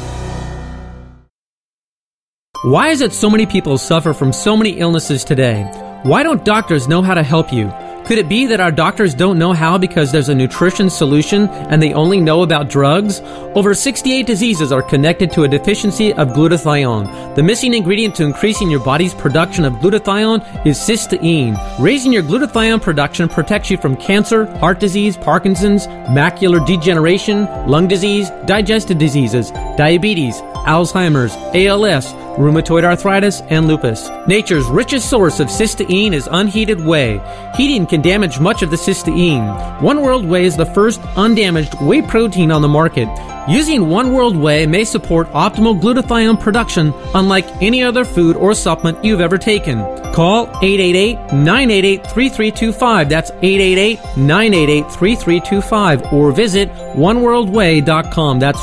Speaker 18: Why is it so many people suffer from so many illnesses today? Why don't doctors know how to help you? Could it be that our doctors don't know how because there's a nutrition solution and they only know about drugs? Over 68 diseases are connected to a deficiency of glutathione. The missing ingredient to increasing your body's production of glutathione is cysteine. Raising your glutathione production protects you from cancer, heart disease, Parkinson's, macular degeneration, lung disease, digestive diseases, diabetes, Alzheimer's, ALS, rheumatoid arthritis, and lupus. Nature's richest source of cysteine is unheated whey. Heating can damage much of the cysteine. One World Whey is the first undamaged whey protein on the market. Using One World Whey may support optimal glutathione production unlike any other food or supplement you've ever taken. Call 888-988-3325. That's 888-988-3325. Or visit oneworldwhey.com. That's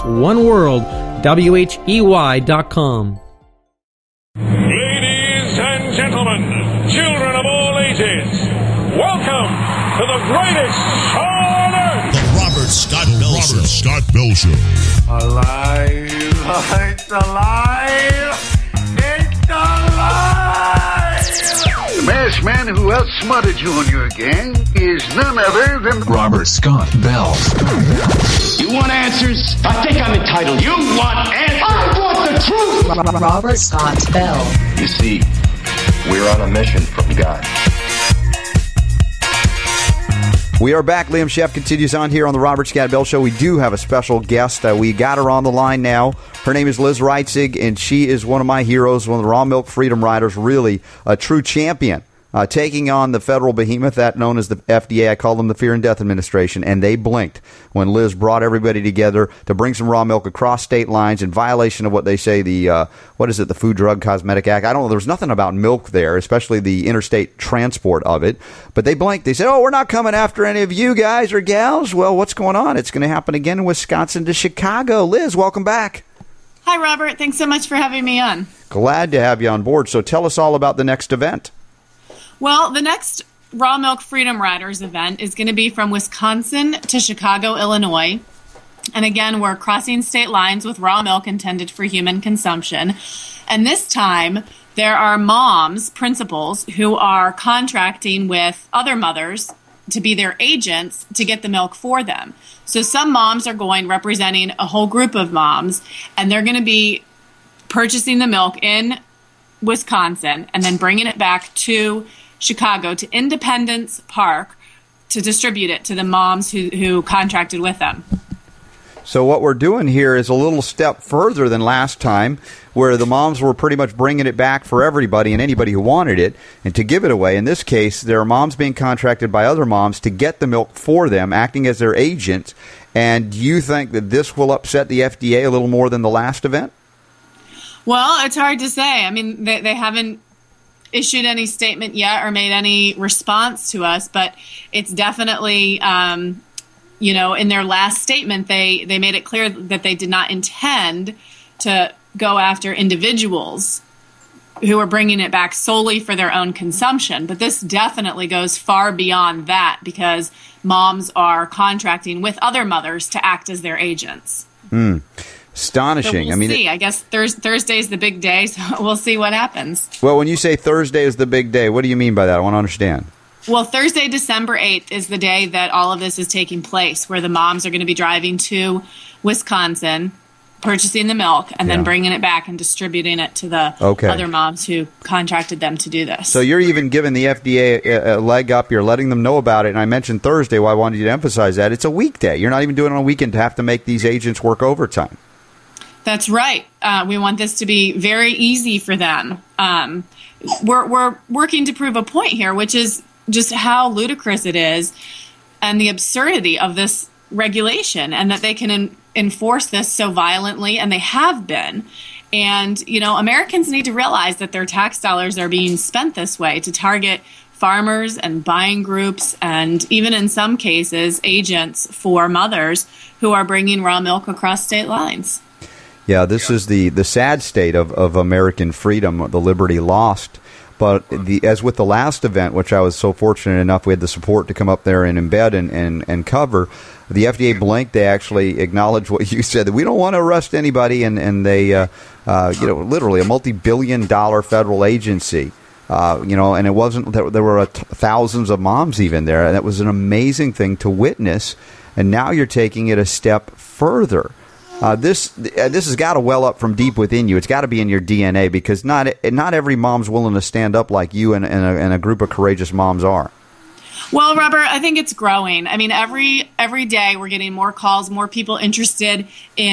Speaker 18: oneworld.com.
Speaker 5: Ladies and gentlemen, children of all ages, welcome to the greatest show on earth.
Speaker 1: The Robert Scott Bell Show.
Speaker 2: Robert Scott Bell Show.
Speaker 11: Alive! It's alive! It's alive!
Speaker 12: The masked man who outsmarted you on your gang is none other than
Speaker 11: Robert Scott Bell.
Speaker 13: You want answers? I think I'm entitled. You want answers? I want the truth!
Speaker 14: Robert Scott Bell.
Speaker 16: You see, we're on a mission from God.
Speaker 15: We are back. Liam Sheff continues on here on the Robert Scott Bell Show. We do have a special guest. We got her on the line now. Her name is Liz Reitzig, and she is one of my heroes, one of the Raw Milk Freedom Riders, really a true champion. Taking on the federal behemoth that known as the FDA. I call them the Fear and Death Administration, and they blinked when Liz brought everybody together to bring some raw milk across state lines in violation of what they say the Food, Drug, Cosmetic Act. I don't know. There was nothing about milk there, especially the interstate transport of it. But they blinked. They said, "Oh, we're not coming after any of you guys or gals." Well, what's going on? It's going to happen again in Wisconsin to Chicago. Liz, welcome back.
Speaker 25: Hi, Robert. Thanks so much for having me on.
Speaker 15: Glad to have you on board. So tell us all about the next event.
Speaker 25: Well, the next Raw Milk Freedom Riders event is going to be from Wisconsin to Chicago, Illinois. And again, we're crossing state lines with raw milk intended for human consumption. And this time, there are moms, principals, who are contracting with other mothers to be their agents to get the milk for them. So some moms are going representing a whole group of moms, and they're going to be purchasing the milk in Wisconsin and then bringing it back to Chicago, to Independence Park, to distribute it to the moms who contracted with them.
Speaker 15: So what we're doing here is a little step further than last time, where the moms were pretty much bringing it back for everybody and anybody who wanted it, and to give it away. In this case, there are moms being contracted by other moms to get the milk for them, acting as their agents. And do you think that this will upset the FDA a little more than the last event?
Speaker 25: Well, it's hard to say. I mean, they haven't issued any statement yet or made any response to us, but it's definitely, in their last statement, they made it clear that they did not intend to go after individuals who are bringing it back solely for their own consumption. But this definitely goes far beyond that, because moms are contracting with other mothers to act as their agents.
Speaker 15: Astonishing.
Speaker 25: So we'll see. I guess Thursday's the big day, so we'll see what happens.
Speaker 15: Well, when you say Thursday is the big day, what do you mean by that? I want to understand.
Speaker 25: Well, Thursday, December 8th is the day that all of this is taking place, where the moms are going to be driving to Wisconsin, purchasing the milk, and then bringing it back and distributing it to the other moms who contracted them to do this.
Speaker 15: So you're even giving the FDA a leg up. You're letting them know about it. And I mentioned Thursday, why I wanted you to emphasize that. It's a weekday. You're not even doing it on a weekend to have to make these agents work overtime.
Speaker 25: That's right. We want this to be very easy for them. We're working to prove a point here, which is just how ludicrous it is and the absurdity of this regulation, and that they can enforce this so violently, and they have been. And, Americans need to realize that their tax dollars are being spent this way to target farmers and buying groups, and even in some cases, agents for mothers who are bringing raw milk across state lines.
Speaker 15: Yeah, this is the sad state of American freedom, the liberty lost. But as with the last event, which I was so fortunate enough we had the support to come up there and embed and cover, the FDA blinked. They actually acknowledged what you said, that we don't want to arrest anybody, and they, literally a multi-billion-dollar federal agency. And it wasn't that there were thousands of moms even there, and that was an amazing thing to witness. And now you're taking it a step further. This has got to well up from deep within you. It's got to be in your DNA, because not every mom's willing to stand up like you and a group of courageous moms are.
Speaker 25: Well, Robert, I think it's growing. I mean, every day we're getting more calls, more people interested in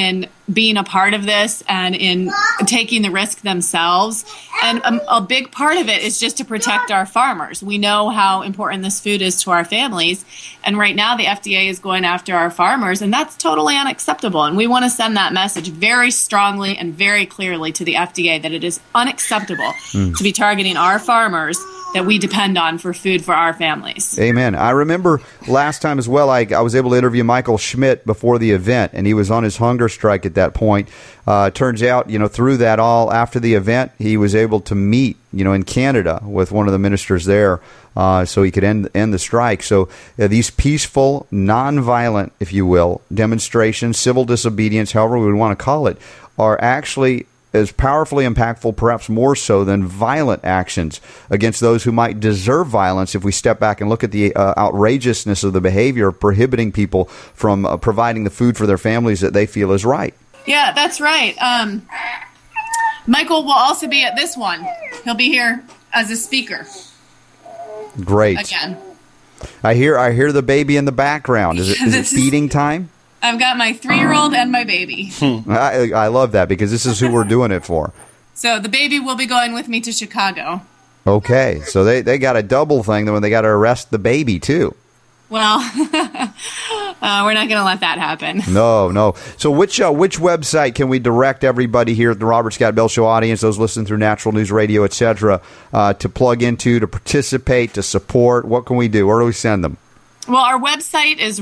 Speaker 25: being a part of this and in taking the risk themselves. And a big part of it is just to protect our farmers. We know how important this food is to our families. And right now the FDA is going after our farmers, and that's totally unacceptable. And we want to send that message very strongly and very clearly to the FDA that it is unacceptable to be targeting our farmers that we depend on for food for our families.
Speaker 15: Amen. I remember last time as well, I was able to interview Michael Schmidt before the event, and he was on his hunger strike at that point. Turns out, through that all, after the event, he was able to meet, in Canada with one of the ministers there, so he could end the strike. So these peaceful, nonviolent, if you will, demonstrations, civil disobedience, however we would want to call it, are actually as powerfully impactful, perhaps more so, than violent actions against those who might deserve violence if we step back and look at the outrageousness of the behavior of prohibiting people from providing the food for their families that they feel is right.
Speaker 25: Yeah, that's right. Michael will also be at this one. He'll be here as a speaker.
Speaker 15: Great.
Speaker 25: Again.
Speaker 15: I hear the baby in the background. Is it feeding time?
Speaker 25: I've got my 3-year-old and my baby.
Speaker 15: I love that because this is who we're doing it for.
Speaker 25: So the baby will be going with me to Chicago.
Speaker 15: Okay, so they got a double thing when they got to arrest the baby too.
Speaker 25: Well, we're not going to let that happen.
Speaker 15: No. So which website can we direct everybody here at the Robert Scott Bell Show audience, those listening through Natural News Radio, etc., to plug into, to participate, to support? What can we do? Where do we send them?
Speaker 25: Well, our website is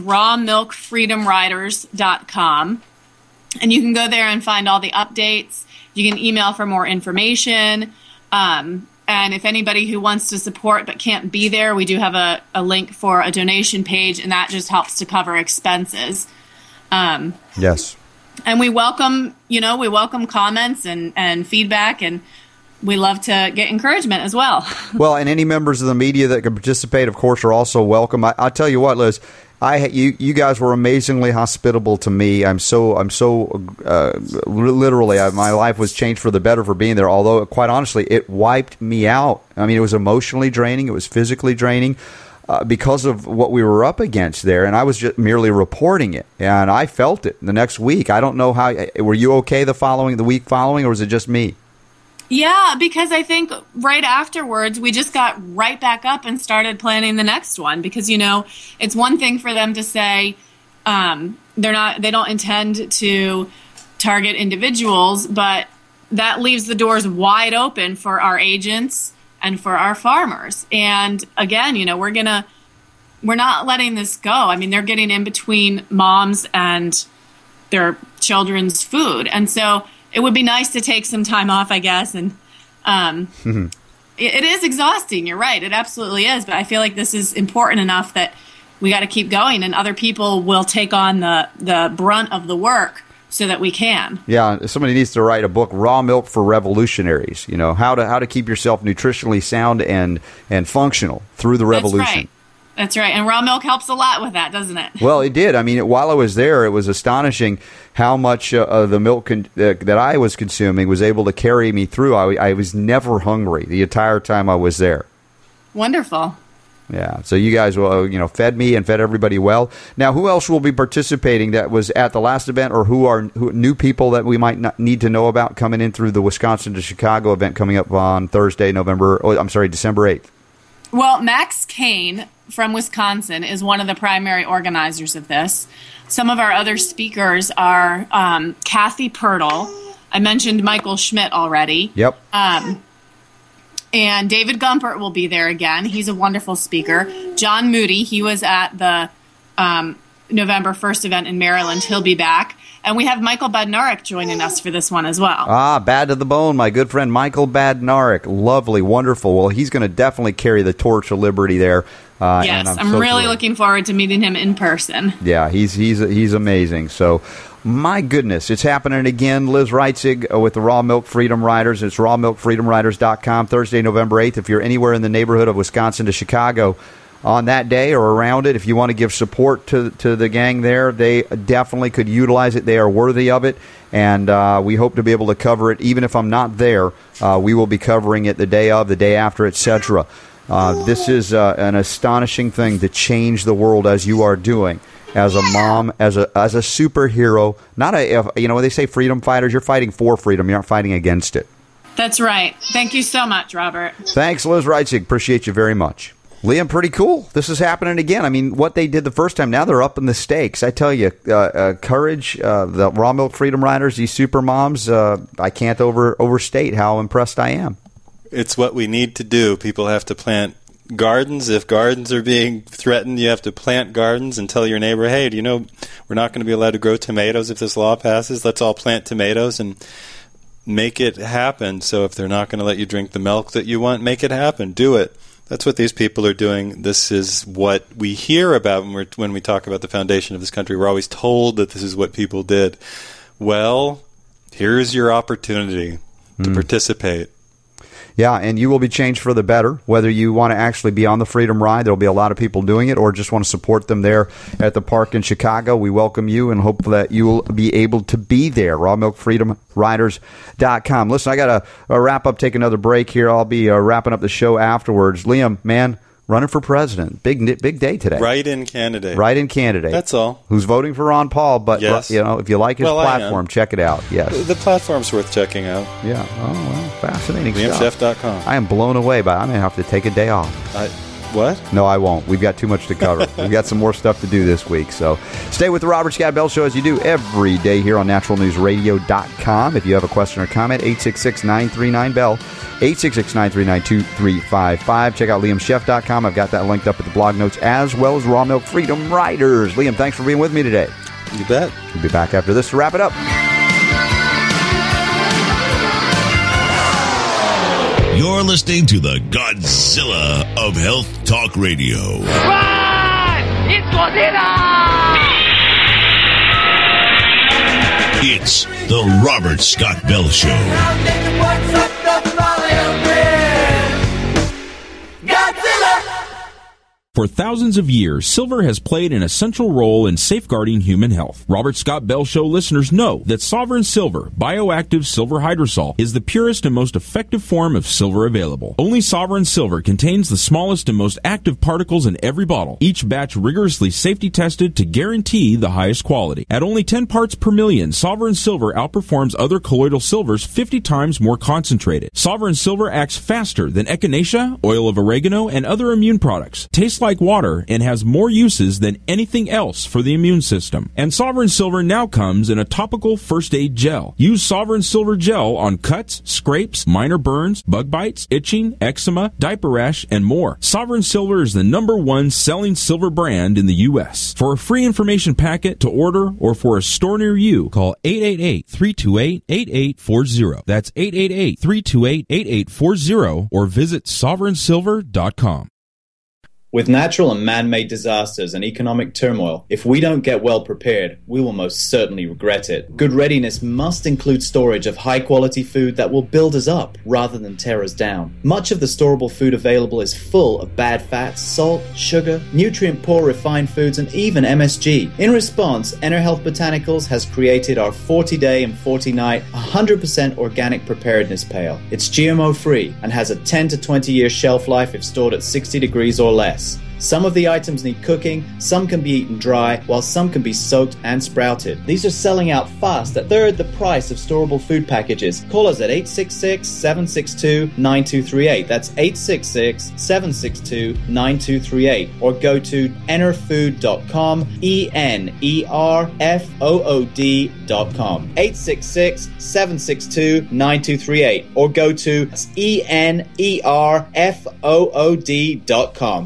Speaker 25: rawmilkfreedomriders.com, and you can go there and find all the updates. You can email for more information, and if anybody who wants to support but can't be there, we do have a link for a donation page, and that just helps to cover expenses.
Speaker 15: Yes.
Speaker 25: And we welcome comments and feedback, and we love to get encouragement as well.
Speaker 15: Well, and any members of the media that can participate, of course, are also welcome. I'll tell you what, Liz, you guys were amazingly hospitable to me. I'm so literally, my life was changed for the better for being there. Although, quite honestly, it wiped me out. I mean, it was emotionally draining. It was physically draining because of what we were up against there. And I was just merely reporting it, and I felt it the next week. I don't know how. Were you okay the week following, or was it just me?
Speaker 25: Yeah, because I think right afterwards we just got right back up and started planning the next one. Because it's one thing for them to say they don't intend to target individuals, but that leaves the doors wide open for our agents and for our farmers. And again, we're not letting this go. I mean, they're getting in between moms and their children's food, and so it would be nice to take some time off, I guess, and it is exhausting. You're right. It absolutely is. But I feel like this is important enough that we got to keep going, and other people will take on the brunt of the work so that we can. Yeah,
Speaker 15: somebody needs to write a book, Raw Milk for Revolutionaries, how to keep yourself nutritionally sound and functional through the revolution.
Speaker 25: That's right. And raw milk helps a lot with that, doesn't it?
Speaker 15: Well, it did. I mean, while I was there, it was astonishing how much of the milk that I was consuming was able to carry me through. I was never hungry the entire time I was there.
Speaker 25: Wonderful.
Speaker 15: Yeah. So you guys, fed me and fed everybody well. Now, who else will be participating that was at the last event, or who new people that we might not need to know about coming in through the Wisconsin to Chicago event coming up on Thursday, December 8th?
Speaker 25: Well, Max Kane from Wisconsin is one of the primary organizers of this. Some of our other speakers are Kathy Pirtle. I mentioned Michael Schmidt already.
Speaker 15: Yep.
Speaker 25: And David Gumpert will be there again. He's a wonderful speaker. John Moody, he was at the November 1st event in Maryland. He'll be back. And we have Michael Badnarik joining us for this one as well.
Speaker 15: Bad to the bone, my good friend Michael Badnarik. Lovely, wonderful. Well, he's going to definitely carry the torch of liberty there.
Speaker 25: Yes, I'm really looking forward to meeting him in person.
Speaker 15: Yeah, he's amazing. So, my goodness, it's happening again. Liz Reitzig with the Raw Milk Freedom Riders. It's rawmilkfreedomriders.com, Thursday, November 8th. If you're anywhere in the neighborhood of Wisconsin to Chicago on that day or around it, if you want to give support to the gang there, they definitely could utilize it. They are worthy of it, and we hope to be able to cover it. Even if I'm not there, we will be covering it the day of, the day after, etc. This is an astonishing thing to change the world as you are doing. As a mom, as a superhero, not when they say freedom fighters, you're fighting for freedom. You're not fighting against it.
Speaker 25: That's right. Thank you so much, Robert.
Speaker 15: Thanks, Liz Reitzig. Appreciate you very much. Liam, pretty cool. This is happening again. I mean, what they did the first time, now they're upping the stakes. I tell you, courage, the Raw Milk Freedom Riders, these super moms, I can't overstate how impressed I am.
Speaker 4: It's what we need to do. People have to plant gardens. If gardens are being threatened, you have to plant gardens and tell your neighbor, hey, do you know we're not going to be allowed to grow tomatoes if this law passes? Let's all plant tomatoes and make it happen. So if they're not going to let you drink the milk that you want, make it happen. Do it. That's what these people are doing. This is what we hear about when we talk about the foundation of this country. We're always told that this is what people did. Well, here's your opportunity to participate.
Speaker 15: Yeah, and you will be changed for the better, whether you want to actually be on the Freedom Ride. There will be a lot of people doing it, or just want to support them there at the park in Chicago. We welcome you and hope that you will be able to be there. RawMilkFreedomRiders.com. Listen, I got to wrap up, take another break here. I'll be wrapping up the show afterwards. Liam, man, running for president. Big day today.
Speaker 4: Write-in candidate.
Speaker 15: That's
Speaker 4: all.
Speaker 15: Who's voting for Ron Paul, but
Speaker 4: yes.
Speaker 15: If you like his platform, check it out. Yes.
Speaker 4: The platform's worth checking out.
Speaker 15: Yeah. Oh, well, fascinating stuff.
Speaker 4: LiamChef.com. I
Speaker 15: am blown away by I'm going to have to take a day off.
Speaker 4: What?
Speaker 15: No, I won't. We've got too much to cover. We've got some more stuff to do this week. So stay with the Robert Scott Bell Show as you do every day here on naturalnewsradio.com. If you have a question or comment, 866-939-BELL, 866-939-2355. Check out liamchef.com. I've got that linked up at the blog notes, as well as Raw Milk Freedom Riders. Liam, thanks for being with me today.
Speaker 4: You bet.
Speaker 15: We'll be back after this to wrap it up.
Speaker 1: You're listening to the Godzilla of Health Talk Radio.
Speaker 11: Run! It's Godzilla!
Speaker 1: It's the Robert Scott Bell Show.
Speaker 3: For thousands of years, silver has played an essential role in safeguarding human health. Robert Scott Bell Show listeners know that Sovereign Silver, bioactive silver hydrosol, is the purest and most effective form of silver available. Only Sovereign Silver contains the smallest and most active particles in every bottle, each batch rigorously safety tested to guarantee the highest quality. At only 10 parts per million, Sovereign Silver outperforms other colloidal silvers 50 times more concentrated. Sovereign Silver acts faster than echinacea, oil of oregano, and other immune products. Tastes like water and has more uses than anything else for the immune system. And Sovereign Silver now comes in a topical first aid gel. Use Sovereign Silver gel on cuts, scrapes, minor burns, bug bites, itching, eczema, diaper rash, and more. Sovereign Silver is the #1 selling silver brand in the U.S. For a free information packet to order or for a store near you, call 888-328-8840. That's 888-328-8840 or visit sovereignsilver.com.
Speaker 7: With natural and man-made disasters and economic turmoil, if we don't get well prepared, we will most certainly regret it. Good readiness must include storage of high-quality food that will build us up rather than tear us down. Much of the storable food available is full of bad fats, salt, sugar, nutrient-poor refined foods, and even MSG. In response, EnerHealth Botanicals has created our 40-day and 40-night 100% organic preparedness pail. It's GMO-free and has a 10 to 20-year shelf life if stored at 60 degrees or less. Some of the items need cooking, some can be eaten dry, while some can be soaked and sprouted. These are selling out fast at third the price of storable food packages. Call us at 866-762-9238. That's 866-762-9238. Or go to enerfood.com, ENERFOOD.com. 866-762-9238. Or go to ENERFOOD.com.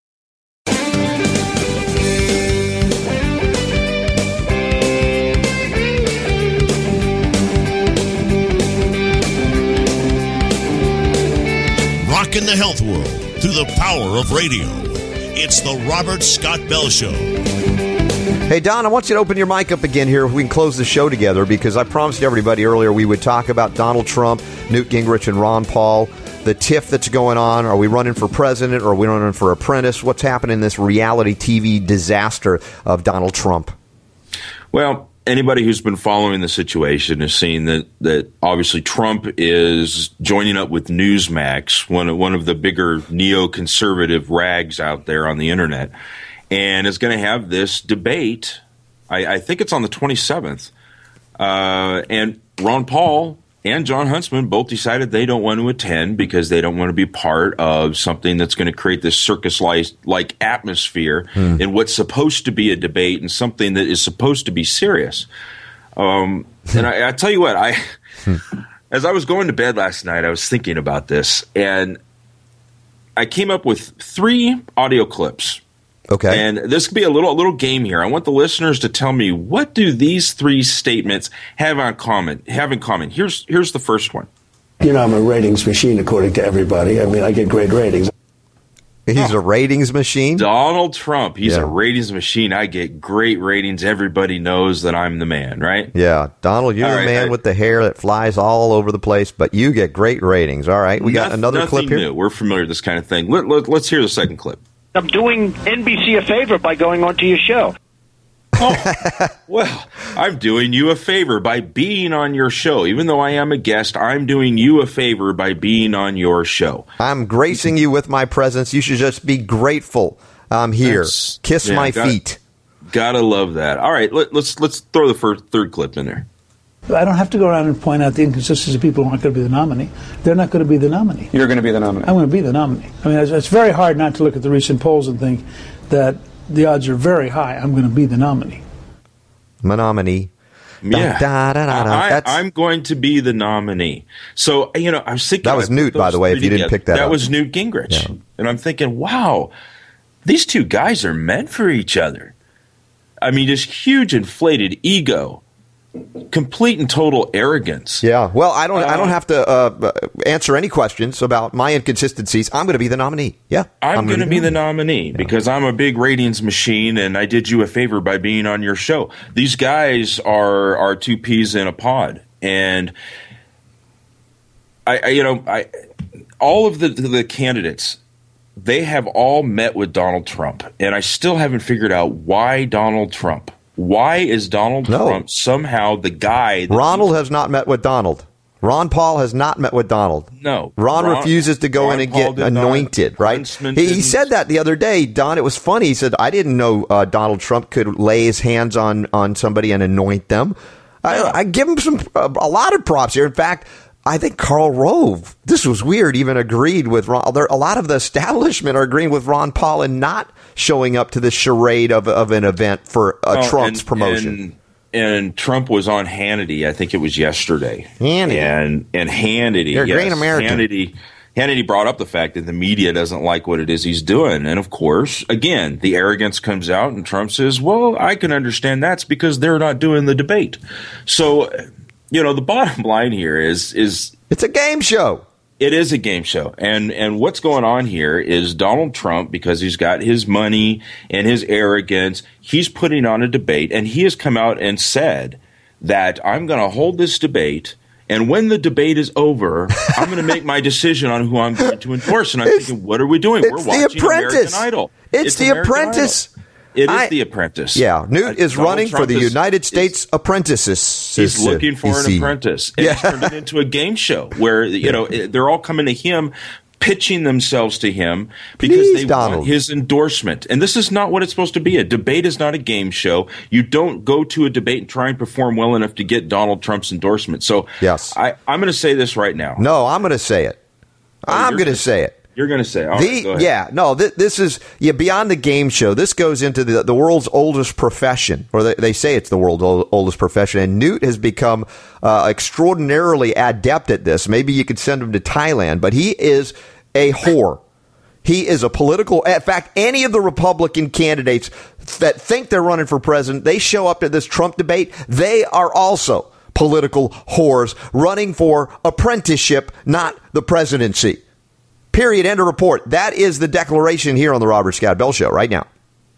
Speaker 1: Rocking the health world through the power of radio. It's the Robert Scott Bell Show.
Speaker 15: Hey, Don, I want you to open your mic up again here if we can close the show together, because I promised everybody earlier we would talk about Donald Trump, Newt Gingrich, and Ron Paul, the tiff that's going on. Are we running for president or are we running for apprentice? What's happening in this reality TV disaster of Donald Trump?
Speaker 19: Well,
Speaker 21: anybody who's been following the situation has seen that obviously Trump is joining up with Newsmax, one of the bigger neoconservative rags out there on the internet, and is going to have this debate. I think it's on the 27th. And Ron Paul and John Huntsman both decided they don't want to attend because they don't want to be part of something that's going to create this circus-like atmosphere in what's supposed to be a debate and something that is supposed to be serious. And I tell you what, as I was going to bed last night, I was thinking about this, and I came up with 3 audio clips.
Speaker 15: Okay.
Speaker 21: And this could be a little game here. I want the listeners to tell me, what do these 3 statements have in common? Here's the first one.
Speaker 17: You know, I'm a ratings machine, according to everybody. I mean, I get great ratings.
Speaker 15: He's a ratings machine?
Speaker 21: Donald Trump. He's a ratings machine. I get great ratings. Everybody knows that I'm the man, right?
Speaker 15: Yeah. Donald, you're the man with the hair that flies all over the place, but you get great ratings. All right. We got another clip here.
Speaker 21: New. We're familiar with this kind of thing. Let's hear the second clip.
Speaker 19: I'm doing NBC a favor by going onto your show.
Speaker 21: Oh, well, I'm doing you a favor by being on your show. Even though I am a guest, I'm doing you a favor by being on your show.
Speaker 15: I'm gracing you with my presence. You should just be grateful I'm here. Kiss my feet.
Speaker 21: Gotta love that. All right, let's throw the third clip in there.
Speaker 20: I don't have to go around and point out the inconsistencies of people who aren't going to be the nominee. They're not going to be the nominee.
Speaker 22: You're going to be the nominee.
Speaker 20: I'm going to be the nominee. I mean, it's very hard not to look at the recent polls and think that the odds are very high. I'm going to be the nominee.
Speaker 15: My nominee.
Speaker 21: Yeah. I'm going to be the nominee. So, I was thinking...
Speaker 15: That was Newt, by the way, if you didn't pick that up.
Speaker 21: That was Newt Gingrich. Yeah. And I'm thinking, wow, these 2 guys are meant for each other. I mean, just huge inflated ego. Complete and total arrogance.
Speaker 15: Yeah. Well, I don't have to answer any questions about my inconsistencies. I'm going to be the nominee. Yeah.
Speaker 21: I'm going to be the nominee because I'm a big ratings machine, and I did you a favor by being on your show. These guys are 2 peas in a pod, and I all of the candidates, they have all met with Donald Trump, and I still haven't figured out why Donald Trump. Why is Donald Trump somehow the guy?
Speaker 15: Ronald has not met with Donald. Ron Paul has not met with Donald.
Speaker 21: No.
Speaker 15: Ron refuses to go in and get anointed, right? He said that the other day, Don. It was funny. He said, I didn't know Donald Trump could lay his hands on somebody and anoint them. Yeah. I give him a lot of props here. In fact, I think Karl Rove, this was weird, even agreed with Ron. A lot of the establishment are agreeing with Ron Paul and not showing up to this charade of an event for Trump's promotion.
Speaker 21: And Trump was on Hannity, I think it was yesterday.
Speaker 15: Hannity.
Speaker 21: And Hannity.
Speaker 15: You're a great American.
Speaker 21: Hannity brought up the fact that the media doesn't like what it is he's doing. And, of course, again, the arrogance comes out, and Trump says, well, I can understand that's because they're not doing the debate. So... the bottom line here is
Speaker 15: it's a game show.
Speaker 21: It is a game show. And what's going on here is Donald Trump, because he's got his money and his arrogance, he's putting on a debate, and he has come out and said that I'm going to hold this debate, and when the debate is over, I'm going to make my decision on who I'm going to endorse. And I'm thinking, what are we doing? We're watching American Idol.
Speaker 15: It's The Apprentice.
Speaker 21: It is The Apprentice.
Speaker 15: Yeah, Newt is running for the United States Apprentices.
Speaker 21: He's looking for an apprentice. And he's turned it into a game show where, they're all coming to him, pitching themselves to him because they want his endorsement. And this is not what it's supposed to be. A debate is not a game show. You don't go to a debate and try and perform well enough to get Donald Trump's endorsement. So
Speaker 15: yes.
Speaker 21: I'm going to say this right now.
Speaker 15: No, I'm going to say it. I'm going to say it.
Speaker 21: You're going to say, all right, go ahead.
Speaker 15: This is beyond the game show. This goes into the world's oldest profession, or they say it's the world's oldest profession. And Newt has become extraordinarily adept at this. Maybe you could send him to Thailand, but he is a whore. He is a political. In fact, any of the Republican candidates that think they're running for president, they show up to this Trump debate. They are also political whores running for apprenticeship, not the presidency. Period. End of report. That is the declaration here on the Robert Scott Bell Show right now.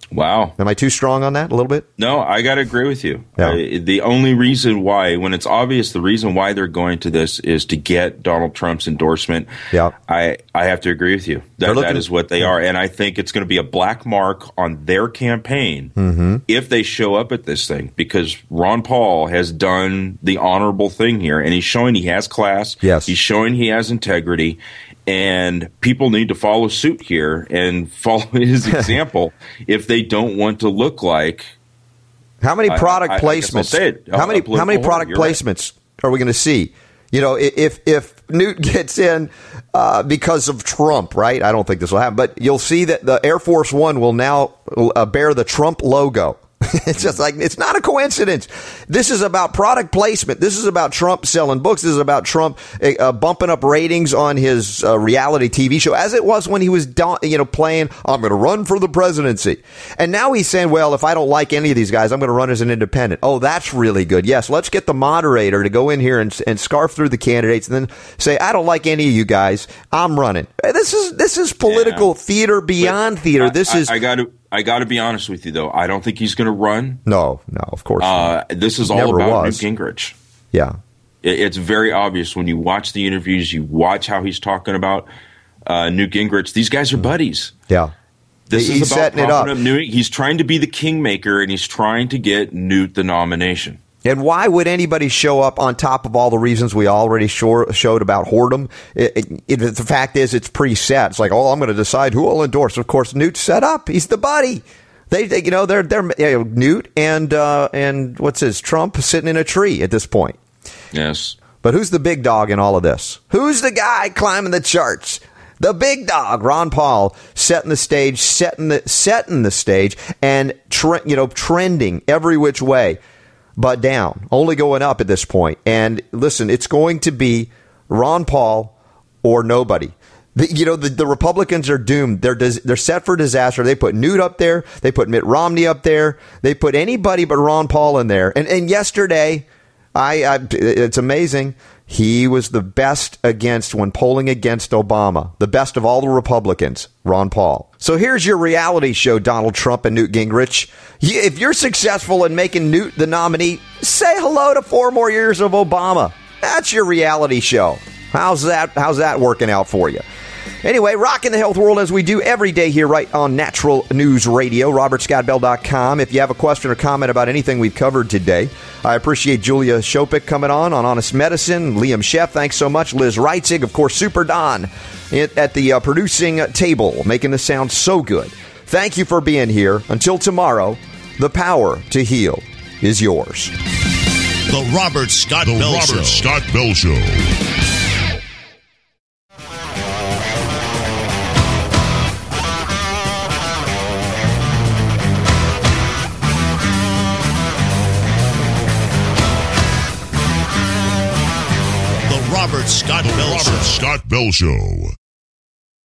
Speaker 21: Wow.
Speaker 15: Am I too strong on that a little bit?
Speaker 21: No, I got to agree with you.
Speaker 15: Yeah.
Speaker 21: The only reason why, when it's obvious, the reason why they're going to this is to get Donald Trump's endorsement.
Speaker 15: Yeah.
Speaker 21: I have to agree with you. That is what they are. And I think it's going to be a black mark on their campaign if they show up at this thing, because Ron Paul has done the honorable thing here, and he's showing he has class.
Speaker 15: Yes.
Speaker 21: He's showing he has integrity. And people need to follow suit here and follow his example if they don't want to look like.
Speaker 15: How many product placements? How many product placements are we going to see? You know, if Newt gets in because of Trump, right? I don't think this will happen, but you'll see that the Air Force One will now bear the Trump logo. It's just like, it's not a coincidence. This is about product placement. This is about Trump selling books. This is about Trump bumping up ratings on his reality TV show, as it was when he was playing, I'm going to run for the presidency. And now he's saying, well, if I don't like any of these guys, I'm going to run as an independent. Oh, that's really good. Yes, let's get the moderator to go in here and scarf through the candidates and then say, I don't like any of you guys. I'm running. This is political theater beyond theater.
Speaker 21: I got to be honest with you, though. I don't think he's going to run.
Speaker 15: No, of course not.
Speaker 21: This is all about Newt Gingrich.
Speaker 15: Yeah.
Speaker 21: It's very obvious when you watch the interviews, you watch how he's talking about Newt Gingrich. These guys are buddies.
Speaker 15: Yeah.
Speaker 21: This
Speaker 15: he's
Speaker 21: is about
Speaker 15: setting it up.
Speaker 21: He's trying to be the kingmaker, and he's trying to get Newt the nomination.
Speaker 15: And why would anybody show up on top of all the reasons we already showed about whoredom? The fact is, it's preset. It's like, oh, I'm going to decide who I'll endorse. Of course, Newt's set up. He's the buddy. They're Newt and what's his Trump sitting in a tree at this point.
Speaker 21: Yes.
Speaker 15: But who's the big dog in all of this? Who's the guy climbing the charts? The big dog, Ron Paul, setting the stage, and trending every which way. But down, only going up at this point. And listen, it's going to be Ron Paul or nobody. The Republicans are doomed. They're set for disaster. They put Newt up there. They put Mitt Romney up there. They put anybody but Ron Paul in there. And yesterday, it's amazing. He was the best when polling against Obama. The best of all the Republicans, Ron Paul. So here's your reality show, Donald Trump and Newt Gingrich. If you're successful in making Newt the nominee, say hello to 4 more years of Obama. That's your reality show. How's that working out for you? Anyway, rocking the health world as we do every day here right on Natural News Radio, robertscottbell.com. If you have a question or comment about anything we've covered today, I appreciate Julia Shopik coming on Honest Medicine, Liam Sheff, thanks so much, Liz Reitzig, of course, Super Don at the producing table, making this sound so good. Thank you for being here. Until tomorrow, the power to heal is yours.
Speaker 1: The Robert Scott Bell Show. Robert Scott Bell Show.